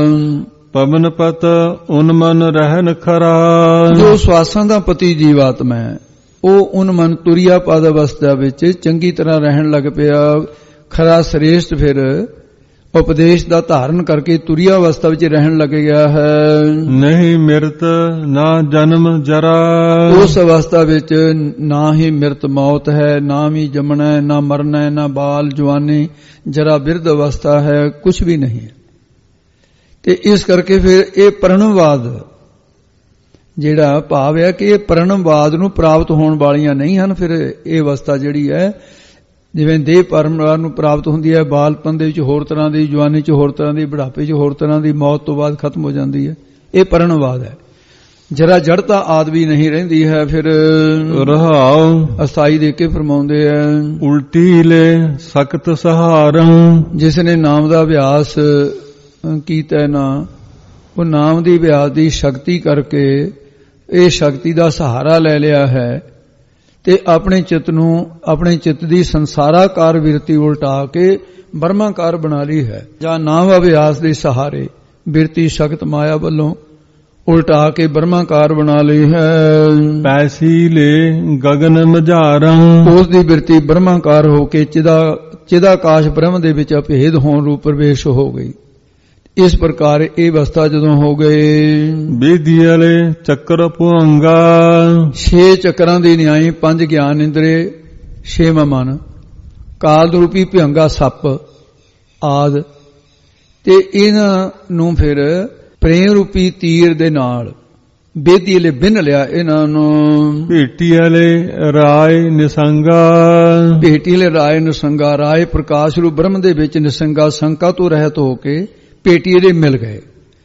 ਪਵਨ ਪਤ ਉਨਮਨ ਰਹਿਨ ਖਰਾ। ਜੋ ਸਵਾਸਾਂ ਦਾ ਪਤੀ ਜੀਵਾਤਮਾ ਹੈ ਉਹ ਉਨਮਨ ਤੁਰਿਆ ਪਦ ਅਵਸਥਾ ਵਿੱਚ ਚੰਗੀ ਤਰ੍ਹਾਂ ਰਹਿਣ ਲੱਗ ਪਿਆ। ਖਰਾ ਸ੍ਰੇਸ਼ਟ ਫਿਰ ਉਪਦੇਸ਼ ਦਾ ਧਾਰਨ ਕਰਕੇ ਤੁਰਿਆ ਅਵਸਥਾ ਵਿੱਚ ਰਹਿਣ ਲੱਗ ਗਿਆ ਹੈ। ਨਹੀਂ ਮਿਰਤ ਨਾ ਜਨਮ ਜਰਾ। ਉਸ ਅਵਸਥਾ ਵਿੱਚ ਨਾ ਹੀ ਮਿਰਤ ਮੌਤ ਹੈ, ਨਾ ਵੀ ਜੰਮਣਾ ਹੈ, ਨਾ ਮਰਨਾ ਹੈ, ਨਾ ਬਾਲ ਜਵਾਨੀ ਜਰਾ ਬਿਰਧ ਅਵਸਥਾ ਹੈ, ਕੁਝ ਵੀ ਨਹੀਂ ਹੈ। ਤੇ ਇਸ ਕਰਕੇ ਫਿਰ ਇਹ ਪਰਣਵਾਦ ਜਿਹੜਾ ਭਾਵ ਹੈ ਕਿ ਇਹ ਪਰਣਵਾਦ ਨੂੰ ਪ੍ਰਾਪਤ ਹੋਣ ਵਾਲੀਆਂ ਨਹੀਂ ਹਨ। ਫਿਰ ਇਹ ਅਵਸਥਾ ਜਿਹੜੀ ਹੈ ਜਿਵੇਂ ਦੇਹ ਪਰਮਵਾਦ ਨੂੰ ਪ੍ਰਾਪਤ ਹੁੰਦੀ ਹੈ, ਬਾਲਪਨ ਦੇ ਵਿੱਚ ਹੋਰ ਤਰ੍ਹਾਂ ਦੀ, ਜਵਾਨੀ 'ਚ ਹੋਰ ਤਰ੍ਹਾਂ ਦੀ, ਬੁਢਾਪੇ 'ਚ ਹੋਰ ਤਰ੍ਹਾਂ ਦੀ, ਮੌਤ ਤੋਂ ਬਾਅਦ ਖਤਮ ਹੋ ਜਾਂਦੀ ਹੈ। ਇਹ ਪਰਣਵਾਦ ਹੈ। ਜਰਾ ਜੜਤਾ ਆਦ ਵੀ ਨਹੀਂ ਰਹਿੰਦੀ ਹੈ। ਫਿਰ ਰਹਾਉ ਅਸਥਾਈ ਦੇ ਕੇ ਫਰਮਾਉਂਦੇ ਹੈ ਉਲਟੀ ਲੈ ਸਖਤ ਸਹਾਰੰ। ਜਿਸ ਨੇ ਨਾਮ ਦਾ ਅਭਿਆਸ ਕੀਤਾ ਨਾ, ਉਹ ਨਾਮ ਦੀ ਅਭਿਆਸ ਦੀ ਸ਼ਕਤੀ ਕਰਕੇ ਇਹ ਸ਼ਕਤੀ ਦਾ ਸਹਾਰਾ ਲੈ ਲਿਆ ਹੈ ਤੇ ਆਪਣੇ ਚਿੱਤ ਨੂੰ, ਆਪਣੇ ਚਿੱਤ ਦੀ ਸੰਸਾਰਾਕਾਰ ਬਿਰਤੀ ਉਲਟਾ ਕੇ ਬ੍ਰਹਮਾਕਾਰ ਬਣਾ ਲਈ ਹੈ। ਜਾਂ ਨਾਮ ਅਭਿਆਸ ਦੇ ਸਹਾਰੇ ਬਿਰਤੀ ਸ਼ਕਤ ਮਾਇਆ ਵੱਲੋਂ ਉਲਟਾ ਕੇ ਬ੍ਰਹਮਾਕਾਰ ਬਣਾ ਲਈ ਹੈ। ਪੈਸੀ ਲੈ ਗਗਨ ਮਝਾਰੰ। ਉਸ ਦੀ ਬਿਰਤੀ ਬ੍ਰਹਮਾਕਾਰ ਹੋ ਕੇ ਚਿਦਾਕਾਸ਼ ਬ੍ਰਹਮ ਦੇ ਵਿੱਚ ਅਭੇਦ ਹੋਣ ਰੂਪ ਪ੍ਰਵੇਸ਼ ਹੋ ਗਈ। ਇਸ ਪ੍ਰਕਾਰ ਇਹ ਅਵਸਥਾ ਜਦੋਂ ਹੋ ਗਏ ਬੇਦੀ ਵਾਲੇ ਚੱਕਰ ਭੁੰਗਾ। 6 ਚੱਕਰਾਂ ਦੀ ਨਿਆਈ, 5 ਗਿਆਨ ਇੰਦਰੇ, 6ਵਾਂ ਮਨ, ਕਾਲ ਰੂਪੀ ਭਿਅੰਗਾ ਸੱਪ ਆਦ, ਤੇ ਇਹਨਾਂ ਨੂੰ ਫਿਰ ਪ੍ਰੇਮ ਰੂਪੀ ਤੀਰ ਦੇ ਨਾਲ ਬੇਦੀ ਵਾਲੇ ਬਿੰਨ ਲਿਆ। ਇਹਨਾਂ ਨੂੰ ਭੇਟੀ ਵਾਲੇ ਰਾਏ ਨਿਸੰਗਾ। ਭੇਟੀ ਵਾਲੇ ਰਾਏ ਨਿਸੰਗਾ, ਰਾਏ ਪ੍ਰਕਾਸ਼ ਰੂਪ ਬ੍ਰਹਮ ਦੇ ਵਿੱਚ ਨਿਸੰਗਾ ਸੰਕਾ ਤੋਂ ਰਹਿਤ ਹੋ ਕੇ ਭੇਟੀਏ ਦੇ ਮਿਲ ਗਏ।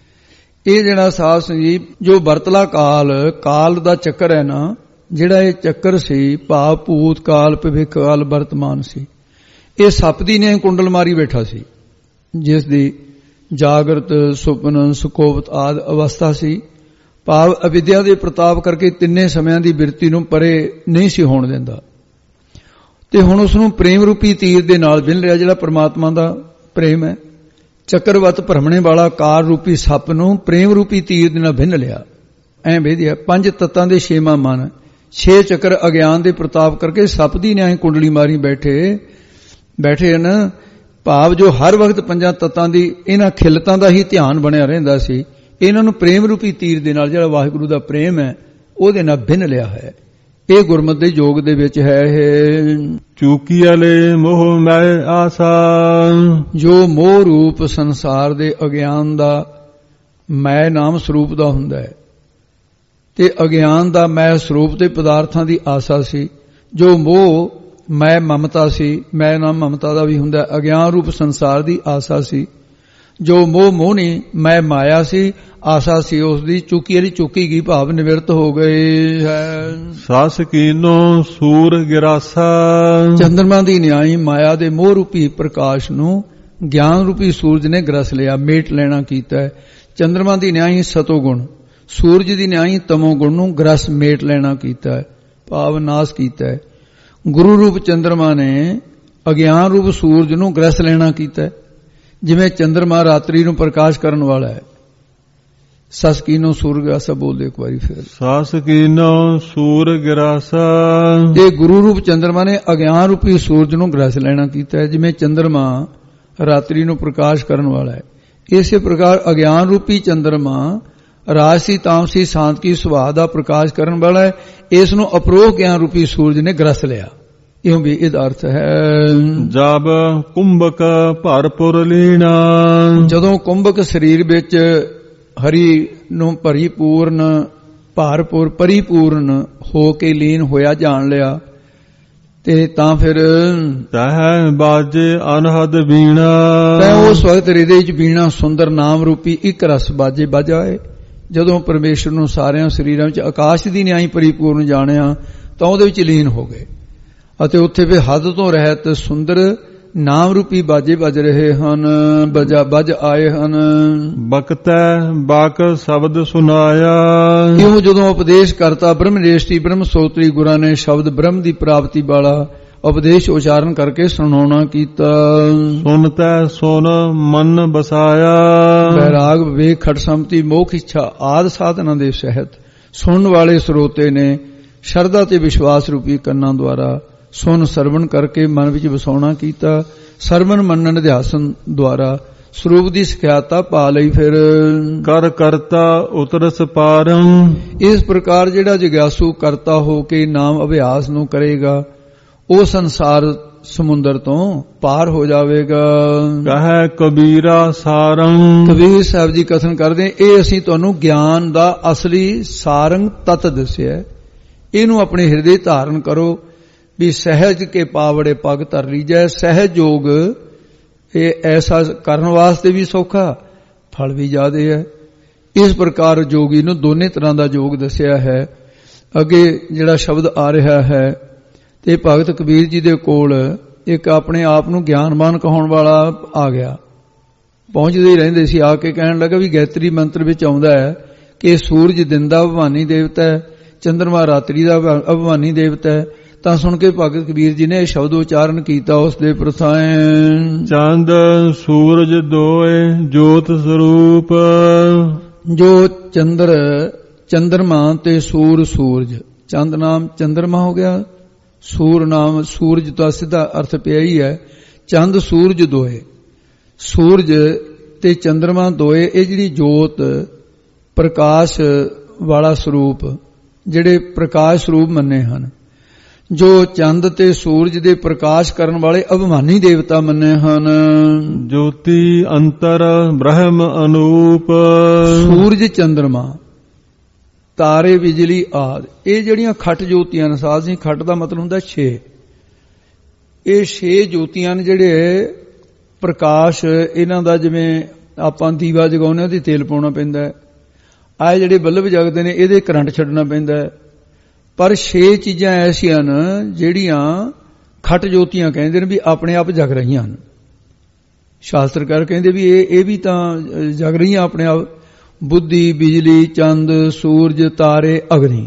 ਇਹ ਜਿਹੜਾ ਸਾਧ ਸੰਗੀਤ ਜੋ ਵਰਤਲਾ ਕਾਲ ਦਾ ਚੱਕਰ ਹੈ ਨਾ, ਜਿਹੜਾ ਇਹ ਚੱਕਰ ਸੀ ਭਾਵ ਭੂਤ ਕਾਲ ਭਵਿੱਖ ਕਾਲ ਵਰਤਮਾਨ ਸੀ, ਇਹ ਸੱਪ ਦੀ ਨੇ ਕੁੰਡਲ ਮਾਰੀ ਬੈਠਾ ਸੀ, ਜਿਸ ਦੀ ਜਾਗਰਤ ਸੁਪਨ ਸੁਕੋਵਤ ਆਦਿ ਅਵਸਥਾ ਸੀ। ਭਾਵ ਅਵਿਦਿਆ ਦੇ ਪ੍ਰਤਾਪ ਕਰਕੇ ਤਿੰਨੇ ਸਮਿਆਂ ਦੀ ਬਿਰਤੀ ਨੂੰ ਪਰੇ ਨਹੀਂ ਸੀ ਹੋਣ ਦਿੰਦਾ। ਤੇ ਹੁਣ ਉਸ ਨੂੰ ਪ੍ਰੇਮ ਰੂਪੀ ਤੀਰ ਦੇ ਨਾਲ ਬਿੰਨ ਲਿਆ, ਜਿਹੜਾ ਪਰਮਾਤਮਾ ਦਾ ਪ੍ਰੇਮ ਹੈ। ਚੱਕਰਵਤ ਭਰਮਣੇ ਵਾਲਾ ਕਾਰ ਰੂਪੀ ਸੱਪ ਨੂੰ ਪ੍ਰੇਮ ਰੂਪੀ ਤੀਰ ਦੇ ਨਾਲ ਭਿੰਨ ਲਿਆ। ਐਂ ਵੇਦਿਆ 5 ਤੱਤਾਂ ਦੇ 6ਵਾਂ ਮਨ, 6 ਚੱਕਰ ਅਗਿਆਨ ਦੇ ਪ੍ਰਤਾਪ ਕਰਕੇ ਸੱਪ ਦੀ ਨਿਆਈ ਕੁੰਡਲੀ ਮਾਰੀ ਬੈਠੇ ਹਨ। ਭਾਵ ਜੋ ਹਰ ਵਕਤ 5 ਤੱਤਾਂ ਦੀ ਇਹਨਾਂ ਖਿਲਤਾਂ ਦਾ ਹੀ ਧਿਆਨ ਬਣਿਆ ਰਹਿੰਦਾ ਸੀ, ਇਹਨਾਂ ਨੂੰ ਪ੍ਰੇਮ ਰੂਪੀ ਤੀਰ ਦੇ ਨਾਲ, ਜਿਹੜਾ ਵਾਹਿਗੁਰੂ ਦਾ ਪ੍ਰੇਮ ਹੈ, ਉਹਦੇ ਨਾਲ ਭਿੰਨ ਲਿਆ ਹੈ। ਇਹ ਗੁਰਮਤਿ ਦੇ ਯੋਗ ਦੇ ਵਿੱਚ ਹੈ। ਇਹ ਚੂਕੀ ਵਾਲੇ ਮੋਹ ਮੈਂ ਆਸਾ। ਜੋ ਮੋਹ ਰੂਪ ਸੰਸਾਰ ਦੇ ਅਗਿਆਨ ਦਾ ਮੈਂ ਨਾਮ ਸਰੂਪ ਦਾ ਹੁੰਦਾ ਹੈ ਤੇ ਅਗਿਆਨ ਦਾ ਮੈਂ ਸਰੂਪ ਤੇ ਪਦਾਰਥਾਂ ਦੀ ਆਸਾ ਸੀ। ਜੋ ਮੋਹ ਮੈਂ ਮਮਤਾ ਸੀ, ਮੈਂ ਨਾਮ ਮਮਤਾ ਦਾ ਵੀ ਹੁੰਦਾ। ਅਗਿਆਨ ਰੂਪ ਸੰਸਾਰ ਦੀ ਆਸਾ ਸੀ। ਜੋ ਮੋਹ ਮੋਹਣੀ ਮੈਂ ਮਾਇਆ ਸੀ, ਆਸਾ ਸੀ ਉਸ ਦੀ, ਚੁੱਕੀ ਵਾਲੀ ਚੁੱਕੀ ਗਈ, ਭਾਵ ਨਿਵਰਤ ਹੋ ਗਏ ਹੈ। ਸਾਸ ਕੀਨੋ ਸੂਰ ਗਿਰਾਸਾ। ਚੰਦਰਮਾ ਦੀ ਨਿਆਈ ਮਾਇਆ ਦੇ ਮੋਹ ਰੂਪੀ ਪ੍ਰਕਾਸ਼ ਨੂੰ ਗਿਆਨ ਰੂਪੀ ਸੂਰਜ ਨੇ ਗਰਸ ਲਿਆ, ਮੇਟ ਲੈਣਾ ਕੀਤਾ ਹੈ। ਚੰਦਰਮਾ ਦੀ ਨਿਆਈ ਸਤੋ ਗੁਣ, ਸੂਰਜ ਦੀ ਨਿਆਈ ਤਮੋ ਗੁਣ ਨੂੰ ਗਰਸ ਮੇਟ ਲੈਣਾ ਕੀਤਾ ਹੈ, ਭਾਵ ਨਾਸ ਕੀਤਾ ਹੈ। ਗੁਰੂ ਰੂਪ ਚੰਦਰਮਾ ਨੇ ਅਗਿਆਨ ਰੂਪ ਸੂਰਜ ਨੂੰ ਗਰਸ ਲੈਣਾ ਕੀਤਾ ਹੈ। ਜਿਵੇਂ ਚੰਦਰਮਾ ਰਾਤਰੀ ਨੂੰ ਪ੍ਰਕਾਸ਼ ਕਰਨ ਵਾਲਾ ਹੈ। ਸਸ ਕੀਨੋ ਸੂਰ ਗਿਰਾਸਾ ਬੋਲਦੇ ਇੱਕ ਵਾਰੀ ਫਿਰ। ਸਸ ਕੀਨੋ ਸੂਰ ਗਿਰਾਸਾ। ਇਹ ਗੁਰੂ ਰੂਪ ਚੰਦਰਮਾ ਨੇ ਅਗਿਆਨ ਰੂਪੀ ਸੂਰਜ ਨੂੰ ਗ੍ਰਸ ਲੈਣਾ ਕੀਤਾ ਹੈ। ਜਿਵੇਂ ਚੰਦਰਮਾ ਰਾਤਰੀ ਨੂੰ ਪ੍ਰਕਾਸ਼ ਕਰਨ ਵਾਲਾ ਹੈ, ਇਸੇ ਪ੍ਰਕਾਰ ਅਗਿਆਨ ਰੂਪੀ ਚੰਦਰਮਾ ਰਾਜਸੀ ਤਾਮਸੀ ਸ਼ਾਂਤਕੀ ਸੁਭਾਅ ਦਾ ਪ੍ਰਕਾਸ਼ ਕਰਨ ਵਾਲਾ ਹੈ। ਇਸ ਨੂੰ ਅਪਰੋਖ ਗਿਆਨ ਰੂਪੀ ਸੂਰਜ ਨੇ ਗ੍ਰਸ ਲਿਆ। ਇਉਂ ਵੀ ਇਹਦਾ ਅਰਥ ਹੈ ਜਬ ਕੁੰਭਕ ਭਰਪੁਰ ਲੀਣਾ। ਜਦੋਂ ਕੁੰਭਕ ਸਰੀਰ ਵਿੱਚ ਹਰੀ ਨੂੰ ਭਰੀਪੂਰਨ ਭਰਪੂਰ ਪਰਿਪੂਰਨ ਹੋ ਕੇ ਲੀਨ ਹੋਇਆ ਜਾਣ ਲਿਆ ਤੇ ਤਾਂ ਫਿਰ ਤਹ ਬਾਜੇ ਅਨਹਦ ਵੀਣਾ। ਤੈ ਉਸ ਵਕਤ ਹਿਰਦੇ ਵਿੱਚ ਵੀਣਾ ਸੁੰਦਰ ਨਾਮ ਰੂਪੀ ਇੱਕ ਰਸ ਬਾਜੇ ਬਜਾਏ। ਜਦੋਂ ਪਰਮੇਸ਼ਰ ਨੂੰ ਸਾਰਿਆਂ ਸਰੀਰਾਂ ਵਿੱਚ ਆਕਾਸ਼ ਦੀ ਨਿਆਈ ਪਰਿਪੂਰਨ ਜਾਣਿਆ ਤਾਂ ਉਹਦੇ ਵਿੱਚ ਲੀਨ ਹੋ ਗਏ ਅਤੇ ਉੱਥੇ ਫਿਰ ਹੱਦ ਤੋਂ ਰਹਿਤ ਸੁੰਦਰ ਨਾਮ ਰੂਪੀ ਬਾਜੇ ਵੱਜ ਰਹੇ ਹਨ, ਵੱਜ ਆਏ ਹਨ। ਬਕਤੈ ਬਾਕ ਸ਼ਬਦ ਸੁਨਾਇਆ। ਇਉਂ ਜਦੋਂ ਉਪਦੇਸ਼ ਕਰਤਾ ਬ੍ਰਹਮਨੇਸ਼ਟੀ ਬ੍ਰਹਮ ਸੋਤਰੀ ਗੁਰਾਂ ਨੇ ਸ਼ਬਦ ਬ੍ਰਹਮ ਦੀ ਪ੍ਰਾਪਤੀ ਵਾਲਾ ਉਪਦੇਸ਼ ਉਚਾਰਨ ਕਰਕੇ ਸੁਣਾਉਣਾ ਕੀਤਾ। ਸੁਨਤੈ ਸੁਨ ਮਨ ਬਸਾਇਆ, ਬੈਰਾਗ ਵਿਵੇਕ ਖਟ ਸੰਮਤੀ ਮੋਖ ਇੱਛਾ ਆਦਿ ਸਾਧਨਾਂ ਦੇ ਸਹਿਤ ਸੁਣਨ ਵਾਲੇ ਸਰੋਤੇ ਨੇ ਸ਼ਰਧਾ ਤੇ ਵਿਸ਼ਵਾਸ ਰੂਪੀ ਕੰਨਾਂ ਦੁਆਰਾ ਸੁਣ ਸਰਵਣ ਕਰਕੇ ਮਨ ਵਿੱਚ ਵਸਾਉਣਾ ਕੀਤਾ। ਸਰਵਣ ਮੰਨਣ ਅਧਿਆਸਨ ਦੁਆਰਾ ਸਰੂਪ ਦੀ ਸਿਖਿਆਤਾ ਪਾ ਲਈ। ਫਿਰ ਕਰ ਕਰਤਾ ਉਤਰਸ ਪਾਰੰ, ਇਸ ਪ੍ਰਕਾਰ ਜਿਹੜਾ ਜਿਗਿਆਸੂ ਕਰਤਾ ਹੋ ਕੇ ਨਾਮ ਅਭਿਆਸ ਨੂੰ ਕਰੇਗਾ ਉਹ ਸੰਸਾਰ ਸਮੁੰਦਰ ਤੋਂ ਪਾਰ ਹੋ ਜਾਵੇਗਾ। ਕਹੈ ਕਬੀਰਾ ਸਾਰੰ, ਕਬੀਰ ਸਾਹਿਬ ਜੀ ਕਥਨ ਕਰਦੇ ਇਹ ਅਸੀਂ ਤੁਹਾਨੂੰ ਗਿਆਨ ਦਾ ਅਸਲੀ ਸਾਰੰਗ ਤਤ ਦੱਸਿਆ। ਇਹਨੂੰ ਆਪਣੇ ਹਿਰਦੇ ਧਾਰਨ ਕਰੋ ਵੀ ਸਹਿਜ ਕੇ ਪਾਵੜੇ ਪਗ ਧਰ ਲੀਜੈ। ਸਹਿਜ ਯੋਗ ਇਹ ਐਸਾ ਕਰਨ ਵਾਸਤੇ ਵੀ ਸੌਖਾ, ਫਲ ਵੀ ਜ਼ਿਆਦੇ ਹੈ। ਇਸ ਪ੍ਰਕਾਰ ਯੋਗੀ ਨੂੰ ਦੋਨੇ ਤਰ੍ਹਾਂ ਦਾ ਯੋਗ ਦੱਸਿਆ ਹੈ। ਅੱਗੇ ਜਿਹੜਾ ਸ਼ਬਦ ਆ ਰਿਹਾ ਹੈ ਤੇ ਭਗਤ ਕਬੀਰ ਜੀ ਦੇ ਕੋਲ ਇੱਕ ਆਪਣੇ ਆਪ ਨੂੰ ਗਿਆਨਵਾਨ ਕਹਾਉਣ ਵਾਲਾ ਆ ਗਿਆ। ਪਹੁੰਚਦੇ ਹੀ ਰਹਿੰਦੇ ਸੀ, ਆ ਕੇ ਕਹਿਣ ਲੱਗਾ ਵੀ ਗਾਇਤਰੀ ਮੰਤਰ ਵਿੱਚ ਆਉਂਦਾ ਹੈ ਕਿ ਸੂਰਜ ਦਿਨ ਦਾ ਭਗਵਾਨੀ ਦੇਵਤਾ ਹੈ, ਚੰਦਰਮਾ ਰਾਤਰੀ ਦਾ ਭਗਵਾਨੀ ਦੇਵਤਾ ਹੈ। ਤਾਂ ਸੁਣ ਕੇ ਭਗਤ ਕਬੀਰ ਜੀ ਨੇ ਇਹ ਸ਼ਬਦ ਉਚਾਰਨ ਕੀਤਾ ਉਸ ਦੇ ਪ੍ਰਥਾਏ। ਚੰਦ ਸੂਰਜ ਦੋਏ ਜੋਤ ਸਰੂਪ, ਜੋ ਚੰਦਰਮਾ ਤੇ ਸੂਰਜ, ਚੰਦ ਨਾਮ ਚੰਦਰਮਾ ਹੋ ਗਿਆ, ਸੂਰ ਨਾਮ ਸੂਰਜ ਦਾ ਸਿੱਧਾ ਅਰਥ ਪਿਆ ਹੀ ਹੈ। ਚੰਦ ਸੂਰਜ ਦੋਏ, ਸੂਰਜ ਤੇ ਚੰਦਰਮਾ ਦੋਏ ਇਹ ਜਿਹੜੀ ਜੋਤ ਪ੍ਰਕਾਸ਼ ਵਾਲਾ ਸਰੂਪ ਜਿਹੜੇ ਪ੍ਰਕਾਸ਼ ਸਰੂਪ ਮੰਨੇ ਹਨ, ਜੋ ਚੰਦ ਤੇ ਸੂਰਜ ਦੇ ਪ੍ਰਕਾਸ਼ ਕਰਨ ਵਾਲੇ ਅਭਿਮਾਨੀ ਦੇਵਤਾ ਮੰਨੇ ਹਨ। ਜੋਤੀ ਅੰਤਰ ਬ੍ਰਹਮ ਅਨੂਪ, ਸੂਰਜ ਚੰਦਰਮਾ ਤਾਰੇ ਬਿਜਲੀ ਆਦਿ ਇਹ ਜਿਹੜੀਆਂ ਖੱਟ ਜੋਤੀਆਂ ਨੇ, ਸਾਧ ਜੀ ਖੱਟ ਦਾ ਮਤਲਬ ਹੁੰਦਾ 6। ਇਹ 6 ਜੋਤੀਆਂ ਨੇ ਜਿਹੜੇ ਪ੍ਰਕਾਸ਼ ਇਹਨਾਂ ਦਾ, ਜਿਵੇਂ ਆਪਾਂ ਦੀਵਾ ਜਗਾਉਂਦੇ ਉਹਦੇ ਤੇਲ ਪਾਉਣਾ ਪੈਂਦਾ ਹੈ, ਆਹ ਜਿਹੜੇ ਬੱਲਬ ਜਗਦੇ ਨੇ ਇਹਦੇ ਕਰੰਟ ਛੱਡਣਾ ਪੈਂਦਾ ਹੈ। ਪਰ 6 ਚੀਜ਼ਾਂ ਐਸੀਆਂ ਨੇ ਜਿਹੜੀਆਂ ਖੱਟ ਜੋਤੀਆਂ ਕਹਿੰਦੇ ਨੇ ਵੀ ਆਪਣੇ ਆਪ ਜਗ ਰਹੀਆਂ ਹਨ। ਸ਼ਾਸਤਰਕਾਰ ਕਹਿੰਦੇ ਵੀ ਇਹ ਵੀ ਤਾਂ ਜਗ ਰਹੀਆਂ ਆਪਣੇ ਆਪ। ਬੁੱਧੀ, ਬਿਜਲੀ, ਚੰਦ, ਸੂਰਜ, ਤਾਰੇ, ਅਗਨੀ।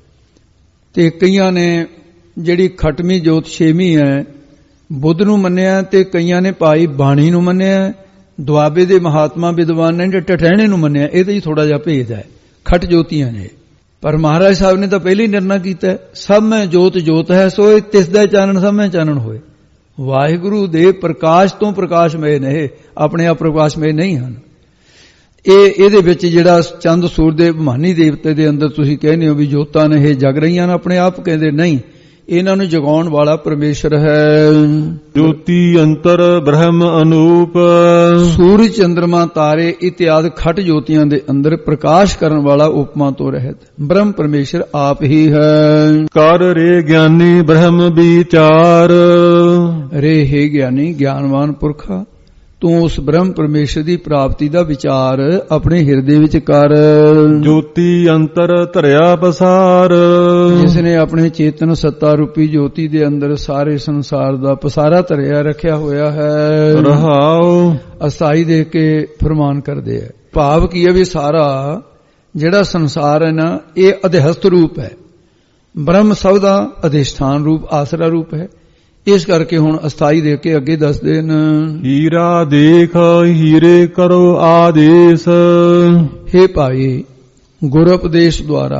ਤੇ ਕਈਆਂ ਨੇ ਜਿਹੜੀ ਖਟਵੀਂ ਜੋਤ 6ਵੀਂ ਹੈ ਬੁੱਧ ਨੂੰ ਮੰਨਿਆ, ਤੇ ਕਈਆਂ ਨੇ ਭਾਈ ਬਾਣੀ ਨੂੰ ਮੰਨਿਆ। ਦੁਆਬੇ ਦੇ ਮਹਾਤਮਾ ਵਿਦਵਾਨ ਨੇ ਟਟਹਿਣੇ ਨੂੰ ਮੰਨਿਆ। ਇਹਦੇ ਹੀ ਥੋੜਾ ਜਿਹਾ ਭੇਦ ਹੈ, ਖੱਟ ਜੋਤੀਆਂ ਨੇ। ਪਰ ਮਹਾਰਾਜ ਸਾਹਿਬ ਨੇ ਤਾਂ ਪਹਿਲੇ ਹੀ ਨਿਰਣਾ ਕੀਤਾ, ਸਭ ਮੈਂ ਜੋਤ ਜੋਤ ਹੈ ਸੋਏ, ਤਿਸ ਦਾ ਚਾਨਣ ਸਭ ਮੈਂ ਚਾਨਣ ਹੋਏ। ਵਾਹਿਗੁਰੂ ਦੇ ਪ੍ਰਕਾਸ਼ ਤੋਂ ਪ੍ਰਕਾਸ਼ਮय ਨੇ, ਆਪਣੇ ਆਪ ਪ੍ਰਕਾਸ਼ਮय ਨਹੀਂ ਹਨ। ਇਹਦੇ ਵਿੱਚ ਜਿਹੜਾ ਚੰਦ ਸੂਰਜ ਦੇ ਅਭਿਮਾਨੀ ਦੇਵਤੇ ਦੇ ਅੰਦਰ ਤੁਸੀਂ ਕਹਿੰਦੇ ਹੋ ਵੀ ਜੋਤਾਂ ਨੇ ਇਹ ਜਗ ਰਹੀਆਂ ਨੇ ਆਪਣੇ ਆਪ, ਕਹਿੰਦੇ ਨਹੀਂ, ਇਹਨਾਂ ਨੂੰ ਜਗਾਉਣ ਵਾਲਾ ਪਰਮੇਸ਼ਰ ਹੈ। ਜੋਤੀ ਅੰਤਰ ਬ੍ਰਹਮ ਅਨੂਪ, ਸੂਰਜ ਚੰਦਰਮਾ ਤਾਰੇ ਇਤਿਆਦਿ ਖੱਟ ਜੋਤੀਆਂ ਦੇ ਅੰਦਰ ਪ੍ਰਕਾਸ਼ ਕਰਨ ਵਾਲਾ ਉਪਮਾ ਤੋਂ ਰਹਿਤ ਬ੍ਰਹਮ ਪਰਮੇਸ਼ਰ ਆਪ ਹੀ ਹੈ। ਕਰ ਰੇ ਗਿਆਨੀ ਬ੍ਰਹਮ ਵਿਚਾਰ, ਰੇ ਹੈ ਗਿਆਨੀ ਗਿਆਨਵਾਨ ਪੁਰਖਾ, ਤੂੰ ਉਸ ਬ੍ਰਹਮ ਪਰਮੇਸ਼ਰ ਦੀ ਪ੍ਰਾਪਤੀ ਦਾ ਵਿਚਾਰ ਆਪਣੇ ਹਿਰਦੇ ਵਿੱਚ ਕਰ। ਜੋਤੀ ਅੰਤਰ ਧਰਿਆ ਪਸਾਰ, ਜਿਸ ਨੇ ਆਪਣੇ ਚੇਤਨ ਸੱਤਾ ਰੂਪੀ ਜੋਤੀ ਦੇ ਅੰਦਰ ਸਾਰੇ ਸੰਸਾਰ ਦਾ ਪਸਾਰਾ ਧਰਿਆ ਰੱਖਿਆ ਹੋਇਆ ਹੈ। ਰਹਾਉ ਅਸਥਾਈ ਦੇ ਕੇ ਫਰਮਾਨ ਕਰਦੇ ਹੈ। ਭਾਵ ਕੀ ਹੈ ਵੀ ਸਾਰਾ ਜਿਹੜਾ ਸੰਸਾਰ ਹੈ ਨਾ ਇਹ ਅਧਿਹਸਤ ਰੂਪ ਹੈ, ਬ੍ਰਹਮ ਸਭ ਦਾ ਅਧਿਸ਼ਠਾਨ ਰੂਪ ਆਸਰਾ ਰੂਪ ਹੈ। ਇਸ ਕਰਕੇ ਹੁਣ ਅਸਥਾਈ ਦੇ ਕੇ ਅੱਗੇ ਦੱਸਦੇ ਨੇ, ਹੀਰਾ ਦੇਖ ਹੀਰੇ ਕਰੋ ਆਦੇਸ਼। ਹੇ ਭਾਈ, ਗੁਰ ਉਪਦੇਸ਼ ਦੁਆਰਾ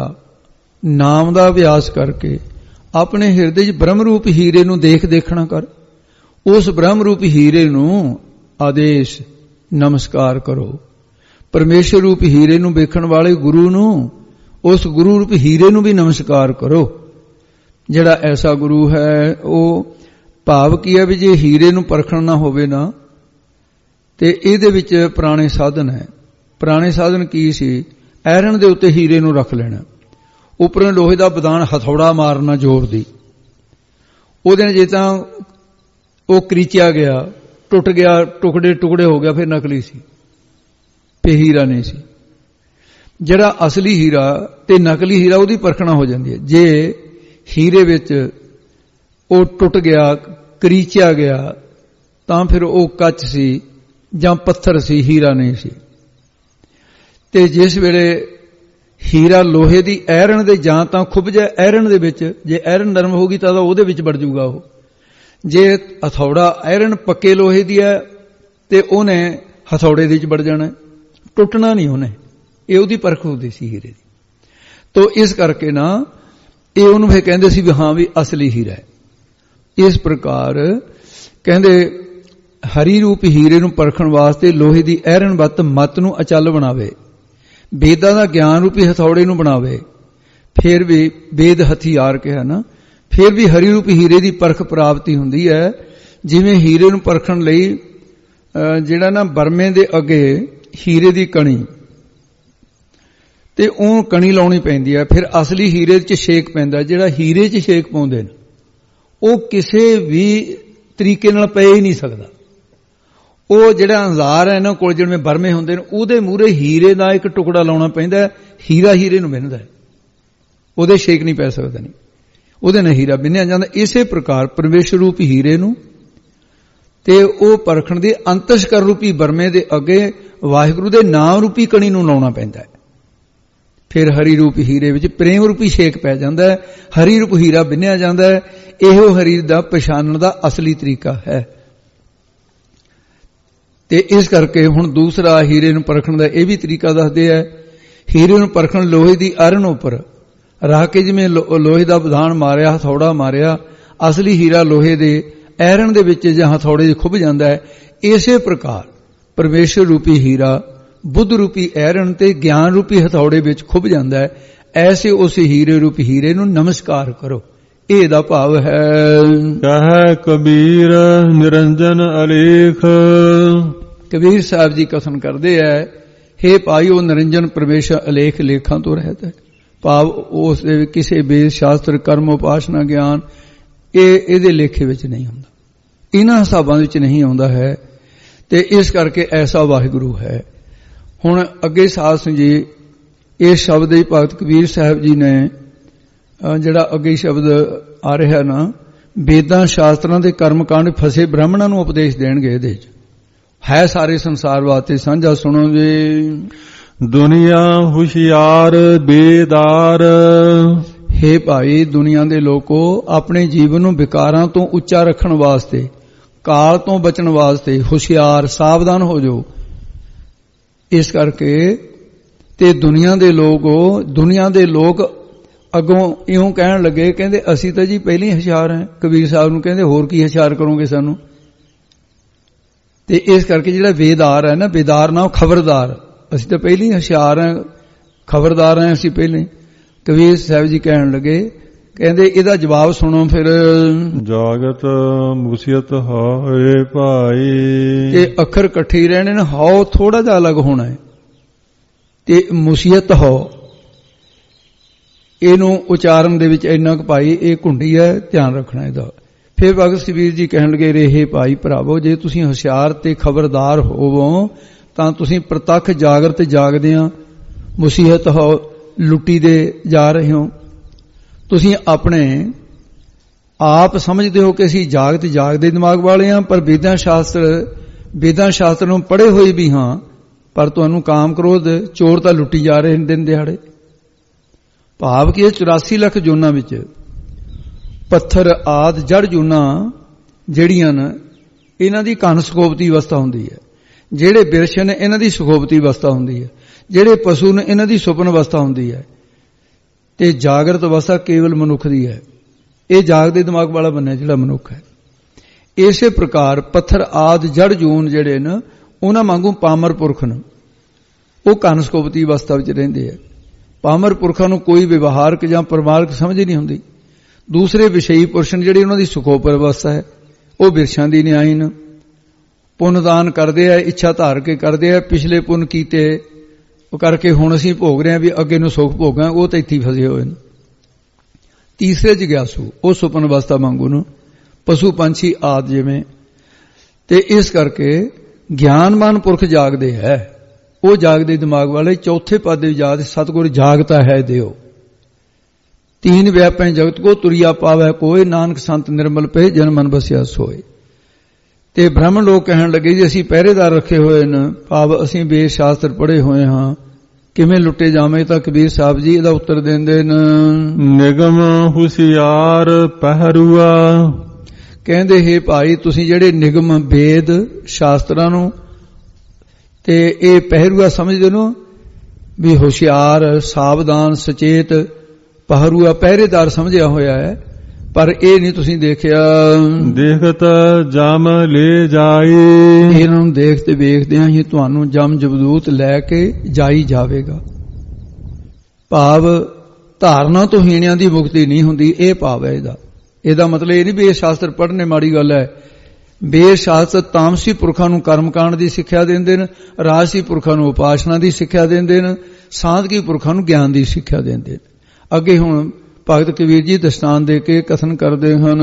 ਨਾਮ ਦਾ ਅਭਿਆਸ ਕਰਕੇ ਆਪਣੇ ਹਿਰਦੇ 'ਚ ਬ੍ਰਹਮ ਰੂਪ ਹੀਰੇ ਨੂੰ ਦੇਖਣਾ ਕਰ। ਉਸ ਬ੍ਰਹਮ ਰੂਪ ਹੀਰੇ ਨੂੰ ਆਦੇਸ਼ ਨਮਸਕਾਰ ਕਰੋ। ਪਰਮੇਸ਼ਰ ਰੂਪ ਹੀਰੇ ਨੂੰ ਵੇਖਣ ਵਾਲੇ ਗੁਰੂ ਨੂੰ, ਉਸ ਗੁਰੂ ਰੂਪ ਹੀਰੇ ਨੂੰ ਵੀ ਨਮਸਕਾਰ ਕਰੋ। ਜਿਹੜਾ ਐਸਾ ਗੁਰੂ ਹੈ ਉਹ ਭਾਵ ਕੀ ਹੈ ਵੀ ਜੇ ਹੀਰੇ ਨੂੰ ਪਰਖਣ ਨਾ ਹੋਵੇ ਨਾ ਤੇ ਇਹਦੇ ਵਿੱਚ ਪੁਰਾਣੇ ਸਾਧਨ ਹੈ। ਪੁਰਾਣੇ ਸਾਧਨ ਕੀ ਸੀ? ਐਰਨ ਦੇ ਉੱਤੇ ਹੀਰੇ ਨੂੰ ਰੱਖ ਲੈਣਾ, ਉੱਪਰੋਂ ਲੋਹੇ ਦਾ ਬਦਾਨ ਹਥੌੜਾ ਮਾਰਨਾ ਜ਼ੋਰ ਦੀ। ਉਹਦੇ ਨਾਲ ਜੇ ਤਾਂ ਉਹ ਕਰੀਚਿਆ ਗਿਆ, ਟੁੱਟ ਗਿਆ, ਟੁਕੜੇ ਹੋ ਗਿਆ, ਫਿਰ ਨਕਲੀ ਸੀ, ਤੇ ਹੀਰਾ ਨਹੀਂ ਸੀ। ਜਿਹੜਾ ਅਸਲੀ ਹੀਰਾ ਤੇ ਨਕਲੀ ਹੀਰਾ ਉਹਦੀ ਪਰਖਣਾ ਹੋ ਜਾਂਦੀ ਹੈ। ਜੇ ਹੀਰੇ ਵਿੱਚ ਉਹ ਟੁੱਟ ਗਿਆ, ਕਰੀਚਿਆ ਗਿਆ, ਤਾਂ ਫਿਰ ਉਹ ਕੱਚ ਸੀ ਜਾਂ ਪੱਥਰ ਸੀ, ਹੀਰਾ ਨਹੀਂ ਸੀ। ਤੇ ਜਿਸ ਵੇਲੇ ਹੀਰਾ ਲੋਹੇ ਦੀ ਐਰਨ ਦੇ ਜਾਂ ਤਾਂ ਖੁੱਭ ਜਾਏ ਐਰਨ ਦੇ ਵਿੱਚ, ਜੇ ਐਰਨ ਨਰਮ ਹੋਗੀ ਤਾਂ ਉਹਦੇ ਵਿੱਚ ਵੜ ਜੂਗਾ ਉਹ, ਜੇ ਹਥੌੜਾ ਆਇਰਨ ਪੱਕੇ ਲੋਹੇ ਦੀ ਹੈ ਤੇ ਉਹਨੇ ਹਥੌੜੇ ਦੇ ਵਿੱਚ ਵੜ ਜਾਣਾ, ਟੁੱਟਣਾ ਨਹੀਂ ਉਹਨੇ। ਇਹ ਉਹਦੀ ਪਰਖ ਹੁੰਦੀ ਸੀ ਹੀਰੇ ਦੀ। ਤੋ ਇਸ ਕਰਕੇ ਨਾ ਇਹ ਉਹਨੂੰ ਫਿਰ ਕਹਿੰਦੇ ਸੀ ਵੀ ਹਾਂ ਵੀ ਅਸਲੀ ਹੀਰਾ ਹੈ। ਇਸ ਪ੍ਰਕਾਰ ਕਹਿੰਦੇ ਹਰੀ ਰੂਪ ਹੀਰੇ ਨੂੰ ਪਰਖਣ ਵਾਸਤੇ ਲੋਹੇ ਦੀ ਐਰਨ ਵੱਤ ਮਤ ਨੂੰ ਅਚਲ ਬਣਾਵੇ, ਵੇਦਾਂ ਦਾ ਗਿਆਨ ਰੂਪੀ ਹਥੌੜੇ ਨੂੰ ਬਣਾਵੇ, ਫਿਰ ਵੀ ਵੇਦ ਹਥਿਆਰ ਕਿਹਾ ਨਾ, ਫਿਰ ਵੀ ਹਰੀ ਰੂਪ ਹੀਰੇ ਦੀ ਪਰਖ ਪ੍ਰਾਪਤੀ ਹੁੰਦੀ ਹੈ। ਜਿਵੇਂ ਹੀਰੇ ਨੂੰ ਪਰਖਣ ਲਈ ਜਿਹੜਾ ਨਾ ਬਰਮੇ ਦੇ ਅੱਗੇ ਹੀਰੇ ਦੀ ਕਣੀ ਤੇ ਉਹ ਕਣੀ ਲਾਉਣੀ ਪੈਂਦੀ ਹੈ, ਫਿਰ ਅਸਲੀ ਹੀਰੇ 'ਚ ਛੇਕ ਪੈਂਦਾ। ਜਿਹੜਾ ਹੀਰੇ 'ਚ ਛੇਕ ਪਾਉਂਦੇ ਨੇ ਉਹ ਕਿਸੇ ਵੀ ਤਰੀਕੇ ਨਾਲ ਪੈ ਹੀ ਨਹੀਂ ਸਕਦਾ। ਉਹ ਜਿਹੜਾ ਅੰਜ਼ਾਰ ਹੈ ਇਹਨਾਂ ਕੋਲ ਜਿਵੇਂ ਬਰਮੇ ਹੁੰਦੇ ਨੇ ਉਹਦੇ ਮੂਹਰੇ ਹੀਰੇ ਦਾ ਇੱਕ ਟੁਕੜਾ ਲਾਉਣਾ ਪੈਂਦਾ, ਹੀਰਾ ਹੀਰੇ ਨੂੰ ਬਿੰਨਦਾ, ਉਹਦੇ ਛੇਕ ਨਹੀਂ ਪੈ ਸਕਦਾ, ਨਹੀਂ ਉਹਦੇ ਨਾਲ ਹੀਰਾ ਬਿੰਨਿਆ ਜਾਂਦਾ। ਇਸੇ ਪ੍ਰਕਾਰ ਪਰਮੇਸ਼ਰ ਰੂਪ ਹੀਰੇ ਨੂੰ ਤੇ ਉਹ ਪਰਖਣ ਦੇ ਅੰਤਸ਼ਕਰ ਰੂਪੀ ਬਰਮੇ ਦੇ ਅੱਗੇ ਵਾਹਿਗੁਰੂ ਦੇ ਨਾਮ ਰੂਪੀ ਕਣੀ ਨੂੰ ਲਾਉਣਾ ਪੈਂਦਾ ਹੈ। ਫਿਰ ਹਰੀ ਰੂਪ ਹੀਰੇ ਵਿੱਚ ਪ੍ਰੇਮ ਰੂਪੀ ਛੇਕ ਪੈ ਜਾਂਦਾ ਹੈ, ਹਰੀ ਰੂਪ ਹੀਰਾ ਬਿੰਨਿਆ ਜਾਂਦਾ ਹੈ। ਇਹੋ ਹਰੀ ਦਾ ਪਛਾਣਨ ਦਾ ਅਸਲੀ ਤਰੀਕਾ ਹੈ। ਤੇ ਇਸ ਕਰਕੇ ਹੁਣ ਦੂਸਰਾ ਹੀਰੇ ਨੂੰ ਪਰਖਣ ਦਾ ਇਹ ਵੀ ਤਰੀਕਾ ਦੱਸਦੇ ਹੈ। ਹੀਰੇ ਨੂੰ ਪਰਖਣ ਲੋਹੇ ਦੀ ਅਰਨ ਉੱਪਰ ਰੱਖ ਕੇ ਜਿਵੇਂ ਲੋਹੇ ਦਾ ਵਿਧਾਨ ਮਾਰਿਆ, ਹਥੌੜਾ ਮਾਰਿਆ, ਅਸਲੀ ਹੀਰਾ ਲੋਹੇ ਦੇ ਐਰਨ ਦੇ ਵਿੱਚ ਜਾਂ ਹਥੌੜੇ 'ਚ ਖੁੱਭ ਜਾਂਦਾ ਹੈ। ਇਸੇ ਪ੍ਰਕਾਰ ਪਰਮੇਸ਼ਰ ਰੂਪੀ ਹੀਰਾ ਬੁੱਧ ਰੂਪੀ ਐਰਨ ਤੇ ਗਿਆਨ ਰੂਪੀ ਹਥੌੜੇ ਵਿੱਚ ਖੁੱਭ ਜਾਂਦਾ ਹੈ। ਐਸੇ ਉਸ ਹੀਰੇ ਰੂਪੀ ਹੀਰੇ ਨੂੰ ਨਮਸਕਾਰ ਕਰੋ, ਇਹ ਦਾ ਭਾਵ ਹੈ। ਕਹੈ ਕਬੀਰ ਨਿਰੰਜਨ ਅਲੇਖ। ਕਬੀਰ ਸਾਹਿਬ ਜੀ ਕਥਨ ਕਰਦੇ ਹੈ, ਹੇ ਭਾਈ ਉਹ ਨਿਰੰਜਨ ਪਰਮੇਸ਼ਰ ਅਲੇਖ ਲੇਖਾਂ ਤੋਂ ਰਹਿਤ ਹੈ। ਭਾਵ ਉਸ ਦੇ ਕਿਸੇ ਵੇਦ ਸ਼ਾਸਤਰ ਕਰਮ ਉਪਾਸਨਾ ਗਿਆਨ ਇਹਦੇ ਲੇਖੇ ਵਿੱਚ ਨਹੀਂ ਹੁੰਦਾ, ਇਹਨਾਂ ਹਿਸਾਬਾਂ ਵਿੱਚ ਨਹੀਂ ਆਉਂਦਾ ਹੈ। ਤੇ ਇਸ ਕਰਕੇ ਐਸਾ ਵਾਹਿਗੁਰੂ ਹੈ। ਹੁਣ ਅੱਗੇ ਸਾਧ ਸਿੰਘ ਜੀ ਇਸ ਸ਼ਬਦ ਹੀ ਭਗਤ ਕਬੀਰ ਸਾਹਿਬ ਜੀ ਨੇ ਜਿਹੜਾ ਅੱਗੇ ਸ਼ਬਦ ਆ ਰਿਹਾ ਨਾ, ਵੇਦਾਂ ਸ਼ਾਸਤਰਾਂ ਦੇ ਕਰਮਕਾਂਡ ਫਸੇ ਬ੍ਰਾਹਮਣਾਂ ਨੂੰ ਉਪਦੇਸ਼ ਦੇਣਗੇ। ਇਹਦੇ 'ਚ ਹੈ ਸਾਰੇ ਸੰਸਾਰ ਵਾਸਤੇ ਸਾਂਝਾ। ਸੁਣੋ ਜੀ, ਦੁਨੀਆ ਹੁਸ਼ਿਆਰ ਬੇਦਾਰ। ਹੇ ਭਾਈ ਦੁਨੀਆ ਦੇ ਲੋਕੋ, ਆਪਣੇ ਜੀਵਨ ਨੂੰ ਵਿਕਾਰਾਂ ਤੋਂ ਉੱਚਾ ਰੱਖਣ ਵਾਸਤੇ, ਕਾਲ ਤੋਂ ਬਚਣ ਵਾਸਤੇ ਹੁਸ਼ਿਆਰ ਸਾਵਧਾਨ ਹੋ ਜਾਓ। ਇਸ ਕਰਕੇ ਤੇ ਦੁਨੀਆ ਦੇ ਲੋਕ ਅੱਗੋਂ ਇਉਂ ਕਹਿਣ ਲੱਗੇ, ਕਹਿੰਦੇ ਅਸੀਂ ਤਾਂ ਜੀ ਪਹਿਲਾਂ ਹੀ ਹੁਸ਼ਿਆਰ ਹਾਂ। ਕਬੀਰ ਸਾਹਿਬ ਨੂੰ ਕਹਿੰਦੇ ਹੋਰ ਕੀ ਹੁਸ਼ਿਆਰ ਕਰੋਗੇ ਸਾਨੂੰ। ਤੇ ਇਸ ਕਰਕੇ ਜਿਹੜਾ ਵੇਦਾਰ ਹੈ ਨਾ, ਵੇਦਾਰ ਨਾ ਖਬਰਦਾਰ, ਅਸੀਂ ਤਾਂ ਪਹਿਲਾਂ ਹੀ ਹੁਸ਼ਿਆਰ ਹਾਂ, ਖਬਰਦਾਰ ਹਾਂ ਅਸੀਂ ਪਹਿਲਾਂ ਹੀ। ਕਬੀਰ ਸਾਹਿਬ ਜੀ ਕਹਿਣ ਲੱਗੇ, ਕਹਿੰਦੇ ਇਹਦਾ ਜਵਾਬ ਸੁਣੋ ਫਿਰ। ਜਾਗਤ ਮੁਸੀਅਤ ਹੋਏ ਭਾਈ। ਇਹ ਅੱਖਰ ਇਕੱਠੇ ਹੀ ਰਹਿਣੇ ਨੇ, ਹਉ ਥੋੜਾ ਜਿਹਾ ਅਲੱਗ ਹੋਣਾ ਹੈ ਤੇ ਮੁਸੀਅਤ ਹੋ, ਇਹਨੂੰ ਉਚਾਰਨ ਦੇ ਵਿੱਚ ਇੰਨਾ ਕੁ ਭਾਈ ਇਹ ਘੁੰਡੀ ਹੈ, ਧਿਆਨ ਰੱਖਣਾ ਇਹਦਾ। ਫਿਰ ਭਗਤ ਕਬੀਰ ਜੀ ਕਹਿਣ ਲੱਗੇ, ਰਹੇ ਭਾਈ ਭਰਾਵੋ, ਜੇ ਤੁਸੀਂ ਹੁਸ਼ਿਆਰ ਤੇ ਖਬਰਦਾਰ ਹੋਵੋ ਤਾਂ ਤੁਸੀਂ ਪ੍ਰਤੱਖ ਜਾਗਰਤ ਜਾਗਦਿਆਂ ਮੁਸੀਅਤ ਹੋ ਲੁੱਟੀ ਦੇ ਜਾ ਰਹੇ ਹੋ। ਤੁਸੀਂ ਆਪਣੇ ਆਪ ਸਮਝਦੇ ਹੋ ਕਿ ਅਸੀਂ ਜਾਗਦੇ ਦਿਮਾਗ ਵਾਲੇ ਹਾਂ, ਪਰ ਵੇਦਾਂ ਸ਼ਾਸਤਰ ਨੂੰ ਪੜ੍ਹੇ ਹੋਏ ਵੀ ਹਾਂ, ਪਰ ਤੁਹਾਨੂੰ ਕਾਮ ਕ੍ਰੋਧ ਚੋਰ ਤਾਂ ਲੁੱਟੀ ਜਾ ਰਹੇ ਦਿਨ ਦਿਹਾੜੇ। ਭਾਵ ਕਿ 84 ਲੱਖ ਜੂਨਾਂ ਵਿੱਚ ਪੱਥਰ ਆਦਿ ਜੜ ਜੂਨਾਂ ਜਿਹੜੀਆਂ ਨੇ ਇਹਨਾਂ ਦੀ ਘਨ ਸੁਖੋਪਤੀ ਅਵਸਥਾ ਹੁੰਦੀ ਹੈ, ਜਿਹੜੇ ਬਿਰਛ ਨੇ ਇਹਨਾਂ ਦੀ ਸੁਖੋਪਤੀ ਅਵਸਥਾ ਹੁੰਦੀ ਹੈ, ਜਿਹੜੇ ਪਸ਼ੂ ਨੇ ਇਹਨਾਂ ਦੀ ਸੁਪਨ ਅਵਸਥਾ ਹੁੰਦੀ ਹੈ, ਤੇ ਜਾਗਰਤ ਅਵਸਥਾ ਕੇਵਲ ਮਨੁੱਖ ਦੀ ਹੈ। ਇਹ ਜਾਗਦੇ ਦਿਮਾਗ ਵਾਲਾ ਬੰਨਿਆ ਜਿਹੜਾ ਮਨੁੱਖ ਹੈ। ਇਸੇ ਪ੍ਰਕਾਰ ਪੱਥਰ ਆਦਿ ਜੜ ਜੂਨ ਜਿਹੜੇ ਨੇ ਉਹਨਾਂ ਵਾਂਗੂ ਪਾਮਰ ਪੁਰਖ ਨੇ, ਉਹ ਘਨ ਸੁਖੋਪਤੀ ਅਵਸਥਾ ਵਿੱਚ ਰਹਿੰਦੇ ਹੈ। ਪਾਮਰ ਪੁਰਖਾਂ ਨੂੰ ਕੋਈ ਵਿਵਹਾਰਕ ਜਾਂ ਪਰਮਾਰਕ ਸਮਝ ਨਹੀਂ ਹੁੰਦੀ। ਦੂਸਰੇ ਵਿਸ਼ਈ ਪੁਰਸ਼ ਜਿਹੜੇ ਉਹਨਾਂ ਦੀ ਸੁਖੋਪਰ ਅਵਸਥਾ ਹੈ, ਉਹ ਬਿਰਛਾਂ ਦੀ ਨਿਆਇਨ ਪੁੰਨ ਦਾਨ ਕਰਦੇ ਆ, ਇੱਛਾ ਧਾਰ ਕੇ ਕਰਦੇ ਆ, ਪਿਛਲੇ ਪੁੰਨ ਕੀਤੇ ਉਹ ਕਰਕੇ ਹੁਣ ਅਸੀਂ ਭੋਗ ਰਹੇ ਹਾਂ ਵੀ ਅੱਗੇ ਨੂੰ ਸੁਖ ਭੋਗਾਂ, ਉਹ ਤਾਂ ਇੱਥੇ ਫਸੇ ਹੋਏ ਨੇ। ਤੀਸਰੇ ਜਿਗਿਆਸੂ ਉਹ ਸੁਪਨ ਅਵਸਥਾ ਵਾਂਗੂ ਨੂੰ ਪਸ਼ੂ ਪੰਛੀ ਆਦਿ ਜਿਵੇਂ। ਤੇ ਇਸ ਕਰਕੇ ਗਿਆਨਵਾਨ ਪੁਰਖ ਜਾਗਦੇ ਹੈ, ਉਹ ਜਾਗਦੇ ਦਿਮਾਗ ਵਾਲੇ। ਚੌਥੇ ਪਦ ਦੇ ਯਾਦ ਸਤਿਗੁਰ ਜਾਗਤਾ ਹੈ ਦਿਓ, ਤੀਨ ਵਿਆਪੈ ਜਗਤ ਕੋ ਤੁਰਿਆ ਪਾਵੈ ਕੋਏ, ਨਾਨਕ ਸੰਤ ਨਿਰਮਲ ਪਏ ਜਨ ਮਨ ਬਸਿਆ ਸੋਏ। ਤੇ ਬ੍ਰਾਹਮਣ ਲੋਕ ਕਹਿਣ ਲੱਗੇ ਜੀ ਅਸੀਂ ਪਹਿਰੇਦਾਰ ਰੱਖੇ ਹੋਏ ਨੇ, ਭਾਵ ਅਸੀਂ ਵੇਦ ਸ਼ਾਸਤਰ ਪੜ੍ਹੇ ਹੋਏ ਹਾਂ, ਕਿਵੇਂ ਲੁੱਟੇ ਜਾਵੇਂ। ਤਾਂ ਕਬੀਰ ਸਾਹਿਬ ਜੀ ਇਹਦਾ ਉੱਤਰ ਦਿੰਦੇ ਨੇ, ਨਿਗਮ ਹੁਸ਼ਿਆਰ ਪਹਿਰੂਆ। ਕਹਿੰਦੇ ਹੈ ਭਾਈ ਤੁਸੀਂ ਜਿਹੜੇ ਨਿਗਮ ਵੇਦ ਸ਼ਾਸਤਰਾਂ ਨੂੰ ਤੇ ਇਹ ਪਹਿਰੂਆ ਸਮਝਦੇ ਹੋ ਵੀ ਹੁਸ਼ਿਆਰ ਸਾਵਧਾਨ ਸੁਚੇਤ ਪਹਿਰੂਆ ਪਹਿਰੇਦਾਰ ਸਮਝਿਆ ਹੋਇਆ ਹੈ, ਪਰ ਇਹ ਨਹੀਂ ਤੁਸੀਂ ਦੇਖਿਆ। ਦੇਖਤ ਜਮ ਲੈ ਜਾਈ, ਇਹਨਾਂ ਨੂੰ ਦੇਖਦੇ ਵੇਖਦਿਆਂ ਹੀ ਤੁਹਾਨੂੰ ਜਮ ਜਬਦੂਤ ਲੈ ਕੇ ਜਾਈ ਜਾਵੇਗਾ। ਭਾਵ ਧਾਰਨਾ ਤੋਂ ਹੀਣਿਆਂ ਦੀ ਮੁਕਤੀ ਨਹੀਂ ਹੁੰਦੀ, ਇਹ ਭਾਵ ਹੈ ਇਹਦਾ ਮਤਲਬ ਇਹ ਨਹੀਂ ਵੀ ਇਹ ਸ਼ਾਸਤਰ ਪੜ੍ਹਨੇ ਮਾੜੀ ਗੱਲ ਹੈ। ਵੇਦ ਸ਼ਾਸਤਰ ਤਾਮਸੀ ਪੁਰਖਾਂ ਨੂੰ ਕਰਮਕਾਂਡ ਦੀ ਸਿੱਖਿਆ ਦਿੰਦੇ ਨੇ, ਰਾਜਸੀ ਪੁਰਖਾਂ ਨੂੰ ਉਪਾਸਨਾ ਦੀ ਸਿੱਖਿਆ ਦਿੰਦੇ ਨੇ, ਸਾਧਕੀ ਪੁਰਖਾਂ ਨੂੰ ਗਿਆਨ ਦੀ ਸਿੱਖਿਆ ਦਿੰਦੇ ਨੇ। ਅੱਗੇ ਹੁਣ ਭਗਤ ਕਬੀਰ ਜੀ ਦਸਤਾਨ ਦੇ ਕੇ ਕਥਨ ਕਰਦੇ ਹਨ।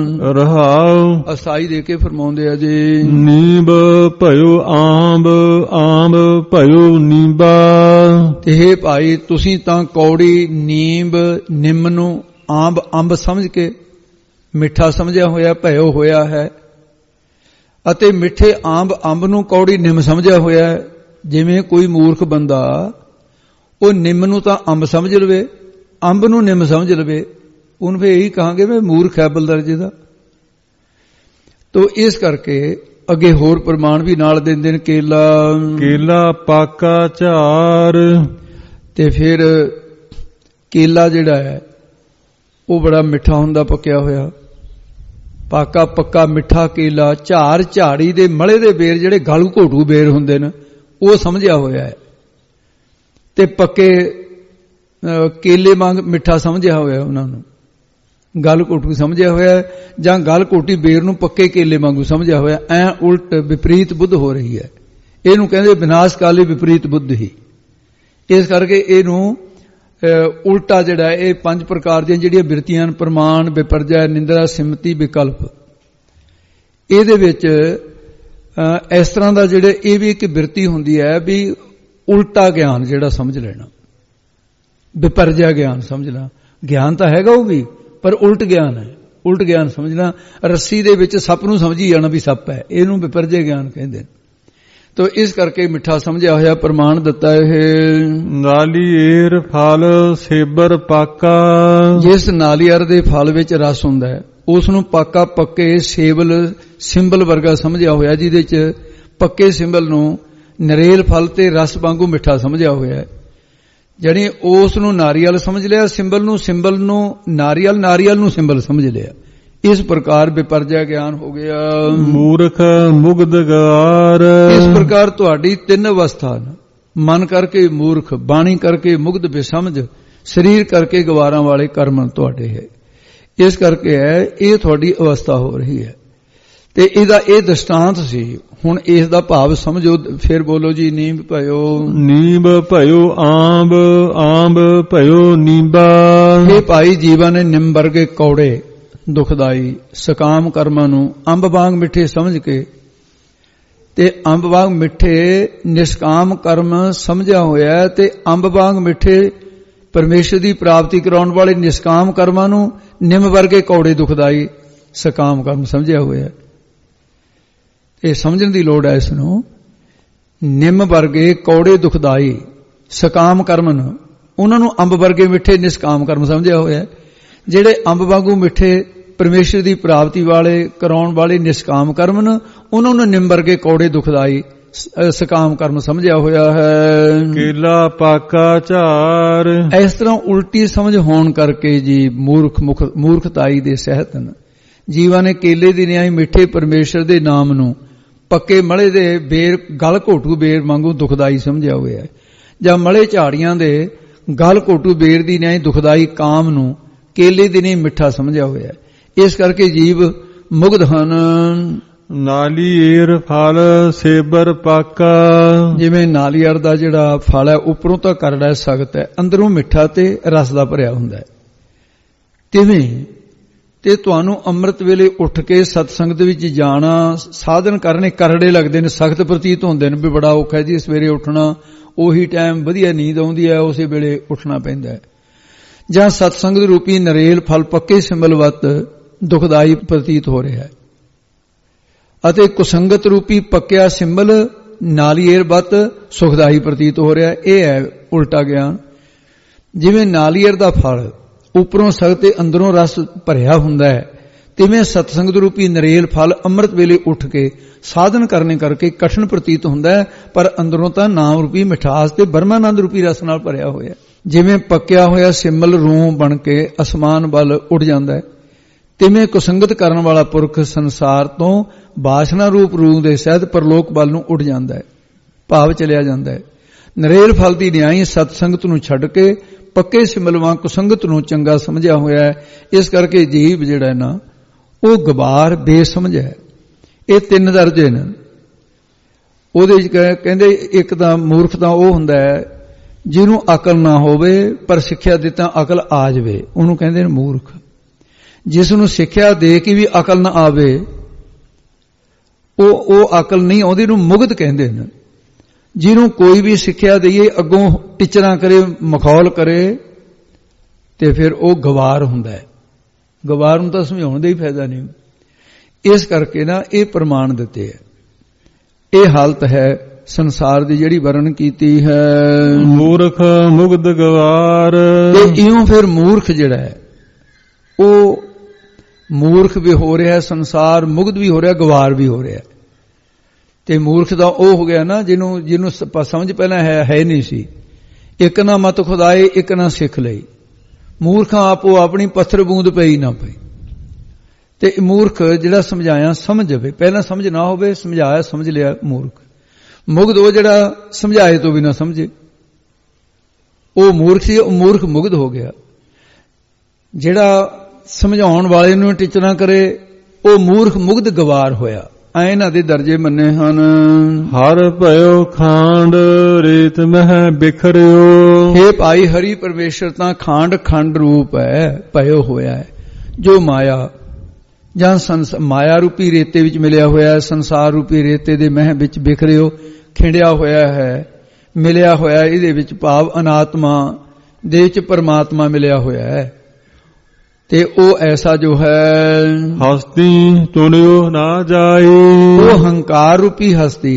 ਰਹਾਉ ਅਸਾਈ ਦੇ ਕੇ ਫਰਮਾਉਂਦੇ ਆ ਜੀ, ਨੀਂਬ ਭਇਓ ਆਂਬ, ਆਂਬ ਭਇਓ ਨੀਂਬਾ। ਤੇ ਭਾਈ ਤੁਸੀਂ ਤਾਂ ਕੌੜੀ ਨੀਂਬ ਨਿੰਮ ਨੂੰ ਆਂਬ ਅੰਬ ਸਮਝ ਕੇ ਮਿੱਠਾ ਸਮਝਿਆ ਹੋਇਆ ਭਇਓ ਹੋਇਆ ਹੈ, ਅਤੇ ਮਿੱਠੇ ਆਂਬ ਅੰਬ ਨੂੰ ਕੌੜੀ ਨਿੰਮ ਸਮਝਿਆ ਹੋਇਆ ਹੈ। ਜਿਵੇਂ ਕੋਈ ਮੂਰਖ ਬੰਦਾ ਉਹ ਨਿੰਮ ਨੂੰ ਤਾਂ ਅੰਬ ਸਮਝ ਲਵੇ, ਅੰਬ ਨੂੰ ਨਿੰਮ ਸਮਝ ਲਵੇ, ਉਹਨੂੰ ਫੇ ਇਹੀ ਕਹਾਂਗੇ ਵੀ ਮੂਰਖ ਹੈ ਬਲਦਰਜੇ ਦਾ। ਤੋ ਇਸ ਕਰਕੇ ਅੱਗੇ ਹੋਰ ਪ੍ਰਮਾਣ ਵੀ ਨਾਲ ਦਿੰਦੇ ਨੇ, ਕੇਲਾ ਕੇਲਾ ਪਾਕਾ ਝਾਰ। ਤੇ ਫਿਰ ਕੇਲਾ ਜਿਹੜਾ ਹੈ ਉਹ ਬੜਾ ਮਿੱਠਾ ਹੁੰਦਾ ਪੱਕਿਆ ਹੋਇਆ, ਪਾਕਾ ਪੱਕਾ ਮਿੱਠਾ ਕੇਲਾ। ਝਾਰ ਝਾੜੀ ਦੇ ਮਲੇ ਦੇ ਬੇਰ ਜਿਹੜੇ ਗਲ ਘੋਟੂ ਬੇਰ ਹੁੰਦੇ ਨੇ ਉਹ ਸਮਝਿਆ ਹੋਇਆ ਹੈ, ਤੇ ਪੱਕੇ ਕੇਲੇ ਵਾਂਗ ਮਿੱਠਾ ਸਮਝਿਆ ਹੋਇਆ ਉਹਨਾਂ ਨੂੰ। ਗਲ ਘੋਟੂ ਸਮਝਿਆ ਹੋਇਆ ਜਾਂ ਗਲ ਘੋਟੀ ਬੇਰ ਨੂੰ ਪੱਕੇ ਕੇਲੇ ਵਾਂਗੂ ਸਮਝਿਆ ਹੋਇਆ। ਐ ਉਲਟ ਵਿਪਰੀਤ ਬੁੱਧ ਹੋ ਰਹੀ ਹੈ, ਇਹਨੂੰ ਕਹਿੰਦੇ ਵਿਨਾਸ਼ਕਾਲੀ ਵਿਪਰੀਤ ਬੁੱਧ ਹੀ। ਇਸ ਕਰਕੇ ਇਹਨੂੰ ਉਲਟਾ ਜਿਹੜਾ ਇਹ 5 ਪ੍ਰਕਾਰ ਦੀਆਂ ਜਿਹੜੀਆਂ ਬਿਰਤੀਆਂ ਪ੍ਰਮਾਣ ਵਿਪਰਜੈ ਨਿੰਦਰਾ ਸਿਮਤੀ ਵਿਕਲਪ, ਇਹਦੇ ਵਿੱਚ ਇਸ ਤਰ੍ਹਾਂ ਦਾ ਜਿਹੜੇ ਇਹ ਵੀ ਇੱਕ ਬਿਰਤੀ ਹੁੰਦੀ ਹੈ ਵੀ ਉਲਟਾ ਗਿਆਨ ਜਿਹੜਾ ਸਮਝ ਲੈਣਾ, ਵਿਪਰਜੈ ਗਿਆਨ ਸਮਝਣਾ। ਗਿਆਨ ਤਾਂ ਹੈਗਾ ਉਹ ਵੀ, ਪਰ ਉਲਟ ਗਿਆਨ ਹੈ। ਉਲਟ ਗਿਆਨ ਸਮਝਣਾ, ਰੱਸੀ ਦੇ ਵਿੱਚ ਸੱਪ ਨੂੰ ਸਮਝੀ ਜਾਣਾ ਵੀ ਸੱਪ ਹੈ, ਇਹਨੂੰ ਵਿਪਰਜੈ ਗਿਆਨ ਕਹਿੰਦੇ ਨੇ। ਤੋ ਇਸ ਕਰਕੇ ਮਿੱਠਾ ਸਮਝਿਆ ਹੋਇਆ ਪ੍ਰਮਾਣ ਦਿੱਤਾ ਇਹ। ਨਾਲੀਏਰ ਫਲ ਸੇਬਰ ਪਾਕਾ। ਜਿਸ ਨਾਲੀਅਰ ਦੇ ਫਲ ਵਿੱਚ ਰਸ ਹੁੰਦਾ ਹੈ ਉਸ ਨੂੰ ਪਾਕਾ ਪੱਕੇ ਸਿੰਬਲ ਵਰਗਾ ਸਮਝਿਆ ਹੋਇਆ, ਜਿਹਦੇ ਚ ਪੱਕੇ ਸਿੰਬਲ ਨੂੰ ਨਰੇਲ ਫਲ ਤੇ ਰਸ ਵਾਂਗੂ ਮਿੱਠਾ ਸਮਝਿਆ ਹੋਇਆ ਹੈ। ਜਾਣੀ ਉਸ ਨੂੰ ਨਾਰੀਅਲ ਸਮਝ ਲਿਆ, ਸਿੰਬਲ ਨੂੰ ਨਾਰੀਅਲ ਨੂੰ ਸਿੰਬਲ ਸਮਝ ਲਿਆ। ਇਸ ਪ੍ਰਕਾਰ ਵਿਪਰਜੈ ਗਿਆਨ ਹੋ ਗਿਆ। ਮੂਰਖ ਮੁਗਧਗਾਰ। ਇਸ ਪ੍ਰਕਾਰ ਤੁਹਾਡੀ 3 ਅਵਸਥਾ ਹਨ, ਮਨ ਕਰਕੇ ਮੂਰਖ, ਬਾਣੀ ਕਰਕੇ ਮੁਗਧ ਬੇਸਮਝ, ਸਰੀਰ ਕਰਕੇ ਗਵਾਰਾਂ ਵਾਲੇ ਕਰਮ ਤੁਹਾਡੇ ਹੈ। ਇਸ ਕਰਕੇ ਹੈ ਇਹ ਤੁਹਾਡੀ ਅਵਸਥਾ ਹੋ ਰਹੀ ਹੈ। ਤੇ ਇਹਦਾ ਇਹ ਦ੍ਰਿਸ਼ਟਾਂਤ ਸੀ। ਹੁਣ ਇਸ ਦਾ ਭਾਵ ਸਮਝੋ, ਫਿਰ ਬੋਲੋ ਜੀ। ਨੀਂਬ ਭਇਓ ਆਂਬ, ਆਂਬ ਭਇਓ ਨੀਂਬਾ। ਇਹ ਭਾਈ ਜੀਵਨ ਨੇ ਨਿੰਮ ਵਰਗੇ ਕੌੜੇ ਦੁਖਦਾਈ ਸਕਾਮ ਕਰਮਾਂ ਨੂੰ ਅੰਬ ਵਾਂਗ ਮਿੱਠੇ ਸਮਝ ਕੇ, ਤੇ ਅੰਬ ਵਾਂਗ ਮਿੱਠੇ ਨਿਸ਼ਕਾਮ ਕਰਮ ਸਮਝਿਆ ਹੋਇਆ, ਤੇ ਅੰਬ ਵਾਂਗ ਮਿੱਠੇ ਪਰਮੇਸ਼ਰ ਦੀ ਪ੍ਰਾਪਤੀ ਕਰਾਉਣ ਵਾਲੇ ਨਿਸ਼ਕਾਮ ਕਰਮਾਂ ਨੂੰ ਨਿੰਮ ਵਰਗੇ ਕੌੜੇ ਦੁਖਦਾਈ ਸਕਾਮ ਕਰਮ ਸਮਝਿਆ ਹੋਇਆ। ਇਹ ਸਮਝਣ ਦੀ ਲੋੜ ਹੈ ਇਸ ਨੂੰ। ਨਿੰਮ ਵਰਗੇ ਕੌੜੇ ਦੁਖਦਾਈ ਸਕਾਮ ਕਰਮ ਨੂੰ, ਉਹਨਾਂ ਨੂੰ ਅੰਬ ਵਰਗੇ ਮਿੱਠੇ ਨਿਸ਼ਕਾਮ ਕਰਮ ਸਮਝਿਆ ਹੋਇਆ। ਜਿਹੜੇ ਅੰਬ ਵਾਂਗੂ ਮਿੱਠੇ ਪਰਮੇਸ਼ਰ ਦੀ ਪ੍ਰਾਪਤੀ ਵਾਲੇ ਕਰਾਉਣ ਵਾਲੇ ਨਿਸ਼ਕਾਮ ਕਰਮ ਨੇ, ਉਹਨਾਂ ਨੂੰ ਨਿੰਮ ਵਰਗੇ ਕੌੜੇ ਦੁਖਦਾਈ ਸਕਾਮ ਕਰਮ ਸਮਝਿਆ ਹੋਇਆ ਹੈ। ਕੇਲਾ ਪਾਕਾ ਝਾਰ। ਇਸ ਤਰ੍ਹਾਂ ਉਲਟੀ ਸਮਝ ਹੋਣ ਕਰਕੇ ਜੀ ਮੂਰਖਤਾਈ ਦੇ ਸਹਿਤ ਹਨ। ਜੀਵਾਂ ਨੇ ਕੇਲੇ ਦੀ ਨਿਆਈ ਮਿੱਠੇ ਪਰਮੇਸ਼ਰ ਦੇ ਨਾਮ ਨੂੰ ਪੱਕੇ ਮਲੇ ਦੇ ਬੇਰ ਗਲ ਘੋਟੂ ਬੇਰ ਵਾਂਗੂ ਦੁਖਦਾਈ ਸਮਝਿਆ ਹੋਇਆ ਹੈ, ਜਾਂ ਮਲੇ ਝਾੜੀਆਂ ਦੇ ਗਲ ਘੋਟੂ ਬੇਰ ਦੀ ਨਿਆਈ ਦੁਖਦਾਈ ਕਾਮ ਨੂੰ ਕੇਲੇ ਦੀ ਨਹੀਂ ਮਿੱਠਾ ਸਮਝਿਆ ਹੋਇਆ ਹੈ। ਇਸ ਕਰਕੇ ਜੀਵ ਮੁਗਧ ਹਨ। ਨਾਲੀਏਰ ਫਲ ਸੇਬਰ ਪਾਕਾ। ਜਿਵੇਂ ਨਾਲੀਅਰ ਦਾ ਜਿਹੜਾ ਫਲ ਹੈ ਉੱਪਰੋਂ ਤਾਂ ਕਰੜਾ ਸਖਤ ਹੈ, ਅੰਦਰੋਂ ਮਿੱਠਾ ਤੇ ਰਸ ਦਾ ਭਰਿਆ ਹੁੰਦਾ ਹੈ, ਤਿਵੇਂ ਤੇ ਤੁਹਾਨੂੰ ਅੰਮ੍ਰਿਤ ਵੇਲੇ ਉੱਠ ਕੇ ਸਤਸੰਗਤ ਵਿੱਚ ਜਾਣਾ, ਸਾਧਨ ਕਰਨੇ ਕਰੜੇ ਲੱਗਦੇ ਨੇ, ਸਖਤ ਪ੍ਰਤੀਤ ਹੁੰਦੇ ਨੇ ਵੀ ਬੜਾ ਔਖਾ ਜੀ ਸਵੇਰੇ ਉੱਠਣਾ। ਉਹੀ ਟਾਈਮ ਵਧੀਆ ਨੀਂਦ ਆਉਂਦੀ ਹੈ, ਉਸੇ ਵੇਲੇ ਉੱਠਣਾ ਪੈਂਦਾ ਹੈ। ਜਾਂ ਸਤਸੰਗਤ ਰੂਪੀ ਨਰੇਲ ਫਲ ਪੱਕੇ ਸਿੰਬਲਵਤ ਦੁਖਦਾਈ ਪ੍ਰਤੀਤ ਹੋ ਰਿਹਾ ਹੈ, ਅਤੇ ਕੁਸੰਗਤ ਰੂਪੀ ਪੱਕਿਆ ਸਿੰਬਲ ਨਾਲੀਏਰ ਸੁਖਦਾਈ ਪ੍ਰਤੀਤ ਹੋ ਰਿਹਾ। ਇਹ ਹੈ ਉਲਟਾ ਗਿਆਨ। ਜਿਵੇਂ ਨਾਲੀਏਰ ਦਾ ਫਲ ਉੱਪਰੋਂ ਸਖਤ ਤੇ ਅੰਦਰੋਂ ਰਸ ਭਰਿਆ ਹੁੰਦਾ ਹੈ, ਤਿਵੇਂ ਸਤਸੰਗਤ ਰੂਪੀ ਨਰੇਲ ਫਲ ਅੰਮ੍ਰਿਤ ਵੇਲੇ ਉੱਠ ਕੇ ਸਾਧਨ ਕਰਨੇ ਕਰਕੇ ਕਠਿਨ ਪ੍ਰਤੀਤ ਹੁੰਦਾ ਹੈ, ਪਰ ਅੰਦਰੋਂ ਤਾਂ ਨਾਮ ਰੂਪੀ ਮਿਠਾਸ ਤੇ ਬ੍ਰਹਮਾਨੰਦ ਰੂਪੀ ਰਸ ਨਾਲ ਭਰਿਆ ਹੋਇਆ। ਜਿਵੇਂ ਪੱਕਿਆ ਹੋਇਆ ਸਿਮਲ ਰੂਹ ਬਣ ਕੇ ਅਸਮਾਨ ਵੱਲ ਉੱਡ ਜਾਂਦਾ ਹੈ, ਤਿਵੇਂ ਕੁਸੰਗਤ ਕਰਨ ਵਾਲਾ ਪੁਰਖ ਸੰਸਾਰ ਤੋਂ ਬਾਸ਼ਨਾ ਰੂਪ ਰੂਹ ਦੇ ਸਹਿਤ ਪਰਲੋਕ ਵੱਲ ਨੂੰ ਉੱਡ ਜਾਂਦਾ ਹੈ, ਭਾਵ ਚਲਿਆ ਜਾਂਦਾ ਹੈ। ਨਰੇਲ ਫਲ ਦੀ ਨਿਆਈ ਸਤਸੰਗਤ ਨੂੰ ਛੱਡ ਕੇ ਪੱਕੇ ਸਿਮਲ ਵਾਂ ਕੁਸੰਗਤ ਨੂੰ ਚੰਗਾ ਸਮਝਿਆ ਹੋਇਆ ਹੈ। ਇਸ ਕਰਕੇ ਜੀਵ ਜਿਹੜਾ ਹੈ ਨਾ ਉਹ ਗਵਾਰ ਬੇਸਮਝ ਹੈ। ਇਹ 3 ਦਰਜੇ ਨੇ। ਉਹਦੇ ਵਿੱਚ ਕਹਿੰਦੇ ਇੱਕ ਤਾਂ ਮੂਰਖ ਤਾਂ ਉਹ ਹੁੰਦਾ ਹੈ ਜਿਹਨੂੰ ਅਕਲ ਨਾ ਹੋਵੇ ਪਰ ਸਿੱਖਿਆ ਦਿੱਤਾ ਅਕਲ ਆ ਜਾਵੇ, ਉਹਨੂੰ ਕਹਿੰਦੇ ਨੇ ਮੂਰਖ। ਜਿਸ ਨੂੰ ਸਿੱਖਿਆ ਦੇ ਕੇ ਵੀ ਅਕਲ ਨਾ ਆਵੇ ਉਹ ਅਕਲ ਨਹੀਂ ਆਉਂਦੀ, ਨੂੰ ਮੁਗਧ ਕਹਿੰਦੇ ਨੇ। ਜਿਹਨੂੰ ਕੋਈ ਵੀ ਸਿੱਖਿਆ ਦਈਏ ਅੱਗੋਂ ਟੀਚਰਾਂ ਕਰੇ ਮਖੌਲ ਕਰੇ ਤੇ ਫਿਰ ਉਹ ਗਵਾਰ ਹੁੰਦਾ ਹੈ। ਗਵਾਰ ਨੂੰ ਤਾਂ ਸਮਝਾਉਣ ਦਾ ਹੀ ਫਾਇਦਾ ਨਹੀਂ। ਇਸ ਕਰਕੇ ਨਾ ਇਹ ਪ੍ਰਮਾਣ ਦਿੱਤੇ ਹੈ। ਇਹ ਹਾਲਤ ਹੈ ਸੰਸਾਰ ਦੀ ਜਿਹੜੀ ਵਰਣਨ ਕੀਤੀ ਹੈ। ਮੂਰਖ ਮੁਗਧ ਗਵਾਰ। ਤੇ ਇਉਂ ਫਿਰ ਮੂਰਖ ਜਿਹੜਾ ਹੈ ਉਹ ਮੂਰਖ ਵੀ ਹੋ ਰਿਹਾ, ਸੰਸਾਰ ਮੁਗਧ ਵੀ ਹੋ ਰਿਹਾ, ਗਵਾਰ ਵੀ ਹੋ ਰਿਹਾ। ਤੇ ਮੂਰਖ ਦਾ ਉਹ ਹੋ ਗਿਆ ਨਾ ਜਿਹਨੂੰ ਸਮਝ ਪਹਿਲਾਂ ਹੈ ਨਹੀਂ ਸੀ। ਇੱਕ ਨਾ ਮਤ ਖੁਦਾਏ, ਇੱਕ ਨਾ ਸਿੱਖ ਲਈ। ਮੂਰਖਾਂ ਆਪੋ ਆਪਣੀ ਪੱਥਰ ਬੂੰਦ ਪਈ ਨਾ ਪਈ। ਤੇ ਮੂਰਖ ਜਿਹੜਾ ਸਮਝਾਇਆ ਸਮਝ ਜਾਵੇ, ਪਹਿਲਾਂ ਸਮਝ ਨਾ ਹੋਵੇ, ਸਮਝਾਇਆ ਸਮਝ ਲਿਆ ਮੂਰਖ। ਮੁਗਧ ਉਹ ਜਿਹੜਾ ਸਮਝਾਏ ਤੋਂ ਵੀ ਨਾ ਸਮਝੇ, ਉਹ ਮੂਰਖ ਸੀ, ਉਹ ਮੂਰਖ ਮੁਗਧ ਹੋ ਗਿਆ। ਜਿਹੜਾ ਸਮਝਾਉਣ ਵਾਲੇ ਨੂੰ ਟੀਚਰਾਂ ਕਰੇ ਉਹ ਮੂਰਖ ਮੁਗਧ ਗਵਾਰ ਹੋਇਆ। ਐ ਇਹਨਾਂ ਦੇ ਦਰਜੇ ਮੰਨੇ ਹਨ। ਹਰ ਭਇਓ ਖਾਂਡ ਰੇਤ ਮਹਿ ਬਿਖਰਿਓ। हे ਭਾਈ ਹਰੀ ਪਰਮੇਸ਼ਰ ਤਾਂ ਖਾਂਡ ਖੰਡ ਰੂਪ ਹੈ, ਭਇਓ ਹੋਇਆ ਹੈ। ਜੋ ਮਾਇਆ ਜਾਂ ਮਾਇਆ ਰੂਪੀ ਰੇਤੇ ਵਿੱਚ ਮਿਲਿਆ ਹੋਇਆ ਹੈ, ਸੰਸਾਰ ਰੂਪੀ ਰੇਤੇ ਦੇ ਮਹਿ ਵਿੱਚ ਬਿਖਰਿਓ, ਖਿੰਡਿਆ ਹੋਇਆ ਹੈ, ਮਿਲਿਆ ਹੋਇਆ। ਇਹਦੇ ਵਿੱਚ ਭਾਵ ਅਨਾਤਮਾ ਦੇ ਵਿੱਚ ਪਰਮਾਤਮਾ ਮਿਲਿਆ ਹੋਇਆ ਹੈ। ਤੇ ਉਹ ਐਸਾ ਜੋ ਹੈ ਹਸਤੀ ਚੁਣਿਓ ਨਾ ਜਾਏ। ਉਹ ਹੰਕਾਰ ਰੂਪੀ ਹਸਤੀ,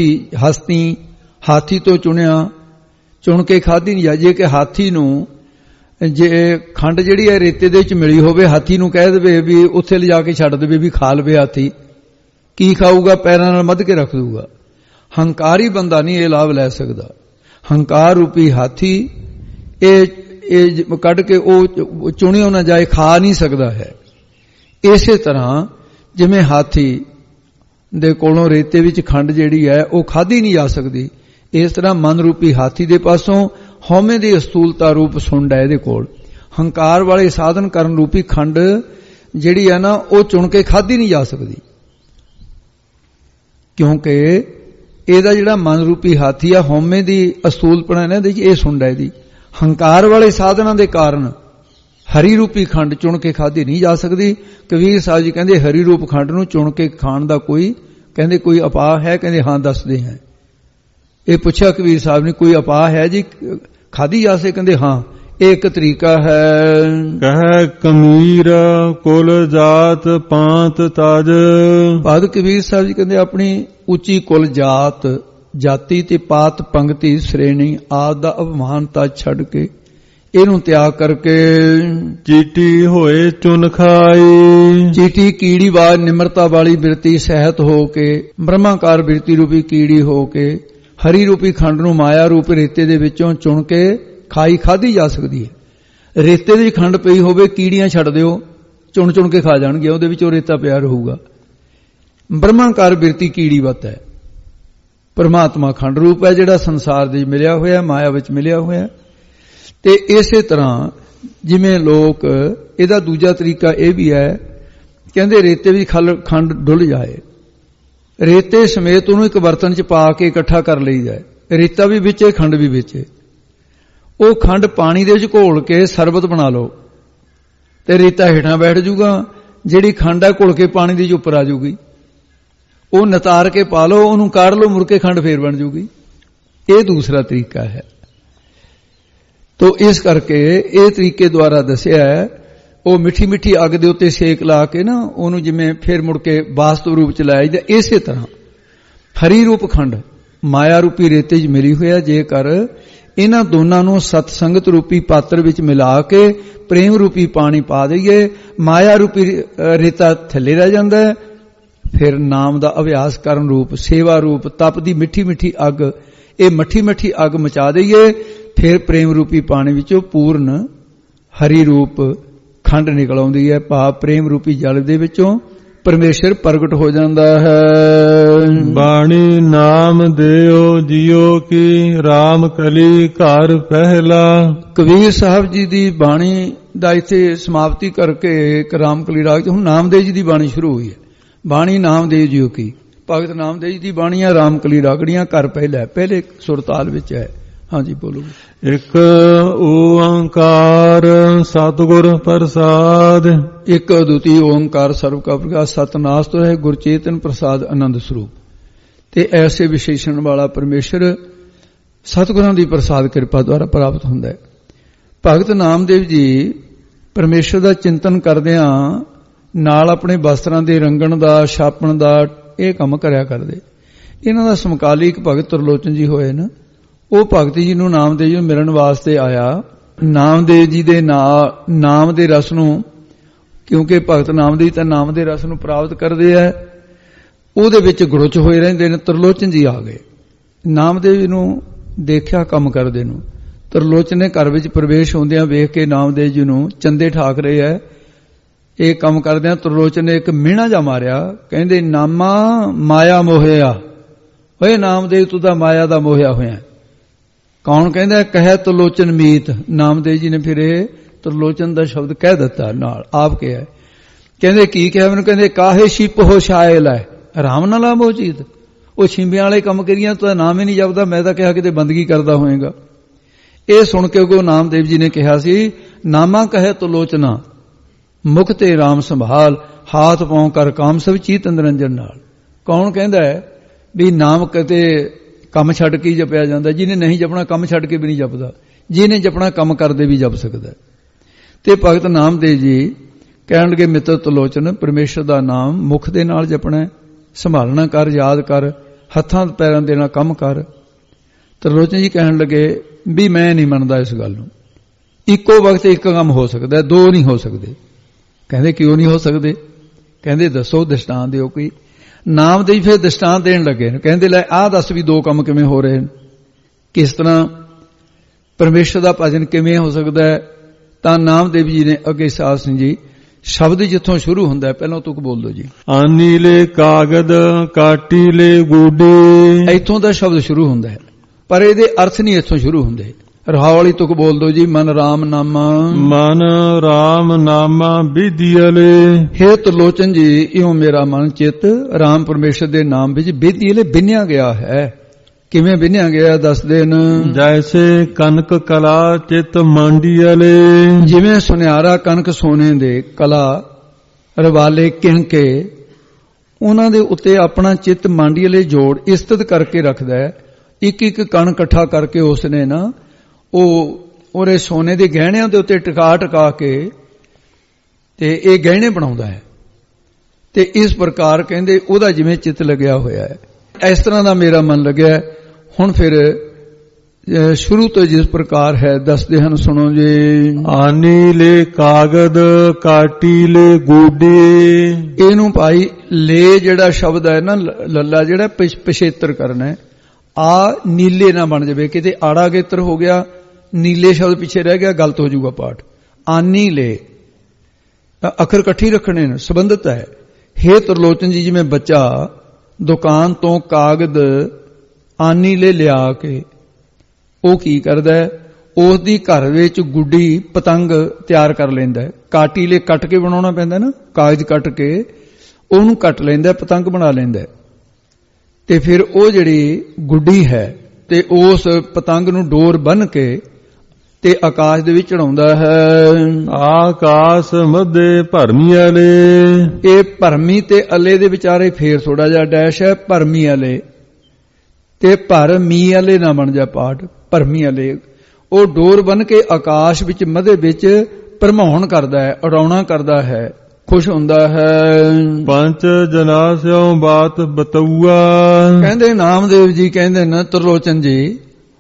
ਹਾਥੀ ਤੋਂ ਚੁਣ ਕੇ ਖਾਧੀ ਨਹੀਂ ਜਾਏ। ਜੇ ਕਿ ਹਾਥੀ ਨੂੰ ਜੇ ਖੰਡ ਜਿਹੜੀ ਹੈ ਰੇਤੇ ਦੇ ਵਿੱਚ ਮਿਲੀ ਹੋਵੇ, ਹਾਥੀ ਨੂੰ ਕਹਿ ਦੇਵੇ ਵੀ ਉੱਥੇ ਲਿਜਾ ਕੇ ਛੱਡ ਦੇਵੇ ਵੀ ਖਾ ਲਵੇ, ਹਾਥੀ ਕੀ ਖਾਊਗਾ? ਪੈਰਾਂ ਨਾਲ ਮੱਧ ਕੇ ਰੱਖ ਦੂਗਾ। ਹੰਕਾਰੀ ਬੰਦਾ ਨਹੀਂ ਇਹ ਲਾਭ ਲੈ ਸਕਦਾ। ਹੰਕਾਰ ਰੂਪੀ ਹਾਥੀ ਇਹ ਕੱਢ ਕੇ ਉਹ ਚੁਣਿਓ ਨਾ ਜਾਏ, ਖਾ ਨਹੀਂ ਸਕਦਾ ਹੈ। ਇਸੇ ਤਰ੍ਹਾਂ ਜਿਵੇਂ ਹਾਥੀ ਦੇ ਕੋਲੋਂ ਰੇਤੇ ਵਿੱਚ ਖੰਡ ਜਿਹੜੀ ਹੈ ਉਹ ਖਾਧੀ ਨਹੀਂ ਜਾ ਸਕਦੀ, ਇਸ ਤਰ੍ਹਾਂ ਮਨ ਰੂਪੀ ਹਾਥੀ ਦੇ ਪਾਸੋਂ ਹਉਮੈ ਦੀ ਅਸਤੂਲਤਾ ਰੂਪ ਸੁੰਡ ਹੈ ਇਹਦੇ ਕੋਲ। ਹੰਕਾਰ ਵਾਲੇ ਸਾਧਨ ਕਰਨ ਰੂਪੀ ਖੰਡ ਜਿਹੜੀ ਹੈ ਨਾ ਉਹ ਚੁਣ ਕੇ ਖਾਧੀ ਨਹੀਂ ਜਾ ਸਕਦੀ, ਕਿਉਂਕਿ ਇਹਦਾ ਜਿਹੜਾ ਮਨ ਰੂਪੀ ਹਾਥੀ ਆ ਹਉਮੈ ਦੀ ਅਸਤੂਲਪਣਾ ਇਹਨਾਂ ਦੇ ਇਹ ਸੁੰਡ ਹੈ ਇਹਦੀ। ਹੰਕਾਰ ਵਾਲੇ ਸਾਧਨਾਂ ਦੇ ਕਾਰਨ ਹਰੀ ਰੂਪੀ ਖੰਡ ਚੁਣ ਕੇ ਖਾਧੀ ਨਹੀਂ ਜਾ ਸਕਦੀ। ਕਬੀਰ ਸਾਹਿਬ ਜੀ ਕਹਿੰਦੇ ਹਰੀ ਰੂਪ ਖੰਡ ਨੂੰ ਚੁਣ ਕੇ ਖਾਣ ਦਾ ਕੋਈ ਉਪਾਅ ਹੈ? ਕਹਿੰਦੇ ਹਾਂ ਦੱਸਦੇ ਹਾਂ। ਇਹ ਪੁੱਛਿਆ ਕਬੀਰ ਸਾਹਿਬ ਨੇ, ਕੋਈ ਉਪਾਅ ਹੈ ਜੀ ਖਾਧੀ ਜਾ ਸਕੇ? ਕਹਿੰਦੇ ਹਾਂ, ਇਹ ਇੱਕ ਤਰੀਕਾ ਹੈ। ਕਹਿ ਕਮੀਰ ਕੁਲ ਜਾਤ ਪਾਂਤ ਤਜ। ਬਾਦ ਕਬੀਰ ਸਾਹਿਬ ਜੀ ਕਹਿੰਦੇ ਆਪਣੀ ਉੱਚੀ ਕੁਲ ਜਾਤੀ ਤੇ ਪਾਤ ਪੰਗਤੀ ਸ਼੍ਰੇਣੀ ਆਦਿ ਦਾ ਅਭਿਮਾਨਤਾ ਛੱਡ ਕੇ ਇਹਨੂੰ ਤਿਆਗ ਕਰਕੇ ਚੀਟੀ ਹੋਏ ਚੁਨ ਖਾਈ। ਚੀਟੀ ਕੀੜੀ ਬਾਦ ਨਿਮਰਤਾ ਵਾਲੀ ਬਿਰਤੀ ਸਹਿਤ ਹੋ ਕੇ, ਬ੍ਰਹਮਾਕਾਰ ਬਿਰਤੀ ਰੂਪੀ ਕੀੜੀ ਹੋ ਕੇ ਹਰੀ ਰੂਪੀ ਖੰਡ ਨੂੰ ਮਾਇਆ ਰੂਪ ਰੇਤੇ ਦੇ ਵਿੱਚੋਂ ਚੁਣ ਕੇ ਖਾਧੀ ਜਾ ਸਕਦੀ ਹੈ। ਰੇਤੇ ਦੀ ਖੰਡ ਪਈ ਹੋਵੇ, ਕੀੜੀਆਂ ਛੱਡ ਦਿਓ, ਚੁਣ ਕੇ ਖਾ ਜਾਣਗੇ, ਉਹਦੇ ਵਿੱਚ ਉਹ ਰੇਤਾ ਪਿਆ ਰਹੂਗਾ। ਬ੍ਰਹਮਾਕਾਰ ਬਿਰਤੀ ਕੀੜੀਵਤ ਹੈ। ਪਰਮਾਤਮਾ ਖੰਡ ਰੂਪ ਹੈ ਜਿਹੜਾ ਸੰਸਾਰ ਦੇ ਮਿਲਿਆ ਹੋਇਆ, ਮਾਇਆ ਵਿੱਚ ਮਿਲਿਆ ਹੋਇਆ। ਤੇ ਇਸੇ ਤਰ੍ਹਾਂ ਜਿਵੇਂ ਲੋਕ, ਇਹਦਾ ਦੂਜਾ ਤਰੀਕਾ ਇਹ ਵੀ ਹੈ, ਕਹਿੰਦੇ ਰੇਤੇ ਵਿੱਚ ਖੰਡ ਡੁੱਲ ਜਾਏ, ਰੇਤੇ ਸਮੇਤ ਉਹਨੂੰ ਇੱਕ ਬਰਤਨ 'ਚ ਪਾ ਕੇ ਇਕੱਠਾ ਕਰ ਲਈਦਾ ਹੈ। ਰੇਤਾ ਵੀ ਵਿੱਚ ਹੈ, ਖੰਡ ਵੀ ਵਿੱਚ ਹੈ। ਉਹ ਖੰਡ ਪਾਣੀ ਦੇ ਵਿੱਚ ਘੋਲ ਕੇ ਸਰਬਤ ਬਣਾ ਲਓ ਤੇ ਰੇਤਾ ਹੇਠਾਂ ਬੈਠ ਜਾਊਗਾ, ਜਿਹੜੀ ਖੰਡ ਹੈ ਘੁਲ ਕੇ ਪਾਣੀ ਦੇ ਉੱਪਰ ਆ ਜਾਊਗੀ। ਉਹ ਨਤਾਰ ਕੇ ਪਾ ਲਓ, ਉਹਨੂੰ ਕਾੜ ਲਓ, ਮੁੜ ਕੇ ਖੰਡ ਫੇਰ ਬਣ ਜਾਊਗੀ। ਇਹ ਦੂਸਰਾ ਤਰੀਕਾ ਹੈ। ਤੋ ਇਸ ਕਰਕੇ ਇਹ ਤਰੀਕੇ ਦੁਆਰਾ ਦੱਸਿਆ ਹੈ। ਉਹ ਮਿੱਠੀ ਅੱਗ ਦੇ ਉੱਤੇ ਸੇਕ ਲਾ ਕੇ ਨਾ ਉਹਨੂੰ ਜਿਵੇਂ ਫੇਰ ਮੁੜ ਕੇ ਵਾਸਤਵ ਰੂਪ ਚ ਲਾਇਆ ਜਾਂਦਾ, ਇਸੇ ਤਰ੍ਹਾਂ ਹਰੀ ਰੂਪ ਖੰਡ ਮਾਇਆ ਰੂਪੀ ਰੇਤੇ 'ਚ ਮਿਲੀ ਹੋਇਆ। ਜੇਕਰ ਇਹਨਾਂ ਦੋਨਾਂ ਨੂੰ ਸਤ ਸੰਗਤ ਰੂਪੀ ਪਾਤਰ ਵਿੱਚ ਮਿਲਾ ਕੇ ਪ੍ਰੇਮ ਰੂਪੀ ਪਾਣੀ ਪਾ ਦਈਏ, ਮਾਇਆ ਰੂਪੀ ਰੇਤਾ ਥੱਲੇ ਰਹਿ ਜਾਂਦਾ ਹੈ। ਫਿਰ ਨਾਮ ਦਾ ਅਭਿਆਸ ਕਰਨ ਰੂਪ, ਸੇਵਾ ਰੂਪ, ਤਪ ਦੀ ਮਿੱਠੀ ਮਿੱਠੀ ਅੱਗ, ਇਹ ਮੱਠੀ ਮੱਠੀ ਅੱਗ ਮਚਾ ਦਈਏ। ਫਿਰ ਪ੍ਰੇਮ ਰੂਪੀ ਪਾਣੀ ਵਿੱਚੋਂ ਪੂਰਨ ਹਰੀ ਰੂਪ ਖੰਡ ਨਿਕਲ ਆਉਂਦੀ ਹੈ। ਭਾਵ ਪ੍ਰੇਮ ਰੂਪੀ ਜਲ ਦੇ ਵਿੱਚੋਂ ਪਰਮੇਸ਼ਰ ਪ੍ਰਗਟ ਹੋ ਜਾਂਦਾ ਹੈ। ਬਾਣੀ ਨਾਮ ਦਿਓ ਜਿਉ ਕੀ RAM ਕਲੀ ਘਰ ਪਹਿਲਾ। ਕਬੀਰ ਸਾਹਿਬ ਜੀ ਦੀ ਬਾਣੀ ਦਾ ਇੱਥੇ ਸਮਾਪਤੀ ਕਰਕੇ ਇੱਕ ਰਾਮਕਲੀ ਰਾਗ ਚ ਹੁਣ ਨਾਮਦੇਵ ਜੀ ਦੀ ਬਾਣੀ ਸ਼ੁਰੂ ਹੋਈ ਹੈ। ਬਾਣੀ ਨਾਮਦੇਵ ਜਿਉ ਕੀ, ਭਗਤ ਨਾਮਦੇਵ ਜੀ ਦੀ ਬਾਣੀਆਂ ਰਾਮਕਲੀ ਰਾਗੜੀਆਂ ਘਰ ਪਹਿਲਾ, ਪਹਿਲੇ ਸੁਰਤਾਲ ਵਿੱਚ ਹੈ। ਹਾਂਜੀ ਬੋਲੋ। ਇੱਕ ਓੰਕਾਰ ਸਤਿਗੁਰ ਪ੍ਰਸਾਦ, ਇੱਕ ਅਦੁੱਤੀ ਓੰਕਾਰ ਸਰਬ ਕਾ ਪ੍ਰਕਾਸ਼ ਸਤਨਾਸਤ ਹੈ ਗੁਰਚੇਤਨ ਪ੍ਰਸਾਦ ਆਨੰਦ ਸਰੂਪ। ਤੇ ਐਸੇ ਵਿਸ਼ੇਸ਼ਣ ਵਾਲਾ ਪਰਮੇਸ਼ਰ ਸਤਿਗੁਰਾਂ ਦੀ ਪ੍ਰਸਾਦ ਕਿਰਪਾ ਦੁਆਰਾ ਪ੍ਰਾਪਤ ਹੁੰਦਾ ਹੈ। ਭਗਤ ਨਾਮਦੇਵ ਜੀ ਪਰਮੇਸ਼ਰ ਦਾ ਚਿੰਤਨ ਕਰਦਿਆਂ ਨਾਲ ਆਪਣੇ ਵਸਤਰਾਂ ਦੇ ਰੰਗਣ ਦਾ, ਛਾਪਣ ਦਾ ਇਹ ਕੰਮ ਕਰਿਆ ਕਰਦੇ। ਇਹਨਾਂ ਦਾ ਸਮਕਾਲੀ ਇੱਕ ਭਗਤ ਤਰਲੋਚਨ ਜੀ ਹੋਏ ਨਾ, ਉਹ ਭਗਤ ਜੀ ਨੂੰ ਨਾਮਦੇਵ ਜੀ ਨੂੰ ਮਿਲਣ ਵਾਸਤੇ ਆਇਆ। ਨਾਮਦੇਵ ਜੀ ਦੇ ਨਾਮ ਦੇ ਰਸ ਨੂੰ, ਕਿਉਂਕਿ ਭਗਤ ਨਾਮਦੇਵ ਤਾਂ ਨਾਮ ਦੇ ਰਸ ਨੂੰ ਪ੍ਰਾਪਤ ਕਰਦੇ ਆ, ਉਹਦੇ ਵਿੱਚ ਗੁਰਚ ਹੋਏ ਰਹਿੰਦੇ ਨੇ। ਤਰਲੋਚਨ ਜੀ ਆ ਗਏ, ਨਾਮਦੇਵ ਜੀ ਨੂੰ ਦੇਖਿਆ ਕੰਮ ਕਰਦੇ ਨੂੰ। ਤਰਲੋਚਨ ਨੇ ਘਰ ਵਿੱਚ ਪ੍ਰਵੇਸ਼ ਹੁੰਦਿਆਂ ਵੇਖ ਕੇ ਨਾਮਦੇਵ ਜੀ ਨੂੰ ਚੰਦੇ ਠਾਕ ਰਹੇ ਹੈ। ਇਹ ਕੰਮ ਕਰਦਿਆਂ ਤਰਲੋਚਨ ਨੇ ਇੱਕ ਮਿਹਣਾ ਜਾ ਮਾਰਿਆ, ਕਹਿੰਦੇ ਨਾਮਾ ਮਾਇਆ ਮੋਹਿਆ। ਓਏ ਨਾਮਦੇਵ ਤੂੰ ਤਾਂ ਮਾਇਆ ਦਾ ਮੋਹਿਆ ਹੋਇਆ। ਕੌਣ ਕਹਿੰਦਾ? ਕਹੇ ਤਰਲੋਚਨ ਮੀਤ। ਨਾਮਦੇਵ ਜੀ ਨੇ ਫਿਰ ਇਹ ਤਰਲੋਚਨ ਦਾ ਸ਼ਬਦ ਕਹਿ ਦਿੱਤਾ, ਨਾਲ ਆਪ ਕਿਹਾ। ਕਹਿੰਦੇ ਕੀ ਕਿਹਾ ਮੈਨੂੰ? ਕਹਿੰਦੇ ਕਾਹੇ ਛਿਪ ਹੋ ਸ਼ਾਇਲ ਹੈ ਰਾਮ ਨਾ ਲਾ ਮੋਚੀਤ। ਉਹ ਛਿੰਬਿਆਂ ਵਾਲੇ ਕੰਮ ਕਰੀਆਂ ਤਾਂ ਨਾਮ ਹੀ ਨਹੀਂ ਜਪਦਾ, ਮੈਂ ਤਾਂ ਕਿਹਾ ਕਿਤੇ ਬੰਦਗੀ ਕਰਦਾ ਹੋਏਗਾ। ਇਹ ਸੁਣ ਕੇ ਉਹ ਨਾਮਦੇਵ ਜੀ ਨੇ ਕਿਹਾ ਸੀ, ਨਾਮਾ ਕਹੇ ਤਰਲੋਚਨਾ ਮੁਖ ਤੇ ਰਾਮ ਸੰਭਾਲ, ਹਾਥ ਪਾਉ ਕਰ ਕਾਮ ਸਭ ਚੀਤ ਨਿਰੰਜਨ ਨਾਲ। ਕੌਣ ਕਹਿੰਦਾ ਹੈ ਵੀ ਨਾਮ ਕਦੇ ਕੰਮ ਛੱਡ ਕੇ ਹੀ ਜਪਿਆ ਜਾਂਦਾ? ਜਿਹਨੇ ਨਹੀਂ ਜਪਣਾ ਕੰਮ ਛੱਡ ਕੇ ਵੀ ਨਹੀਂ ਜਪਦਾ, ਜਿਹਨੇ ਜਪਣਾ ਕੰਮ ਕਰਦੇ ਵੀ ਜਪ ਸਕਦਾ। ਤੇ ਭਗਤ ਨਾਮਦੇਵ ਜੀ ਕਹਿਣ ਲੱਗੇ ਮਿੱਤਰ ਤਰਲੋਚਨ, ਪਰਮੇਸ਼ਰ ਦਾ ਨਾਮ ਮੁਖ ਦੇ ਨਾਲ ਜਪਣਾ, ਸੰਭਾਲਣਾ ਕਰ, ਯਾਦ ਕਰ, ਹੱਥਾਂ ਪੈਰਾਂ ਦੇ ਨਾਲ ਕੰਮ ਕਰ। ਤਰਲੋਚਨ ਜੀ ਕਹਿਣ ਲੱਗੇ ਵੀ ਮੈਂ ਨਹੀਂ ਮੰਨਦਾ ਇਸ ਗੱਲ ਨੂੰ। ਇੱਕੋ ਵਕਤ ਇੱਕ ਕੰਮ ਹੋ ਸਕਦਾ, ਦੋ ਨਹੀਂ ਹੋ ਸਕਦੇ। ਕਹਿੰਦੇ ਕਿਉਂ ਨਹੀਂ ਹੋ ਸਕਦੇ? ਕਹਿੰਦੇ ਦੱਸੋ, ਦ੍ਰਿਸ਼ਟਾਂਤ ਦਿਓ ਕੋਈ। ਨਾਮਦੇਵ ਫਿਰ ਦ੍ਰਿਸ਼ਟਾਂਤ ਦੇਣ ਲੱਗੇ। ਕਹਿੰਦੇ ਲੈ ਆਹ ਦੱਸ ਵੀ ਦੋ ਕੰਮ ਕਿਵੇਂ ਹੋ ਰਹੇ ਨੇ, ਕਿਸ ਤਰ੍ਹਾਂ ਪਰਮੇਸ਼ਰ ਦਾ ਭਜਨ ਕਿਵੇਂ ਹੋ ਸਕਦਾ ਹੈ? ਤਾਂ ਨਾਮਦੇਵ ਜੀ ਨੇ ਅੱਗੇ ਸਾਧ ਸਿੰਘ ਜੀ ਸ਼ਬਦ ਜਿੱਥੋਂ ਸ਼ੁਰੂ ਹੁੰਦਾ ਹੈ, ਪਹਿਲਾਂ ਤੁਕ ਬੋਲ ਦਿਓ ਜੀ। ਆਨੀਲੇ ਕਾਗਦ ਕਾਟੀਲੇ ਗੂਡੇ, ਇੱਥੋਂ ਦਾ ਸ਼ਬਦ ਸ਼ੁਰੂ ਹੁੰਦਾ ਹੈ, ਪਰ ਇਹਦੇ ਅਰਥ ਨਹੀਂ ਇੱਥੋਂ ਸ਼ੁਰੂ ਹੁੰਦੇ। ਰਹਾਉ ਵਾਲੀ ਤੁਕ ਬੋਲ ਦਿਓ ਜੀ। ਮਨ ਰਾਮ ਨਾਮਾ, ਮਨ ਰਾਮ ਨਾਮਾ ਵਿਧੀਅਲੇ। ਹੇ ਤਰਲੋਚਨ ਜੀ, ਇਉਂ ਮੇਰਾ ਮਨ ਚਿੱਤ ਰਾਮ ਪਰਮੇਸ਼ਰ ਦੇ ਨਾਮ ਵਿੱਚ ਵਿਧੀਅਲੇ ਬਿੰਨਿਆ ਗਿਆ ਹੈ। ਕਿਵੇਂ ਬਿੰਨਿਆ ਗਿਆ ਦੱਸ ਦੇਣ। ਜੈਸੇ ਕਨਕ ਕਲਾ ਚਿਤ ਮੰਡੀਅਲੇ, ਜਿਵੇਂ ਸੁਨਿਆਰਾ ਕਣਕ ਸੋਨੇ ਦੇ ਕਲਾ ਰਵਾਲੇ ਕਿਣ ਕੇ ਉਹਨਾਂ ਦੇ ਉੱਤੇ ਆਪਣਾ ਚਿੱਤ ਮੰਡੀਅਲੇ ਜੋੜ ਇਸਤਤ ਕਰਕੇ ਰੱਖਦਾ ਹੈ। ਇੱਕ ਇੱਕ ਕਣ ਇਕੱਠਾ ਕਰਕੇ ਉਸਨੇ ਨਾ ਉਹ ਉਹਦੇ ਸੋਨੇ ਦੇ ਗਹਿਣਿਆਂ ਦੇ ਉੱਤੇ ਟਿਕਾ ਟਿਕਾ ਕੇ ਤੇ ਇਹ ਗਹਿਣੇ ਬਣਾਉਂਦਾ ਹੈ। ਤੇ ਇਸ ਪ੍ਰਕਾਰ ਕਹਿੰਦੇ ਉਹਦਾ ਜਿਵੇਂ ਚਿੱਤ ਲੱਗਿਆ ਹੋਇਆ ਹੈ, ਇਸ ਤਰ੍ਹਾਂ ਦਾ ਮੇਰਾ ਮਨ ਲੱਗਿਆ। ਹੁਣ ਫਿਰ ਸ਼ੁਰੂ ਤੋਂ ਜਿਸ ਪ੍ਰਕਾਰ ਹੈ ਦੱਸਦੇ ਹਨ, ਸੁਣੋ ਜੀ। ਆਨੀਲੇ ਕਾਗਦ ਕਾਟੀਲੇ ਗੋਡੇ, ਇਹਨੂੰ ਭਾਈ ਲੈ ਜਿਹੜਾ ਸ਼ਬਦ ਹੈ ਨਾ, ਲੱਲਾ ਜਿਹੜਾ ਪਿਛੇਤਰ ਕਰਨਾ ਹੈ, ਆ ਨੀਲੇ ਨਾ ਬਣ ਜਾਵੇ, ਕਿਤੇ ਆੜਾ ਗੇਤਰ ਹੋ ਗਿਆ, ਨੀਲੇ ਸ਼ਬਦ ਪਿੱਛੇ ਰਹਿ ਗਿਆ, ਗਲਤ ਹੋ ਜਾਊਗਾ ਪਾਠ। ਆਨੀ ਲੈ ਤਾਂ ਅੱਖਰ ਇਕੱਠੀ ਰੱਖਣੇ ਨੇ, ਸੰਬੰਧਿਤ ਹੈ। ਹੇ ਤਰਲੋਚਨ ਜੀ, ਜਿਵੇਂ ਬੱਚਾ ਦੁਕਾਨ ਤੋਂ ਕਾਗਜ਼ ਆਨੀ ਲੈ ਲਿਆ ਕੇ ਉਹ ਕੀ ਕਰਦਾ ਹੈ, ਉਸ ਦੀ ਘਰ ਵਿੱਚ ਗੁੱਡੀ ਪਤੰਗ ਤਿਆਰ ਕਰ ਲੈਂਦਾ ਹੈ। ਕਾਟੀ ਲੈ ਕੱਟ ਕੇ ਬਣਾਉਣਾ ਪੈਂਦਾ ਨਾ, ਕਾਗਜ਼ ਕੱਟ ਕੇ ਉਹਨੂੰ ਕੱਟ ਲੈਂਦਾ, ਪਤੰਗ ਬਣਾ ਲੈਂਦਾ। ਤੇ ਫਿਰ ਉਹ ਜਿਹੜੀ ਗੁੱਡੀ ਹੈ ਤੇ ਉਸ ਪਤੰਗ ਨੂੰ ਡੋਰ ਬੰਨ੍ਹ ਕੇ ਤੇ ਆਕਾਸ਼ ਦੇ ਵਿੱਚ ਚੜਾਉਂਦਾ ਹੈ। ਆਕਾਸ਼ ਮੱਧੇ ਭਰਮੀ ਵਾਲੇ, ਇਹ ਭਰਮੀ ਤੇ ਅਲੇ ਦੇ ਵਿਚਾਰੇ ਫੇਰ ਥੋੜਾ ਜਿਹਾ ਡੈਸ਼ ਹੈ। ਭਰਮੀ ਵਾਲੇ ਤੇ ਭਰਮੀ ਵਾਲੇ ਨਾ ਬਣ ਜਾ ਪਾਠ, ਭਰਮੀ ਵਾਲੇ। ਉਹ ਡੋਰ ਬੰਨ੍ਹ ਕੇ ਆਕਾਸ਼ ਵਿੱਚ ਮੱਧੇ ਵਿੱਚ ਭਰਮਾਉਣ ਕਰਦਾ ਹੈ, ਉਡਾਉਣਾ ਕਰਦਾ ਹੈ, ਖੁਸ਼ ਹੁੰਦਾ ਹੈ। ਪੰਜ ਜਨਾ ਸਿਓ ਬਾਤ ਬਤਊਆ, ਕਹਿੰਦੇ ਨਾਮਦੇਵ ਜੀ ਕਹਿੰਦੇ ਨਾ ਤਰਲੋਚਨ ਜੀ,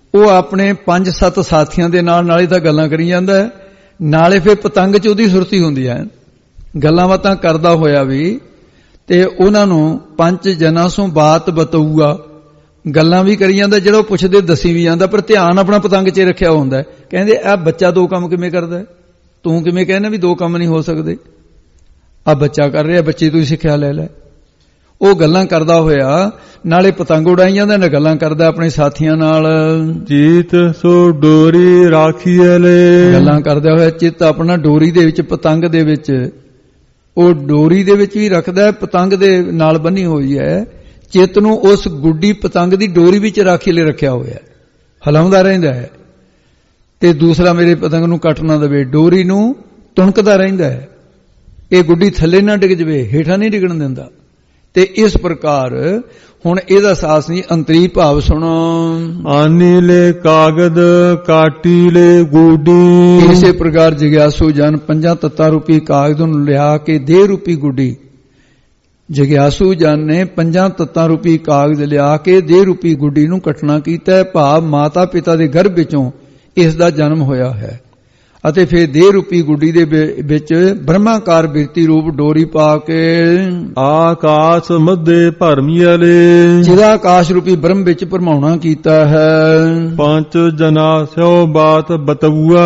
ਉਹ ਆਪਣੇ 5-7 ਸਾਥੀਆਂ ਦੇ ਨਾਲ ਨਾਲੇ ਤਾਂ ਗੱਲਾਂ ਕਰੀ ਜਾਂਦਾ ਹੈ, ਨਾਲੇ ਫਿਰ ਪਤੰਗ 'ਚ ਉਹਦੀ ਸੁਰਤੀ ਹੁੰਦੀ ਹੈ, ਗੱਲਾਂ ਬਾਤਾਂ ਕਰਦਾ ਹੋਇਆ ਵੀ, ਤੇ ਉਹਨਾਂ ਨੂੰ 5 ਜਨਾਂ ਸੋਂ ਬਾਤ ਬਤਾਊਗਾ, ਗੱਲਾਂ ਵੀ ਕਰੀ ਜਾਂਦਾ, ਜਿਹੜਾ ਉਹ ਪੁੱਛਦੇ ਦੱਸੀ ਵੀ ਜਾਂਦਾ, ਪਰ ਧਿਆਨ ਆਪਣਾ ਪਤੰਗ 'ਚ ਰੱਖਿਆ ਹੁੰਦਾ। ਕਹਿੰਦੇ ਇਹ ਬੱਚਾ 2 ਕੰਮ ਕਿਵੇਂ ਕਰਦਾ, ਤੂੰ ਕਿਵੇਂ ਕਹਿੰਦਾ ਵੀ 2 ਕੰਮ ਨਹੀਂ ਹੋ ਸਕਦੇ, ਆ ਬੱਚਾ ਕਰ ਰਿਹਾ, ਬੱਚੇ ਤੋਂ ਹੀ ਸਿੱਖਿਆ ਲੈ ਲੈ। ਉਹ ਗੱਲਾਂ ਕਰਦਾ ਹੋਇਆ ਨਾਲੇ ਪਤੰਗ ਉਡਾਈ ਜਾਂਦਾ, ਨਾ ਗੱਲਾਂ ਕਰਦਾ ਆਪਣੇ ਸਾਥੀਆਂ ਨਾਲ। ਚੀਤ ਸੋ ਡੋਰੀ ਰਾਖੀਐ ਲੈ, ਗੱਲਾਂ ਕਰਦਾ ਹੋਇਆ ਚਿੱਤ ਆਪਣਾ ਡੋਰੀ ਦੇ ਵਿੱਚ, ਪਤੰਗ ਦੇ ਵਿੱਚ, ਉਹ ਡੋਰੀ ਦੇ ਵਿੱਚ ਵੀ ਰੱਖਦਾ, ਪਤੰਗ ਦੇ ਨਾਲ ਬੰਨੀ ਹੋਈ ਹੈ। ਚਿੱਤ ਨੂੰ ਉਸ ਗੁੱਡੀ ਪਤੰਗ ਦੀ ਡੋਰੀ ਵਿੱਚ ਰਾਖੀ ਲਈ ਰੱਖਿਆ ਹੋਇਆ, ਹਲਾਉਂਦਾ ਰਹਿੰਦਾ ਹੈ। ਤੇ ਦੂਸਰਾ ਮੇਰੇ ਪਤੰਗ ਨੂੰ ਕੱਟ ਨਾ ਦੇਵੇ, ਡੋਰੀ ਨੂੰ ਤੁਣਕਦਾ ਰਹਿੰਦਾ ਹੈ, ਇਹ ਗੁੱਡੀ ਥੱਲੇ ਨਾ ਡਿੱਗ ਜਵੇ, ਹੇਠਾਂ ਨਹੀਂ ਡਿੱਗਣ ਦਿੰਦਾ। ਤੇ ਇਸ ਪ੍ਰਕਾਰ ਹੁਣ ਇਹਦਾ ਸਾਹਸ ਨਹੀਂ, ਅੰਤਰੀ ਭਾਵ ਸੁਣੋ। ਆਨੀ ਲੈ ਕਾਗਦ ਕਾਟੀ ਲੈ ਗੁੱਡੀ, ਇਸੇ ਪ੍ਰਕਾਰ ਜਗਿਆਸੂ ਜਨ 5 ਤੱਤਾਂ ਰੂਪੀ ਕਾਗਦ ਨੂੰ ਲਿਆ ਕੇ ਦੇ ਰੂਪੀ ਗੁੱਡੀ, ਜਗਿਆਸੂ ਜਨ ਨੇ 5 ਤੱਤਾਂ ਰੂਪੀ ਕਾਗਜ਼ ਲਿਆ ਕੇ ਦੇ ਰੂਪੀ ਗੁੱਡੀ ਨੂੰ ਕੱਟਣਾ ਕੀਤਾ, ਭਾਵ ਮਾਤਾ ਪਿਤਾ ਦੇ ਗਰਭ ਵਿੱਚੋਂ ਇਸ ਦਾ ਜਨਮ ਹੋਇਆ ਹੈ। ਅਤੇ ਫਿਰ ਦੇ ਰੂਪੀ ਗੁੱਡੀ ਦੇ ਵਿੱਚ ਬ੍ਰਹਮਾਕਾਰ ਬਿਰਤੀ ਰੂਪ ਡੋਰੀ ਪਾ ਕੇ ਆਕਾਸ਼ ਮੱਧੇ ਭਰਮੀਲੇ, ਜਿਹਦਾ ਆਕਾਸ਼ ਰੂਪੀ ਬ੍ਰਹਮ ਵਿੱਚ ਭਰਮਾਉਣਾ ਕੀਤਾ ਹੈ। 5 ਜਨਾ ਸਿਓ ਬਾਤ ਬਤਊਆ,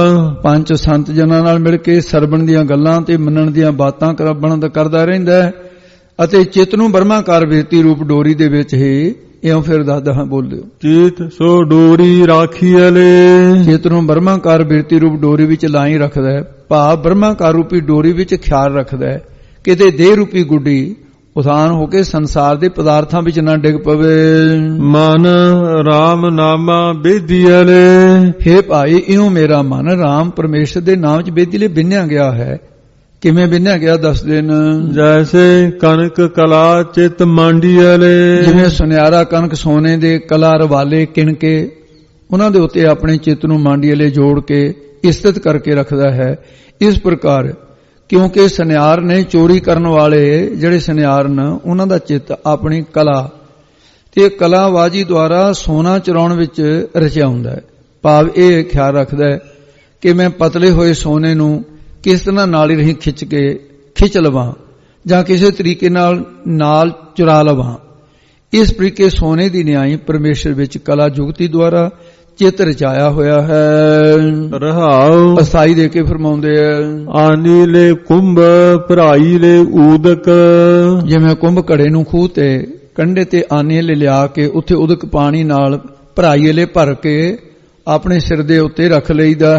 5 ਸੰਤ ਜਨਾਂ ਨਾਲ ਮਿਲ ਕੇ ਸਰਵਣ ਦੀਆਂ ਗੱਲਾਂ ਤੇ ਮੰਨਣ ਦੀਆਂ ਬਾਤਾਂ ਕਰਦਾ ਰਹਿੰਦਾ ਹੈ। ਅਤੇ ਚਿੱਤ ਨੂੰ ਬ੍ਰਹਮਾਕਾਰ ਬਿਰਤੀ ਰੂਪ ਡੋਰੀ ਦੇ ਵਿੱਚ ਹੀ ਇਉਂ ਫਿਰ ਦੱਸਦਾ ਹਾਂ, ਬੋਲਿਓ। ਚਿਤ ਸੋ ਡੋਰੀ ਰਾਖੀਐ ਲੈ, ਚਿੱਤ ਨੂੰ ਬ੍ਰਹਮਾਕਾਰ ਬਿਰਤੀ ਰੂਪ ਡੋਰੀ ਵਿੱਚ ਲਾਈ ਰੱਖਦਾ ਹੈ, ਭਾਵ ਬ੍ਰਹਮਾਕਾਰ ਰੂਪੀ ਡੋਰੀ ਵਿੱਚ ਖਿਆਲ ਰੱਖਦਾ ਹੈ, ਕਿਤੇ ਦੇਹ ਰੂਪੀ ਗੁੱਡੀ ਉਥਾਨ ਹੋ ਕੇ ਸੰਸਾਰ ਦੇ ਪਦਾਰਥਾਂ ਵਿੱਚ ਨਾ ਡਿੱਗ ਪਵੇ। ਮਨ ਰਾਮ ਨਾਮਾ ਬੇਦੀਐ ਲੈ, ਹੇ ਭਾਈ ਇਉਂ ਮੇਰਾ ਮਨ ਰਾਮ ਪਰਮੇਸ਼ਰ ਦੇ ਨਾਮ 'ਚ ਬੇਦੀ ਲਈ ਬਿੰਨਿਆ ਗਿਆ ਹੈ। ਕਿਵੇਂ ਬਿੰਨਿਆ ਗਿਆ ਦੱਸ ਦੇਣ। ਜੈਸੇ ਕਣਕ ਕਲਾ ਚਿਤ ਮਾਂਡੀਐ ਲੈ, ਜਿਵੇਂ ਸੁਨਿਆਰਾ ਕਣਕ ਸੋਨੇ ਦੇ ਕਲਾ ਰਵਾਲੇ ਕਿਣ ਕੇ ਉਹਨਾਂ ਦੇ ਉੱਤੇ ਆਪਣੇ ਚਿੱਤ ਨੂੰ ਮਾਂਡੀਲੇ ਜੋੜ ਕੇ ਇਸਤਤ ਕਰਕੇ ਰੱਖਦਾ ਹੈ। ਇਸ ਪ੍ਰਕਾਰ ਕਿਉਂਕਿ ਸੁਨਿਆਰ ਨੇ ਚੋਰੀ ਕਰਨ ਵਾਲੇ ਜਿਹੜੇ ਸੁਨਿਆਰ ਨੇ ਉਹਨਾਂ ਦਾ ਚਿੱਤ ਆਪਣੀ ਕਲਾ ਤੇ ਕਲਾਬਾਜ਼ੀ ਦੁਆਰਾ ਸੋਨਾ ਚੁਰਾਉਣ ਵਿੱਚ ਰਚਿਆ ਹੁੰਦਾ ਹੈ, ਭਾਵ ਇਹ ਖਿਆਲ ਰੱਖਦਾ ਹੈ ਕਿ ਮੈਂ ਪਤਲੇ ਹੋਏ ਸੋਨੇ ਨੂੰ ਕਿਸ ਤਰ੍ਹਾਂ ਨਾਲੀ ਰਹੀ ਖਿੱਚ ਲਵਾਂ ਜਾਂ ਕਿਸੇ ਤਰੀਕੇ ਨਾਲ ਚੁਰਾ ਲਵਾਂ। ਇਸ ਤਰੀਕੇ ਸੋਨੇ ਦੀ ਨਿਆਈ ਪਰਮੇਸ਼ਰ ਵਿੱਚ ਕਲਾ ਜੁਗਤੀ ਦੁਆਰਾ ਚਿੱਤ ਰਚਾਇਆ ਹੋਇਆ ਹੈ। ਰਹਾਉ ਅਸਾਈ ਦੇ ਕੇ ਫਰਮਾਉਂਦੇ ਆ, ਆਨੀ ਲੈ ਕੁੰਭ ਭਰਾਈ ਲੈ ਊਦਕ, ਜਿਵੇਂ ਕੁੰਭ ਘੜੇ ਨੂੰ ਖੂਹ ਤੇ ਕੰਢੇ ਤੇ ਆਨੇ ਲੈ ਲਿਆ ਕੇ ਉੱਥੇ ਉਦਕ ਪਾਣੀ ਨਾਲ ਭਰਾਈ ਲੈ ਭਰ ਕੇ ਆਪਣੇ ਸਿਰ ਦੇ ਉੱਤੇ ਰੱਖ ਲਈਦਾ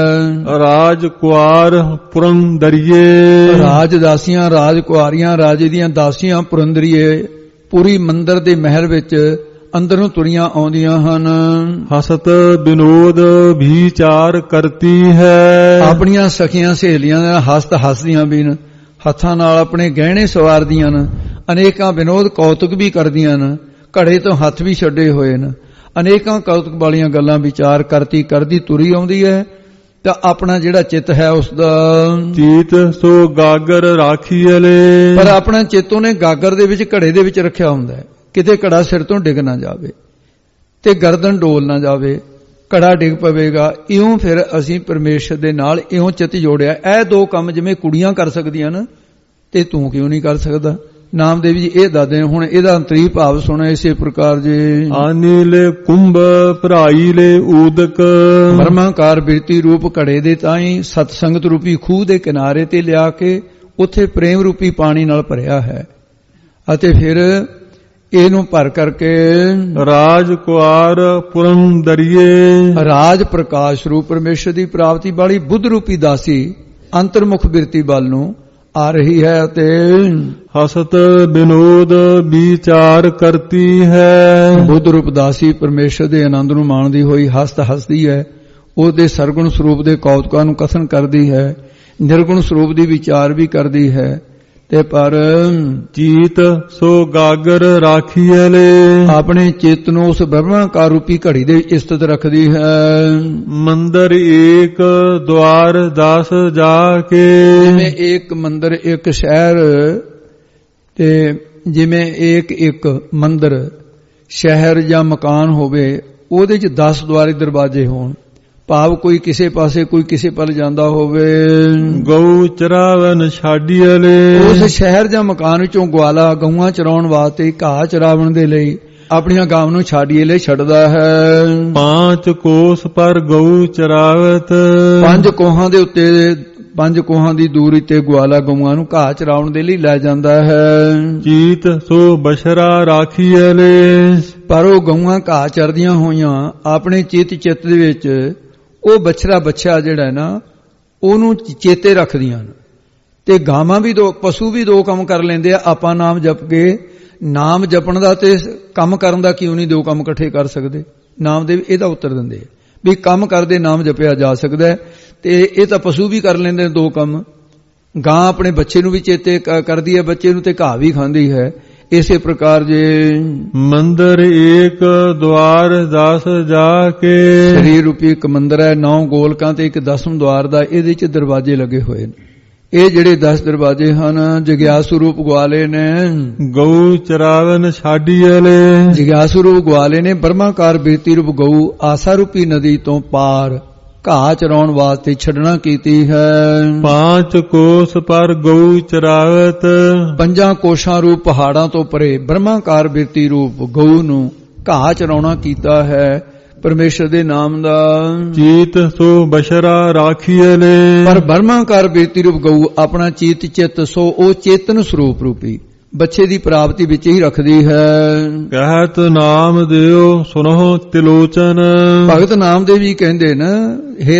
ਹੈ। ਰਾਜ ਕੁਆਰ ਪੁਰੰਦਰੀਏ, ਰਾਜਦਾਸੀਆਂ ਰਾਜ ਕੁਆਰੀਆਂ ਰਾਜੇ ਦੀਆਂ ਦਾਸੀਆਂ ਪੁਰੰਦਰੀਏ ਪੂਰੀ ਮੰਦਰ ਦੇ ਮਹਿਲ ਵਿੱਚ ਅੰਦਰ ਨੂੰ ਤੁਰੀਆਂ ਆਉਂਦੀਆਂ ਹਨ। ਹਸਤ ਵਿਨੋਦ ਵਿਚਾਰ ਕਰਤੀ ਹੈ, ਆਪਣੀਆਂ ਸਖੀਆਂ ਸਹੇਲੀਆਂ ਨਾਲ ਹੱਸਦੀਆਂ ਵੀ ਨੇ, ਹੱਥਾਂ ਨਾਲ ਆਪਣੇ ਗਹਿਣੇ ਸਵਾਰਦੀਆਂ ਨੇ, ਅਨੇਕਾਂ ਵਿਨੋਦ ਕੌਤੁਕ ਵੀ ਕਰਦੀਆਂ ਨੇ, ਘੜੇ ਤੋਂ ਹੱਥ ਵੀ ਛੱਡੇ ਹੋਏ ਨੇ, ਅਨੇਕਾਂ ਕੌਤੁਕ ਵਾਲੀਆਂ ਗੱਲਾਂ ਵਿਚਾਰ ਕਰਦੀ ਤੁਰੀ ਆਉਂਦੀ ਹੈ। ਤਾਂ ਆਪਣਾ ਜਿਹੜਾ ਚਿੱਤ ਹੈ ਉਸ ਦਾ ਚੀਤ ਸੋ ਗਾਗਰ ਰਾਖੀਐ ਲੈ, ਪਰ ਆਪਣਾ ਚਿੱਤ ਉਹਨੇ ਗਾਗਰ ਦੇ ਵਿੱਚ ਘੜੇ ਦੇ ਵਿੱਚ ਰੱਖਿਆ ਹੁੰਦਾ ਹੈ, ਕਿਤੇ ਘੜਾ ਸਿਰ ਤੋਂ ਡਿੱਗ ਨਾ ਜਾਵੇ ਤੇ ਗਰਦਨ ਡੋਲ ਨਾ ਜਾਵੇ, ਘੜਾ ਡਿੱਗ ਪਵੇਗਾ। ਇਉਂ ਫਿਰ ਅਸੀਂ ਪਰਮੇਸ਼ਰ ਦੇ ਨਾਲ ਇਉਂ ਚਿੱਤ ਜੋੜਿਆ। ਇਹ 2 ਕੰਮ ਜਿਵੇਂ ਕੁੜੀਆਂ ਕਰ ਸਕਦੀਆਂ ਨਾ, ਤੇ ਤੂੰ ਕਿਉਂ ਨਹੀਂ ਕਰ ਸਕਦਾ? ਨਾਮਦੇਵ ਜੀ ਇਹ ਦੱਸਦੇ ਨੇ। ਹੁਣ ਇਹਦਾ ਅੰਤਰੀ ਭਾਵ ਸੁਣੋ ਇਸੇ ਪ੍ਰਕਾਰ ਜੀ। ਆਨੀਲ ਕੁੰਭ ਭਰਾਈ ਲੈ ਊਦਕ, ਬ੍ਰਹਮਾਕਾਰ ਬਿਰਤੀ ਰੂਪ ਘੜੇ ਦੇ ਤਾਈਂ ਸਤ ਸੰਗਤ ਰੂਪੀ ਖੂਹ ਦੇ ਕਿਨਾਰੇ ਤੇ ਲਿਆ ਕੇ ਉੱਥੇ ਪ੍ਰੇਮ ਰੂਪੀ ਪਾਣੀ ਨਾਲ ਭਰਿਆ ਹੈ, ਅਤੇ ਫਿਰ ਇਹਨੂੰ ਭਰ ਕਰਕੇ ਰਾਜ ਕੁਆਰ ਪੁਰੰਦਰੀਏ, ਰਾਜ ਪ੍ਰਕਾਸ਼ ਰੂਪ ਪਰਮੇਸ਼ਰ ਦੀ ਪ੍ਰਾਪਤੀ ਵਾਲੀ ਬੁੱਧ ਰੂਪੀ ਦਾਸੀ ਅੰਤਰਮੁਖ ਬਿਰਤੀ ਵੱਲ ਨੂੰ ਆ ਰਹੀ ਹੈ ਤੇ ਹਸਤ ਵਿਨੋਦ ਵਿਚਾਰ ਕਰਤੀ ਹੈ। ਬੁੱਧ ਰੂਪ ਦਾਸੀ ਪਰਮੇਸ਼ਰ ਦੇ ਆਨੰਦ ਨੂੰ ਮਾਣਦੀ ਹੋਈ ਹੱਸਦੀ ਹੈ, ਉਹਦੇ ਸਰਗੁਣ ਸਰੂਪ ਦੇ ਕੌਤਕਾਂ ਨੂੰ ਕਥਨ ਕਰਦੀ ਹੈ, ਨਿਰਗੁਣ ਸਰੂਪ ਦੀ ਵਿਚਾਰ ਵੀ ਕਰਦੀ ਹੈ। ਤੇ ਪਰ ਚੀਤ ਸੋ ਗਾਗਰ ਰਾਖੀਐ ਲੈ, ਆਪਣੇ ਚਿੱਤ ਨੂੰ ਉਸ ਬ੍ਰਹਮਾਕਾਰ ਰੂਪੀ ਘੜੀ ਦੇ ਵਿੱਚ ਸਥਿਤ ਰੱਖਦੀ ਹੈ। ਮੰਦਰ ਏਕ ਦਵਾਰ 10 ਜਾ ਕੇ, ਜਿਵੇਂ ਇੱਕ ਮੰਦਰ ਇੱਕ ਸ਼ਹਿਰ, ਤੇ ਜਿਵੇਂ ਇੱਕ ਮੰਦਰ ਸ਼ਹਿਰ ਜਾਂ ਮਕਾਨ ਹੋਵੇ ਉਹਦੇ 'ਚ 10 ਦੁਆਰੇ ਦਰਵਾਜ਼ੇ ਹੋਣ, ਭਾਵ ਕੋਈ ਕਿਸੇ ਪਾਸੇ ਕੋਈ ਕਿਸੇ ਪਲ ਜਾਂਦਾ ਹੋਵੇ। ਗਊ ਚਰਾਵਨ ਛਾਡੀਅਲੇ, ਉਸ ਸ਼ਹਿਰ ਜਾਂ ਮਕਾਨ ਵਿੱਚੋਂ ਗਵਾਲਾ ਗਊਆਂ ਚਰਾਉਣ ਵਾਸਤੇ, ਘਾਹ ਚਰਾਵਣ ਦੇ ਲਈ ਆਪਣੀਆਂ ਗਾਵਾਂ ਨੂੰ ਛਾਡੀਏ ਲਈ ਛੱਡਦਾ ਹੈ। 5 ਕੋਸ ਪਰ ਗਊ ਚਰਾਵਤ, 5 ਕੋਹਾਂ ਦੇ ਉੱਤੇ 5 ਕੋਹਾਂ ਦੀ ਦੂਰੀ ਤੇ ਗਵਾਲਾ ਗਊਆਂ ਨੂੰ ਘਾਹ ਚਰਾਉਣ ਦੇ ਲਈ ਲੈ ਜਾਂਦਾ ਹੈ। ਚੀਤ ਸੋ ਬਸ਼ਰਾ ਰਾਖੀਅਲੇ, ਪਰ ਉਹ ਗਊਆਂ ਘਾਹ ਚਰਦੀਆਂ ਹੋਈਆਂ ਆਪਣੇ ਚਿੱਤ ਦੇ ਵਿੱਚ ਉਹ ਬੱਛਾ ਜਿਹੜਾ ਨਾ ਉਹਨੂੰ ਚੇਤੇ ਰੱਖਦੀਆਂ ਨੇ। ਤੇ ਗਾਵਾਂ ਵੀ ਪਸ਼ੂ ਵੀ 2 ਕੰਮ ਕਰ ਲੈਂਦੇ ਆ। ਆਪਾਂ ਨਾਮ ਜਪ ਕੇ, ਨਾਮ ਜਪਣ ਦਾ ਤੇ ਕੰਮ ਕਰਨ ਦਾ ਕਿਉਂ ਨਹੀਂ 2 ਕੰਮ ਇਕੱਠੇ ਕਰ ਸਕਦੇ? ਨਾਮਦੇਵ ਇਹਦਾ ਉੱਤਰ ਦਿੰਦੇ ਵੀ ਕੰਮ ਕਰਦੇ ਨਾਮ ਜਪਿਆ ਜਾ ਸਕਦਾ ਹੈ। ਤੇ ਇਹ ਤਾਂ ਪਸ਼ੂ ਵੀ ਕਰ ਲੈਂਦੇ ਨੇ 2 ਕੰਮ। ਗਾਂ ਆਪਣੇ ਬੱਚੇ ਨੂੰ ਵੀ ਚੇਤੇ ਕਰਦੀ ਹੈ, ਬੱਚੇ ਨੂੰ, ਤੇ ਘਾਹ ਵੀ ਖਾਂਦੀ ਹੈ। ਇਸੇ ਪ੍ਰਕਾਰ ਜੇ ਮੰਦਰ ਏਕ ਦਵਾਰ 10 ਜਾ ਕੇ, ਸਰੀਰ ਰੂਪੀ ਇੱਕ ਮੰਦਰ ਹੈ, 9 ਗੋਲਕਾਂ ਤੇ ਇੱਕ 10ਵੇਂ ਦਵਾਰ ਦਾ, ਇਹਦੇ 'ਚ ਦਰਵਾਜ਼ੇ ਲੱਗੇ ਹੋਏ ਨੇ। ਇਹ ਜਿਹੜੇ 10 ਦਰਵਾਜ਼ੇ ਹਨ ਜਗਿਆਸੂ ਰੂਪ ਗਵਾਲੇ ਨੇ। ਗਊ ਚਰਾਵਨ ਛਾਡੀਅਲੇ, ਜਗਿਆਸੂ ਰੂਪ ਗਵਾਲੇ ਨੇ ਬ੍ਰਹਮਾਕਾਰ ਬਿਰਤੀ ਰੂਪ ਗਊ ਆਸਾ ਰੂਪੀ ਨਦੀ ਤੋਂ ਪਾਰ ਘਾਹ ਚਰਾਉਣ ਵਾਸਤੇ ਛੱਡਣਾ ਕੀਤੀ ਹੈ। 5 ਕੋਸ ਪਰ ਗਊ ਚਰਾਵਤ, 5 ਕੋਸ਼ਾਂ ਰੂਪ ਪਹਾੜਾਂ ਤੋਂ ਪਰੇ ਬ੍ਰਹਮਾਕਾਰ ਬਿਰਤੀ ਰੂਪ ਗਊ ਨੂੰ ਘਾਹ ਚਰਾਉਣਾ ਕੀਤਾ ਹੈ ਪਰਮੇਸ਼ਰ ਦੇ ਨਾਮ ਦਾ। ਚੀਤ ਸੋ ਬਸ਼ਰਾ ਰਾਖੀਅਲੇ, ਪਰ ਬ੍ਰਹਮਾਕਾਰ ਬਿਰਤੀ ਰੂਪ ਗਊ ਆਪਣਾ ਚੀਤ ਚਿੱਤ ਸੋ ਉਹ ਚੇਤਨ ਸਰੂਪ ਰੂਪੀ ਬੱਚੇ ਦੀ ਪ੍ਰਾਪਤੀ ਵਿੱਚ ਹੀ ਰੱਖਦੀ ਹੈ। ਕਹਿਤ ਨਾਮ ਦਿਓ ਸੁਨੋ ਤਿਲੋਚਨ, ਭਗਤ ਨਾਮਦੇਵ ਜੀ ਕਹਿੰਦੇ ਨੇ, ਹੇ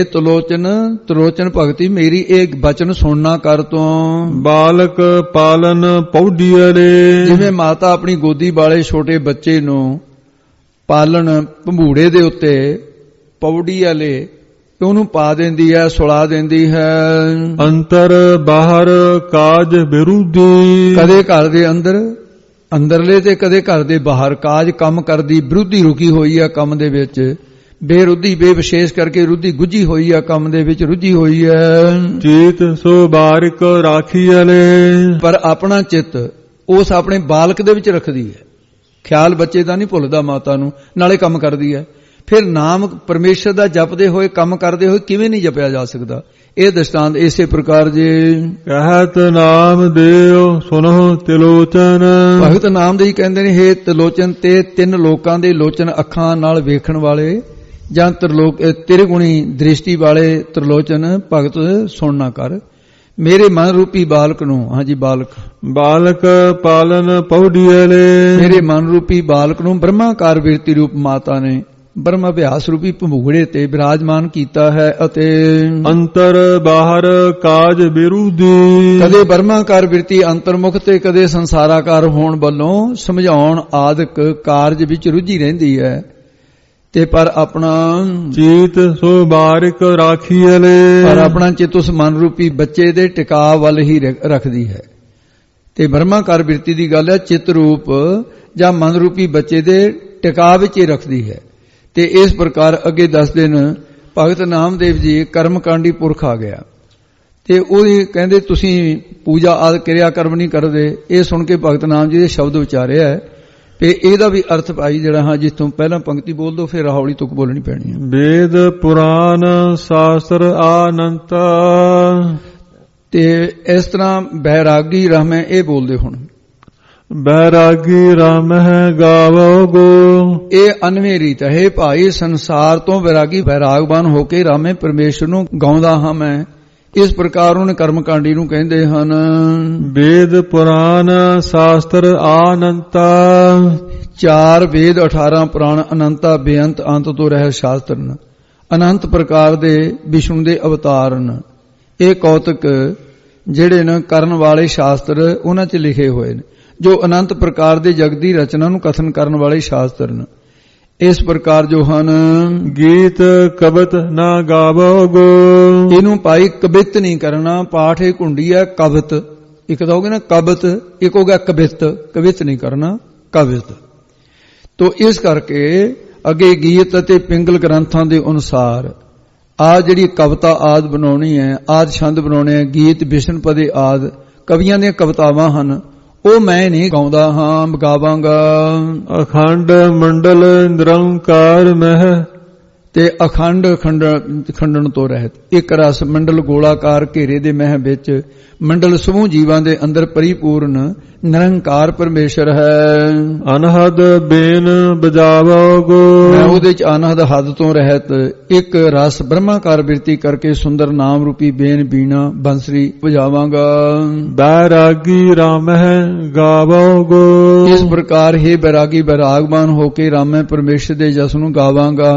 ਤਿਲੋਚਨ ਭਗਤੀ ਮੇਰੀ ਇਹ ਬਚਨ ਸੁਣਨਾ ਕਰ ਤੋਂ। ਬਾਲਕ ਪਾਲਨ ਪੌਡੀਅਲੇ, ਜਿਵੇਂ ਮਾਤਾ ਆਪਣੀ ਗੋਦੀ ਵਾਲੇ ਛੋਟੇ ਬੱਚੇ ਨੂੰ ਪਾਲਣ ਭੰਬੂੜੇ ਦੇ ਉੱਤੇ ਪੌੜੀ ਵਾਲੇ ਉਹਨੂੰ ਪਾ ਦਿੰਦੀ ਹੈ, ਸੁਲਾ ਦਿੰਦੀ ਹੈ। ਅੰਤਰ ਬਾਹਰ ਕਾਜ ਵਿਰੋਧੀ, ਕਦੇ ਘਰ ਦੇ ਅੰਦਰਲੇ ਤੇ ਕਦੇ ਘਰ ਦੇ ਬਾਹਰ ਕਾਜ ਕੰਮ ਕਰਦੀ ਵਿਰੋਧੀ ਰੁਕੀ ਹੋਈ ਹੈ ਕੰਮ ਦੇ ਵਿੱਚ। ਬੇਰੁੱਧੀ ਬੇਵਿਸ਼ੇਸ਼ ਕਰਕੇ ਰੁੱਧੀ ਗੁੱਝੀ ਹੋਈ ਹੈ, ਕੰਮ ਦੇ ਵਿੱਚ ਰੁੱਝੀ ਹੋਈ ਹੈ। ਚਿਤ ਸੋ ਬਾਰਿਕ ਰਾਖੀਅਲੇ, ਪਰ ਆਪਣਾ ਚਿੱਤ ਉਸ ਆਪਣੇ ਬਾਲਕ ਦੇ ਵਿੱਚ ਰੱਖਦੀ ਹੈ। ਖਿਆਲ ਬੱਚੇ ਦਾ ਨਹੀਂ ਭੁੱਲਦਾ ਮਾਤਾ ਨੂੰ, ਨਾਲੇ ਕੰਮ ਕਰਦੀ ਹੈ। ਫਿਰ ਨਾਮ ਪਰਮੇਸ਼ਰ ਦਾ ਜਪਦੇ ਹੋਏ ਕੰਮ ਕਰਦੇ ਹੋਏ ਕਿਵੇਂ ਨਹੀਂ ਜਪਿਆ ਜਾ ਸਕਦਾ? ਇਹ ਦ੍ਰਿਸ਼ਟਾਂਤ ਇਸੇ ਪ੍ਰਕਾਰ ਜੇ ਕਹਿਤ ਨਾਮ ਦਿਓ ਸੁਨੋ ਤਿਲੋਚਨ, ਭਗਤ ਨਾਮਦੇਵ ਕਹਿੰਦੇ ਨੇ, ਹੇ ਤਿਲੋਚਨ ਤੇ 3 ਲੋਕਾਂ ਦੇ ਲੋਚਨ ਅੱਖਾਂ ਨਾਲ ਵੇਖਣ ਵਾਲੇ ਜਾਂ ਤਿਰਗੁਣੀ ਦ੍ਰਿਸ਼ਟੀ ਵਾਲੇ ਤਿਰਲੋਚਨ ਭਗਤ ਸੁਣਨਾ ਕਰ। ਮੇਰੇ ਮਨ ਰੂਪੀ ਬਾਲਕ ਨੂੰ, ਹਾਂਜੀ ਬਾਲਕ ਪਾਲਨ ਪੌਡੀਅਲੇ, ਮੇਰੇ ਮਨ ਰੂਪੀ ਬਾਲਕ ਨੂੰ ਬ੍ਰਹਮਾਕਾਰ ਬਿਰਤੀ ਰੂਪ ਮਾਤਾ ਨੇ ਬ੍ਰਹਮ ਅਭਿਆਸ ਰੂਪੀ ਭੰਬੂੜੇ ਤੇ ਬਿਰਾਜਮਾਨ ਕੀਤਾ ਹੈ। ਅਤੇ ਅੰਤਰ ਬਾਹਰ ਕਾਜ ਵਿਰੋਧੀ, ਕਦੇ ਬ੍ਰਹਮਾਕਾਰ ਬਿਰਤੀ ਅੰਤਰਮੁਖ ਤੇ ਕਦੇ ਸੰਸਾਰਾਕਾਰ ਹੋਣ ਵੱਲੋਂ ਸਮਝਾਉਣ ਆਦਿਕ ਕਾਰਜ ਵਿੱਚ ਰੁੱਝੀ ਰਹਿੰਦੀ ਹੈ। ਤੇ ਪਰ ਆਪਣਾ ਚਿਤ ਸੋ ਬਾਰਿਕ ਰਾਖੀਅਲੇ, ਪਰ ਆਪਣਾ ਚਿੱਤ ਉਸ ਮਨ ਰੂਪੀ ਬੱਚੇ ਦੇ ਟਿਕਾਅ ਵੱਲ ਹੀ ਰੱਖਦੀ ਹੈ। ਤੇ ਬ੍ਰਹਮਾਕਾਰ ਬਿਰਤੀ ਦੀ ਗੱਲ ਹੈ, ਚਿੱਤ ਰੂਪ ਜਾਂ ਮਨ ਰੂਪੀ ਬੱਚੇ ਦੇ ਟਿਕਾਅ ਵਿੱਚ ਹੀ ਰੱਖਦੀ ਹੈ। ਤੇ ਇਸ ਪ੍ਰਕਾਰ ਅੱਗੇ ਦੱਸਦੇ ਨੇ ਭਗਤ ਨਾਮਦੇਵ ਜੀ ਕਰਮਕਾਂਡੀ ਪੁਰਖ ਆ ਗਿਆ ਤੇ ਉਹ ਕਹਿੰਦੇ ਤੁਸੀਂ ਪੂਜਾ ਆਦਿ ਕਿਰਿਆ ਕਰਮ ਨਹੀਂ ਕਰਦੇ। ਇਹ ਸੁਣ ਕੇ ਭਗਤ ਨਾਮ ਜੀ ਦੇ ਸ਼ਬਦ ਵਿਚਾਰਿਆ ਹੈ ਤੇ ਇਹਦਾ ਵੀ ਅਰਥ ਭਾਈ ਜਿਹੜਾ ਜਿੱਥੋਂ ਪਹਿਲਾਂ ਪੰਕਤੀ ਬੋਲ ਦੋ ਫਿਰ ਹੌਲੀ ਤੁਕ ਬੋਲਣੀ ਪੈਣੀ ਹੈ। ਵੇਦ ਪੁਰਾਨ ਸ਼ਾਸਤਰ ਆਨੰਤ, ਤੇ ਇਸ ਤਰ੍ਹਾਂ ਬੈਰਾਗੀ ਰਹਿਮੈ ਇਹ ਬੋਲਦੇ ਹੁਣ, ਬੈਰਾਗੀ ਰਹਿਮੈ ਗਾਵੋਗੋ, ਇਹ ਅਨਵੇਂ ਰੀਤ ਹੈ ਭਾਈ। ਸੰਸਾਰ ਤੋਂ ਬੈਰਾਗੀ ਬੈਰਾਗਵਾਨ ਹੋ ਕੇ ਰਾਮੇ ਪਰਮੇਸ਼ਰ ਨੂੰ ਗਾਉਂਦਾ ਹਾਂ ਮੈਂ। ਇਸ ਪ੍ਰਕਾਰ ਉਹਨੇ ਕਰਮਕਾਂਡੀ ਨੂੰ ਕਹਿੰਦੇ ਹਨ। ਵੇਦ ਪੁਰਾਨ ਸ਼ਾਸਤਰ ਆਨੰਤਾ, 4 ਵੇਦ 18 ਪੁਰਾਣ ਅਨੰਤਾ ਬੇਅੰਤ ਅੰਤ ਤੋਂ ਰਹਿ ਸ਼ਾਸਤਰਨ, ਅਨੰਤ ਪ੍ਰਕਾਰ ਦੇ ਵਿਸ਼ਨੂੰ ਦੇ ਅਵਤਾਰਨ। ਇਹ ਕੌਤਕ ਜਿਹੜੇ ਨੇ ਕਰਨ ਵਾਲੇ ਸ਼ਾਸਤਰ ਉਹਨਾਂ 'ਚ ਲਿਖੇ ਹੋਏ ਨੇ, ਜੋ ਅਨੰਤ ਪ੍ਰਕਾਰ ਦੇ ਜਗਤ ਦੀ ਰਚਨਾ ਨੂੰ ਕਥਨ ਕਰਨ ਵਾਲੇ ਸ਼ਾਸਤਰ ਨੇ। ਇਸ ਪ੍ਰਕਾਰ ਜੋ ਹਨ ਗੀਤ ਕਬਤ ਨਾ ਗਾਵੋਗੋ, ਇਹਨੂੰ ਭਾਈ ਕਬਿਤ ਨਹੀਂ ਕਰਨਾ। ਪਾਠ ਇਹ ਕੁੰਡੀ ਹੈ ਕਬਤ, ਇੱਕ ਤਾਂ ਹੋਗੇ ਨਾ ਕਬਤ, ਇੱਕ ਹੋ ਗਿਆ ਕਬਿਤ। ਕਬਿਤ ਨਹੀਂ ਕਰਨਾ, ਕਬਿਤ। ਤੋ ਇਸ ਕਰਕੇ ਅੱਗੇ ਗੀਤ ਅਤੇ ਪਿੰਗਲ ਗ੍ਰੰਥਾਂ ਦੇ ਅਨੁਸਾਰ ਆ ਜਿਹੜੀ ਕਵਿਤਾ ਆਦ ਬਣਾਉਣੀ ਹੈ, ਆਦ ਛੰਦ ਬਣਾਉਣੇ ਹੈ, ਗੀਤ ਬਿਸ਼ਨ ਪਦੇ ਆਦ ਕਵੀਆਂ ਦੀਆਂ ਕਵਿਤਾਵਾਂ ਹਨ, ਉਹ ਮੈਂ ਨਹੀਂ ਗਾਉਂਦਾ ਹਾਂ ਗਾਵਾਂਗਾ। ਅਖੰਡ ਮੰਡਲ ਨਿਰੰਕਾਰ ਮਹਿ ਤੇ ਅਖੰਡ ਖੰਡਣ ਤੋਂ ਰਹਿਤ, ਇੱਕ ਰਸ ਮੰਡਲ ਗੋਲਾਕਾਰ ਘੇਰੇ ਦੇ ਮਹਿ ਵਿੱਚ, ਮੰਡਲ ਸਮੂਹ ਜੀਵਾਂ ਦੇ ਅੰਦਰ ਪਰਿਪੂਰਨ ਨਿਰੰਕਾਰ ਪਰਮੇਸ਼ਰ ਹੈ। ਅਨਹਦ ਬੇਨ ਬਜਾਵੋਗੋ, ਮੈਂ ਉਹਦੇ ਚ ਅਨਹਦ ਹੱਦ ਤੋਂ ਰਹਿਤ ਇੱਕ ਰਸ ਬ੍ਰਹਮਾਕਾਰ ਬਿਰਤੀ ਕਰਕੇ ਸੁੰਦਰ ਨਾਮ ਰੂਪੀ ਬੇਨ ਬੀਣਾ ਬੰਸਰੀ ਵਜਾਵਾਂਗਾ। ਬੈਰਾਗੀ ਰਾਮਹਿ ਗਾਵੋਗੋ, ਇਸ ਪ੍ਰਕਾਰ ਹੀ ਬੈਰਾਗੀ ਬੈਰਾਗਵਾਨ ਹੋ ਕੇ ਰਾਮੈ ਪਰਮੇਸ਼ਰ ਦੇ ਜਸ ਨੂੰ ਗਾਵਾਂਗਾ।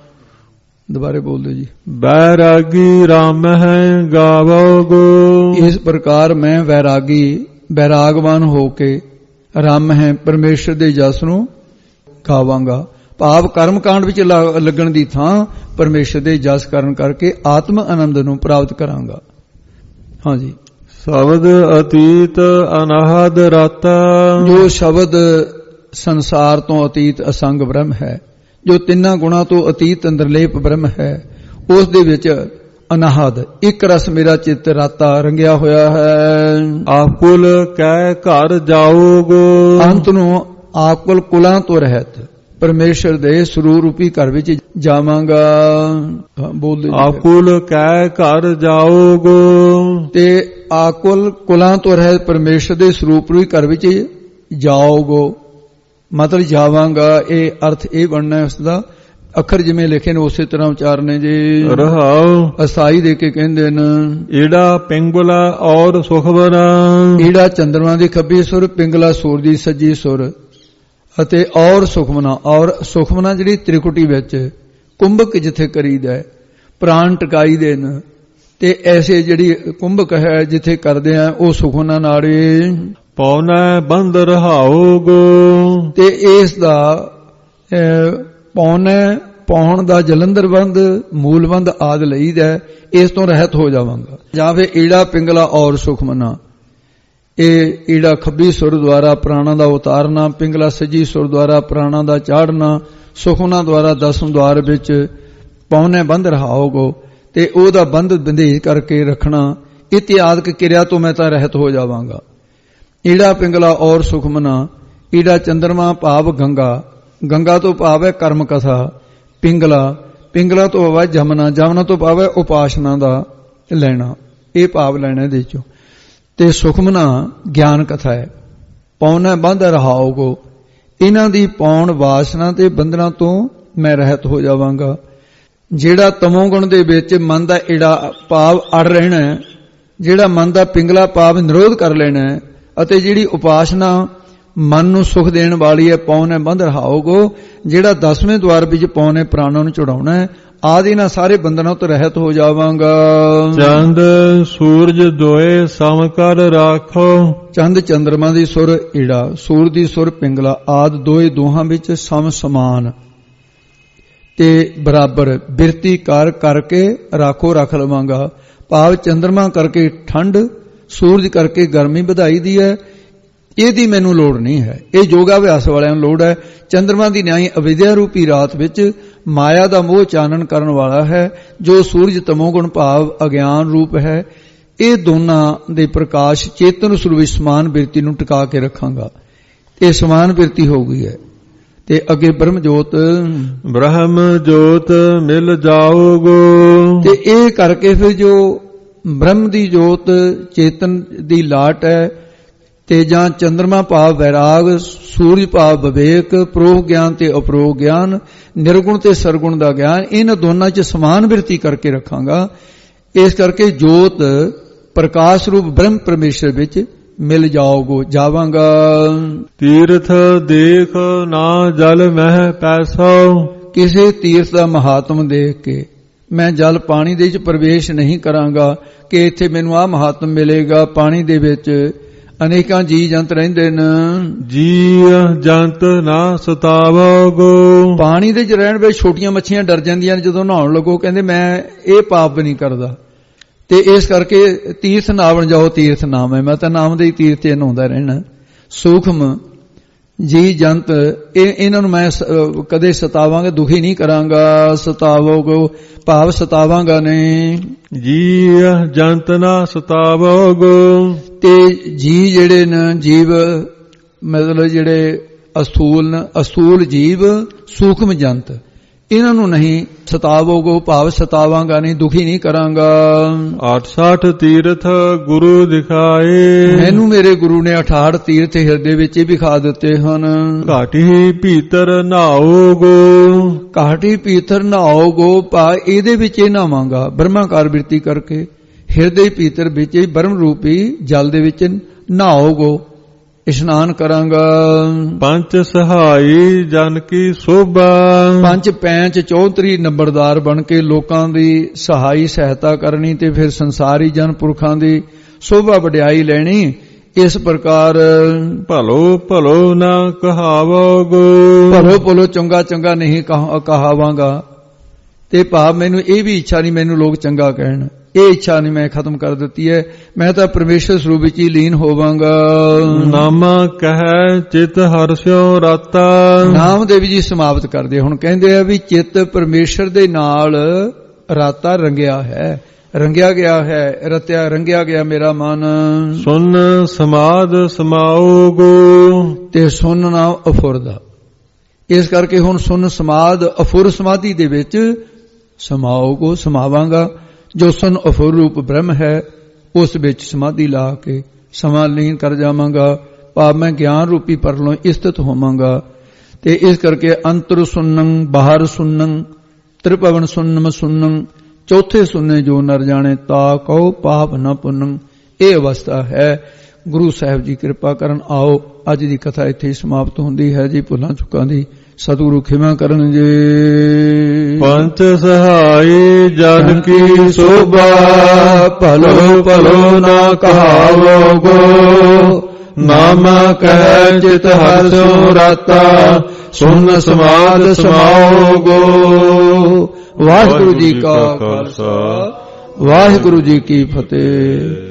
ਦੁਬਾਰੇ ਬੋਲ ਦਿਓ ਜੀ। ਬੈਰਾਗੀ ਰਾਮਹਿ ਗਾਵੋਗੋ, ਇਸ ਪ੍ਰਕਾਰ ਮੈਂ ਵੈਰਾਗੀ ਬੈਰਾਗਵਾਨ ਹੋ ਕੇ ਰਾਮ ਹੈ ਪਰਮੇਸ਼ਰ ਦੇ ਜਸ ਨੂੰ ਗਾਵਾਂਗਾ। ਭਾਵ ਕਰਮ ਕਾਂਡ ਵਿੱਚ ਲੱਗਣ ਦੀ ਥਾਂ ਪਰਮੇਸ਼ਰ ਦੇ ਜਸ ਕਰਨ ਕਰਕੇ ਆਤਮ ਆਨੰਦ ਨੂੰ ਪ੍ਰਾਪਤ ਕਰਾਂਗਾ। ਹਾਂਜੀ। ਸ਼ਬਦ ਅਤੀਤ ਅਨਾਹਦ ਰਾਤਾ, ਜੋ ਸ਼ਬਦ ਸੰਸਾਰ ਤੋਂ ਅਤੀਤ ਅਸੰਗ ਬ੍ਰਹਮ ਹੈ, ਜੋ ਤਿੰਨਾਂ ਗੁਣਾਂ ਤੋਂ ਅਤੀਤ ਅੰਦਰਲੇਪ ਬ੍ਰਹਮ ਹੈ, ਉਸ ਦੇ ਵਿੱਚ ਅਨਾਹਦ ਇੱਕ ਰਸ ਮੇਰਾ ਚਿੱਤ ਰਾਤਾ ਰੰਗਿਆ ਹੋਇਆ ਹੈ। ਆਕੁਲ ਕਹਿ ਘਰ ਜਾਓਗੋ, ਅੰਤ ਨੂੰ ਆਕੁਲ ਕੁਲਾਂ ਤੋਂ ਰਹਿਤ ਪਰਮੇਸ਼ਰ ਦੇ ਸਰੂਪ ਰੂਪੀ ਘਰ ਵਿੱਚ ਜਾਵਾਂਗਾ। ਬੋਲਦੇ ਆਕੁਲ ਕਹਿ ਘਰ ਜਾਓਗੋ, ਤੇ ਆਕੁਲ ਕੁਲਾਂ ਤੋਂ ਰਹਿਤ ਪਰਮੇਸ਼ਰ ਦੇ ਸਰੂਪ ਰੂਪੀ ਘਰ ਵਿੱਚ ਜਾਓਗੋ, ਮਤਲਬ ਜਾਵਾਂਗਾ। ਇਹ ਅਰਥ ਇਹ ਬਣਨਾ ਉਸ ਦਾ, ਅੱਖਰ ਜਿਵੇਂ ਲਿਖੇ ਨੇ ਉਸੇ ਤਰ੍ਹਾਂ ਉਚਾਰਨੇ ਜੀ। ਰਹਾਉ ਅਸਥਾਈ ਦੇ ਕੇ ਕਹਿੰਦੇ ਨੇ ਈੜਾ ਪਿੰਗਲਾ ਔਰ ਸੁਖਵਨਾ, ਈੜਾ ਚੰਦਰਮਾ ਦੀ ਖੱਬੀ ਸੁਰ, ਪਿੰਗਲਾ ਸੂਰ ਦੀ ਸੱਜੀ ਸੁਰ, ਅਤੇ ਔਰ ਸੁਖਮਨਾ। ਔਰ ਸੁਖਮਨਾ ਜਿਹੜੀ ਤ੍ਰਿਕੁਟੀ ਵਿੱਚ ਕੁੰਭਕ ਜਿੱਥੇ ਕਰੀਦਾ ਪ੍ਰਾਣ ਟਿਕਾਈ ਦੇ ਨੇ, ਤੇ ਐਸੇ ਜਿਹੜੀ ਕੁੰਭਕ ਹੈ ਜਿੱਥੇ ਕਰਦੇ ਆ ਉਹ ਸੁਖਮਨਾ ਨਾੜੀ। ਪੌਣਾ ਬੰਦ ਰਹਾਓਗੋ, ਤੇ ਇਸ ਦਾ ਪੌਣ ਦਾ ਜਲੰਧਰ ਬੰਦ ਮੂਲ ਬੰਦ ਆਦ ਲਈਦਾ, ਇਸ ਤੋਂ ਰਹਿਤ ਹੋ ਜਾਵਾਂਗਾ। ਜਾਂ ਫਿਰ ਈੜਾ ਪਿੰਗਲਾ ਔਰ ਸੁਖਮਨਾ, ਇਹ ਈੜਾ ਖੱਬੀ ਸੁਰ ਦੁਆਰਾ ਪ੍ਰਾਣਾ ਦਾ ਉਤਾਰਨਾ, ਪਿੰਗਲਾ ਸੱਜੀ ਸੁਰ ਦੁਆਰਾ ਪ੍ਰਾਣਾ ਦਾ ਚਾੜਨਾ, ਸੁਖਮਨਾ ਦੁਆਰਾ ਦਸਮ ਦੁਆਰ ਵਿੱਚ ਪੌਣੇ ਬੰਦ ਰਹਾਓਗੋ, ਤੇ ਉਹਦਾ ਬੰਦ ਬੰਦੇਜ ਕਰਕੇ ਰੱਖਣਾ। ਇਤਿਆਦਿਕ ਕਿਰਿਆ ਤੋਂ ਮੈਂ ਤਾਂ ਰਹਿਤ ਹੋ ਜਾਵਾਂਗਾ। ਈੜਾ ਪਿੰਗਲਾ ਔਰ ਸੁਖਮਨਾ, ਈੜਾ ਚੰਦਰਮਾ ਭਾਵ ਗੰਗਾ, ਗੰਗਾ ਤੋਂ ਭਾਵ ਹੈ ਕਰਮ ਕਥਾ, ਪਿੰਗਲਾ ਤੋਂ ਭਾਵ ਹੈ ਜਮਨਾ ਤੋਂ ਭਾਵ ਹੈ ਉਪਾਸਨਾ ਦਾ ਲੈਣਾ, ਇਹ ਭਾਵ ਲੈਣਾ ਇਹਦੇ ਚੋਂ। ਤੇ ਸੁਖਮਨਾ ਗਿਆਨ ਕਥਾ ਹੈ। ਪੌਣਾ ਬੰਦ ਰਹਾਓਗੋ, ਇਹਨਾਂ ਦੀ ਪੌਣ ਵਾਸਨਾ ਤੇ ਬੰਧਨਾਂ ਤੋਂ ਮੈਂ ਰਹਿਤ ਹੋ ਜਾਵਾਂਗਾ। ਜਿਹੜਾ ਤਮੋਗੁਣ ਦੇ ਵਿੱਚ ਮਨ ਦਾ ਈੜਾ ਭਾਵ ਅੜ ਰਹਿਣਾ, ਜਿਹੜਾ ਮਨ ਦਾ ਪਿੰਗਲਾ ਭਾਵ ਨਿਰੋਧ ਕਰ ਲੈਣਾ, ਅਤੇ ਜਿਹੜੀ ਉਪਾਸਨਾ ਮਨ ਨੂੰ ਸੁਖ ਦੇਣ ਵਾਲੀ ਹੈ ਪੌਣੇ ਬੰਦ ਰਹਾਓਗੋ, ਜਿਹੜਾ 10ਵੇਂ ਦੁਆਰ ਵਿੱਚ ਪੌਣੇ ਪ੍ਰਾਣਾਂ ਨੂੰ ਚੜਾਉਣਾ ਹੈ, ਆਦਿ ਨਾਲ ਸਾਰੇ ਬੰਧਨਾਂ ਤੋਂ ਰਹਿਤ ਹੋ ਜਾਵਾਂਗਾ। ਚੰਦ ਸੂਰਜ ਦੋਏ ਸਮ ਕਰ ਰਾਖੋ, ਚੰਦ ਚੰਦਰਮਾ ਦੀ ਸੁਰ ਈੜਾ, ਸੂਰ ਦੀ ਸੁਰ ਪਿੰਗਲਾ ਆਦ ਦੋਹਾਂ ਵਿੱਚ ਸਮ ਸਮਾਨ ਤੇ ਬਰਾਬਰ ਬਿਰਤੀ ਕਰਕੇ ਰਾਖੋ ਰੱਖ ਲਵਾਂਗਾ। ਭਾਵ ਚੰਦਰਮਾ ਕਰਕੇ ਠੰਡ, ਸੂਰਜ ਕਰਕੇ ਗਰਮੀ ਵਧਾਈ ਦੀ ਹੈ, ਇਹਦੀ ਮੈਨੂੰ ਲੋੜ ਨਹੀਂ ਹੈ, ਇਹ ਯੋਗਾ ਅਭਿਆਸ ਵਾਲਿਆਂ ਨੂੰ ਲੋੜ ਹੈ। ਚੰਦਰਮਾ ਦੀ ਨਿਆਈ ਅਵਿਦਿਆ ਰੂਪੀ ਰਾਤ ਵਿੱਚ ਮਾਇਆ ਦਾ ਮੋਹ ਚਾਨਣ ਕਰਨ ਵਾਲਾ ਹੈ, ਜੋ ਸੂਰਜ ਤਮੋਗੁਣ ਭਾਵ ਅਗਿਆਨ ਰੂਪ ਹੈ। ਇਹ ਦੋਨਾਂ ਦੇ ਪ੍ਰਕਾਸ਼ ਚੇਤਨ ਸਰੂਪ ਵਿੱਚ ਸਮਾਨ ਬਿਰਤੀ ਨੂੰ ਟਿਕਾ ਕੇ ਰੱਖਾਂਗਾ। ਇਹ ਸਮਾਨ ਬਿਰਤੀ ਹੋ ਗਈ ਹੈ। ਤੇ ਅੱਗੇ ਬ੍ਰਹਮ ਜੋਤ ਮਿਲ ਜਾਓਗੋ, ਤੇ ਇਹ ਕਰਕੇ ਫਿਰ ਜੋ ਬ੍ਰਹਮ ਦੀ ਜੋਤ ਚੇਤਨ ਦੀ ਲਾਟ ਹੈ, ਤੇ ਜਾਂ ਚੰਦਰਮਾ ਭਾਵ ਵੈਰਾਗ, ਸੂਰਜ ਭਾਵ ਵਿਵੇਕ, ਪ੍ਰੋਹ ਗਿਆਨ ਤੇ ਅਪਰੋਹ ਗਿਆਨ, ਨਿਰਗੁਣ ਤੇ ਸਰਗੁਣ ਦਾ ਗਿਆਨ, ਇਹਨਾਂ ਦੋਨਾਂ 'ਚ ਸਮਾਨ ਬਿਰਤੀ ਕਰਕੇ ਰੱਖਾਂਗਾ। ਇਸ ਕਰਕੇ ਜੋਤ ਪ੍ਰਕਾਸ਼ ਰੂਪ ਬ੍ਰਹਮ ਪਰਮੇਸ਼ਰ ਵਿੱਚ ਮਿਲ ਜਾਵਾਂਗਾ। ਤੀਰਥ ਦੇਖ ਨਾ ਜਲ ਮਹਿ ਪੈਸੋ, ਕਿਸੇ ਤੀਰਥ ਦਾ ਮਹਾਤਮ ਦੇਖ ਕੇ ਮੈਂ ਜਲ ਪਾਣੀ ਦੇ ਵਿੱਚ ਪ੍ਰਵੇਸ਼ ਨਹੀਂ ਕਰਾਂਗਾ ਕਿ ਇੱਥੇ ਮੈਨੂੰ ਆਹ ਮਹਾਤਮ ਮਿਲੇਗਾ। ਪਾਣੀ ਦੇ ਵਿੱਚ ਅਨੇਕਾਂ ਜੀ ਜੰਤ ਰਹਿੰਦੇ ਨੇ, ਜੀ ਜੰਤ ਨਾ ਸਤਾਵੋਗੋ, ਪਾਣੀ ਦੇ ਵਿੱਚ ਰਹਿਣ ਵਿੱਚ ਛੋਟੀਆਂ ਮੱਛੀਆਂ ਡਰ ਜਾਂਦੀਆਂ ਨੇ ਜਦੋਂ ਨਹਾਉਣ ਲੱਗੋ, ਕਹਿੰਦੇ ਮੈਂ ਇਹ ਪਾਪ ਨਹੀਂ ਕਰਦਾ। ਤੇ ਇਸ ਕਰਕੇ ਤੀਰਥ ਨਾਵਣ ਜਾਓ, ਤੀਰਥ ਨਾਮ ਹੈ, ਮੈਂ ਤਾਂ ਨਾਮ ਦੇ ਹੀ ਤੀਰਥ ਤੇ ਨਹਾਉਂਦਾ ਰਹਿਣਾ। ਸੂਖਮ ਜੀ ਜੰਤ ਇਹਨਾਂ ਨੂੰ ਮੈਂ ਕਦੇ ਸਤਾਵਾਂਗਾ, ਦੁਖੀ ਨਹੀਂ ਕਰਾਂਗਾ। ਸਤਾਵੋਗੋ ਭਾਵ ਸਤਾਵਾਂਗਾ ਨਹੀਂ, ਜੀ ਜੰਤ ਨਾ ਸਤਾਵੋਗੋ, ਤੇ ਜੀ ਜਿਹੜੇ ਨੇ ਜੀਵ ਮਤਲਬ ਜਿਹੜੇ ਅਸਥੂਲ ਜੀਵ ਸੂਖਮ ਜੰਤ ਇਹਨਾਂ ਨੂੰ ਨਹੀਂ ਸਤਾਵੋਗੋ, ਭਾਵ ਸਤਾਵਾਂਗਾ ਨਹੀਂ, ਦੁਖੀ ਨਹੀਂ ਕਰਾਂਗਾ। 68 ਤੀਰਥ ਗੁਰੂ ਦਿਖਾਏ, ਮੈਨੂੰ ਮੇਰੇ ਗੁਰੂ ਨੇ 68 ਤੀਰਥ ਹਿਰਦੇ ਵਿੱਚ ਵਿਖਾ ਦਿੱਤੇ ਹਨ। ਘਾਟੀ ਭੀਤਰ ਨਹਾਓਗੋ, ਘਾਟੀ ਭੀਤਰ ਨਹਾਓਗੋ, ਭਾ ਇਹਦੇ ਵਿੱਚ ਇਹ ਨਹਾਵਾਂਗਾ ਬ੍ਰਹਮਾਕਾਰ ਬਿਰਤੀ ਕਰਕੇ। ਹਿਰਦੇ ਭੀਤਰ ਵਿੱਚ ਬ੍ਰਹਮ ਰੂਪੀ ਜਲ ਦੇ ਵਿੱਚ ਨਹਾਓਗੋ, ਇਸ਼ਨਾਨ ਕਰਾਂਗਾ। ਪੰਜ ਸਹਾਈ ਜਨ ਕੀ ਸੋਭਾ, ਪੰਜ ਪੈਂਚ 34 ਨੰਬਰਦਾਰ ਬਣ ਕੇ ਲੋਕਾਂ ਦੀ ਸਹਾਈ ਸਹਾਇਤਾ ਕਰਨੀ ਤੇ ਫਿਰ ਸੰਸਾਰੀ ਜਨ ਪੁਰਖਾਂ ਦੀ ਸੋਭਾ ਵਡਿਆਈ ਲੈਣੀ। ਇਸ ਪ੍ਰਕਾਰ ਭਲੋ ਭਲੋ ਨਾ ਕਹਾਵੋਗੋ, ਭਲੋ ਭਲੋ ਚੰਗਾ ਚੰਗਾ ਨਹੀਂ ਕਹਾਵਾਂਗਾ। ਤੇ ਭਾਵ ਮੈਨੂੰ ਇਹ ਵੀ ਇੱਛਾ ਨਹੀਂ ਮੈਨੂੰ ਲੋਕ ਚੰਗਾ ਕਹਿਣ, ਇਹ ਇੱਛਾ ਨਹੀਂ ਮੈਂ ਖਤਮ ਕਰ ਦਿੱਤੀ ਹੈ। ਮੈਂ ਤਾਂ ਪਰਮੇਸ਼ਰ ਸਰੂਪ ਵਿੱਚ ਹੀ ਲੀਨ ਹੋਵਾਂਗਾ। ਨਾਮ ਕਹੈ ਚਿਤ ਹਰਸਿਓ ਰਾਤਾ, ਨਾਮਦੇਵ ਜੀ ਸਮਾਪਤ ਕਰਦੇ ਹੁਣ ਕਹਿੰਦੇ ਆ ਵੀ ਚਿੱਤ ਪਰਮੇਸ਼ਰ ਦੇ ਨਾਲ ਰਾਤਾ ਰੰਗਿਆ ਹੈ, ਰੰਗਿਆ ਗਿਆ ਹੈ, ਰਤਿਆ ਰੰਗਿਆ ਗਿਆ ਮੇਰਾ ਮਨ। ਸੁਨ ਸਮਾਦ ਸਮਾਓਗੋ, ਤੇ ਸੁਨ ਨਾ ਅਫੁਰਦਾ, ਇਸ ਕਰਕੇ ਹੁਣ ਸੁਨ ਸਮਾਦ ਅਫੁਰ ਸਮਾਧੀ ਦੇ ਵਿੱਚ ਸਮਾਓਗੋ, ਸਮਾਵਾਂਗਾ। ਜੋ ਸੁਨ ਅਫੁਰ ਰੂਪ ਬ੍ਰਹਮ ਹੈ ਉਸ ਵਿੱਚ ਸਮਾਧੀ ਲਾ ਕੇ ਸਮਾਂ ਲੀਨ ਕਰ ਜਾਵਾਂਗਾ, ਭਾਵ ਮੈਂ ਗਿਆਨ ਰੂਪੀ ਪਰਲੋਂ ਇਸਤਿਤ ਹੋਵਾਂਗਾ। ਤੇ ਇਸ ਕਰਕੇ ਅੰਤਰ ਸੁਨੰ ਬਾਹਰ ਸੁਨੰ ਤ੍ਰਿਭਵਨ ਸੁਨਮ ਸੁਨੰ, ਚੌਥੇ ਸੁਨੇ ਜੋ ਨਰ ਜਾਣੇ ਤਾ ਕਹੋ ਪਾਪ ਨ ਪੁੰਨੰ। ਇਹ ਅਵਸਥਾ ਹੈ। ਗੁਰੂ ਸਾਹਿਬ ਜੀ ਕਿਰਪਾ ਕਰਨ। ਆਓ ਅੱਜ ਦੀ ਕਥਾ ਇੱਥੇ ਹੀ ਸਮਾਪਤ ਹੁੰਦੀ ਹੈ ਜੀ। ਭੁੱਲਾਂ ਚੁੱਕਾਂ ਦੀ ਸਤਿਗੁਰੂ ਖਿਮਾ ਕਰਨ ਜੀ। ਪੰਜ ਸਹਾਈ ਜਨ ਕੀ ਸੋਭਾ, ਭਲੋ ਭਲੋ ਨਾ ਕਹਾਵੋਗੋ, ਨਾਮ ਕਹਿ ਚਿਤ ਹਰਸਿਓ ਰਾਤਾ, ਸੁਨ ਸਮਾਦ ਸਮਾਓਗੋ। ਵਾਹਿਗੁਰੂ ਜੀ ਕਾ ਖਾਲਸਾ, ਵਾਹਿਗੁਰੂ ਜੀ ਕੀ ਫਤਿਹ।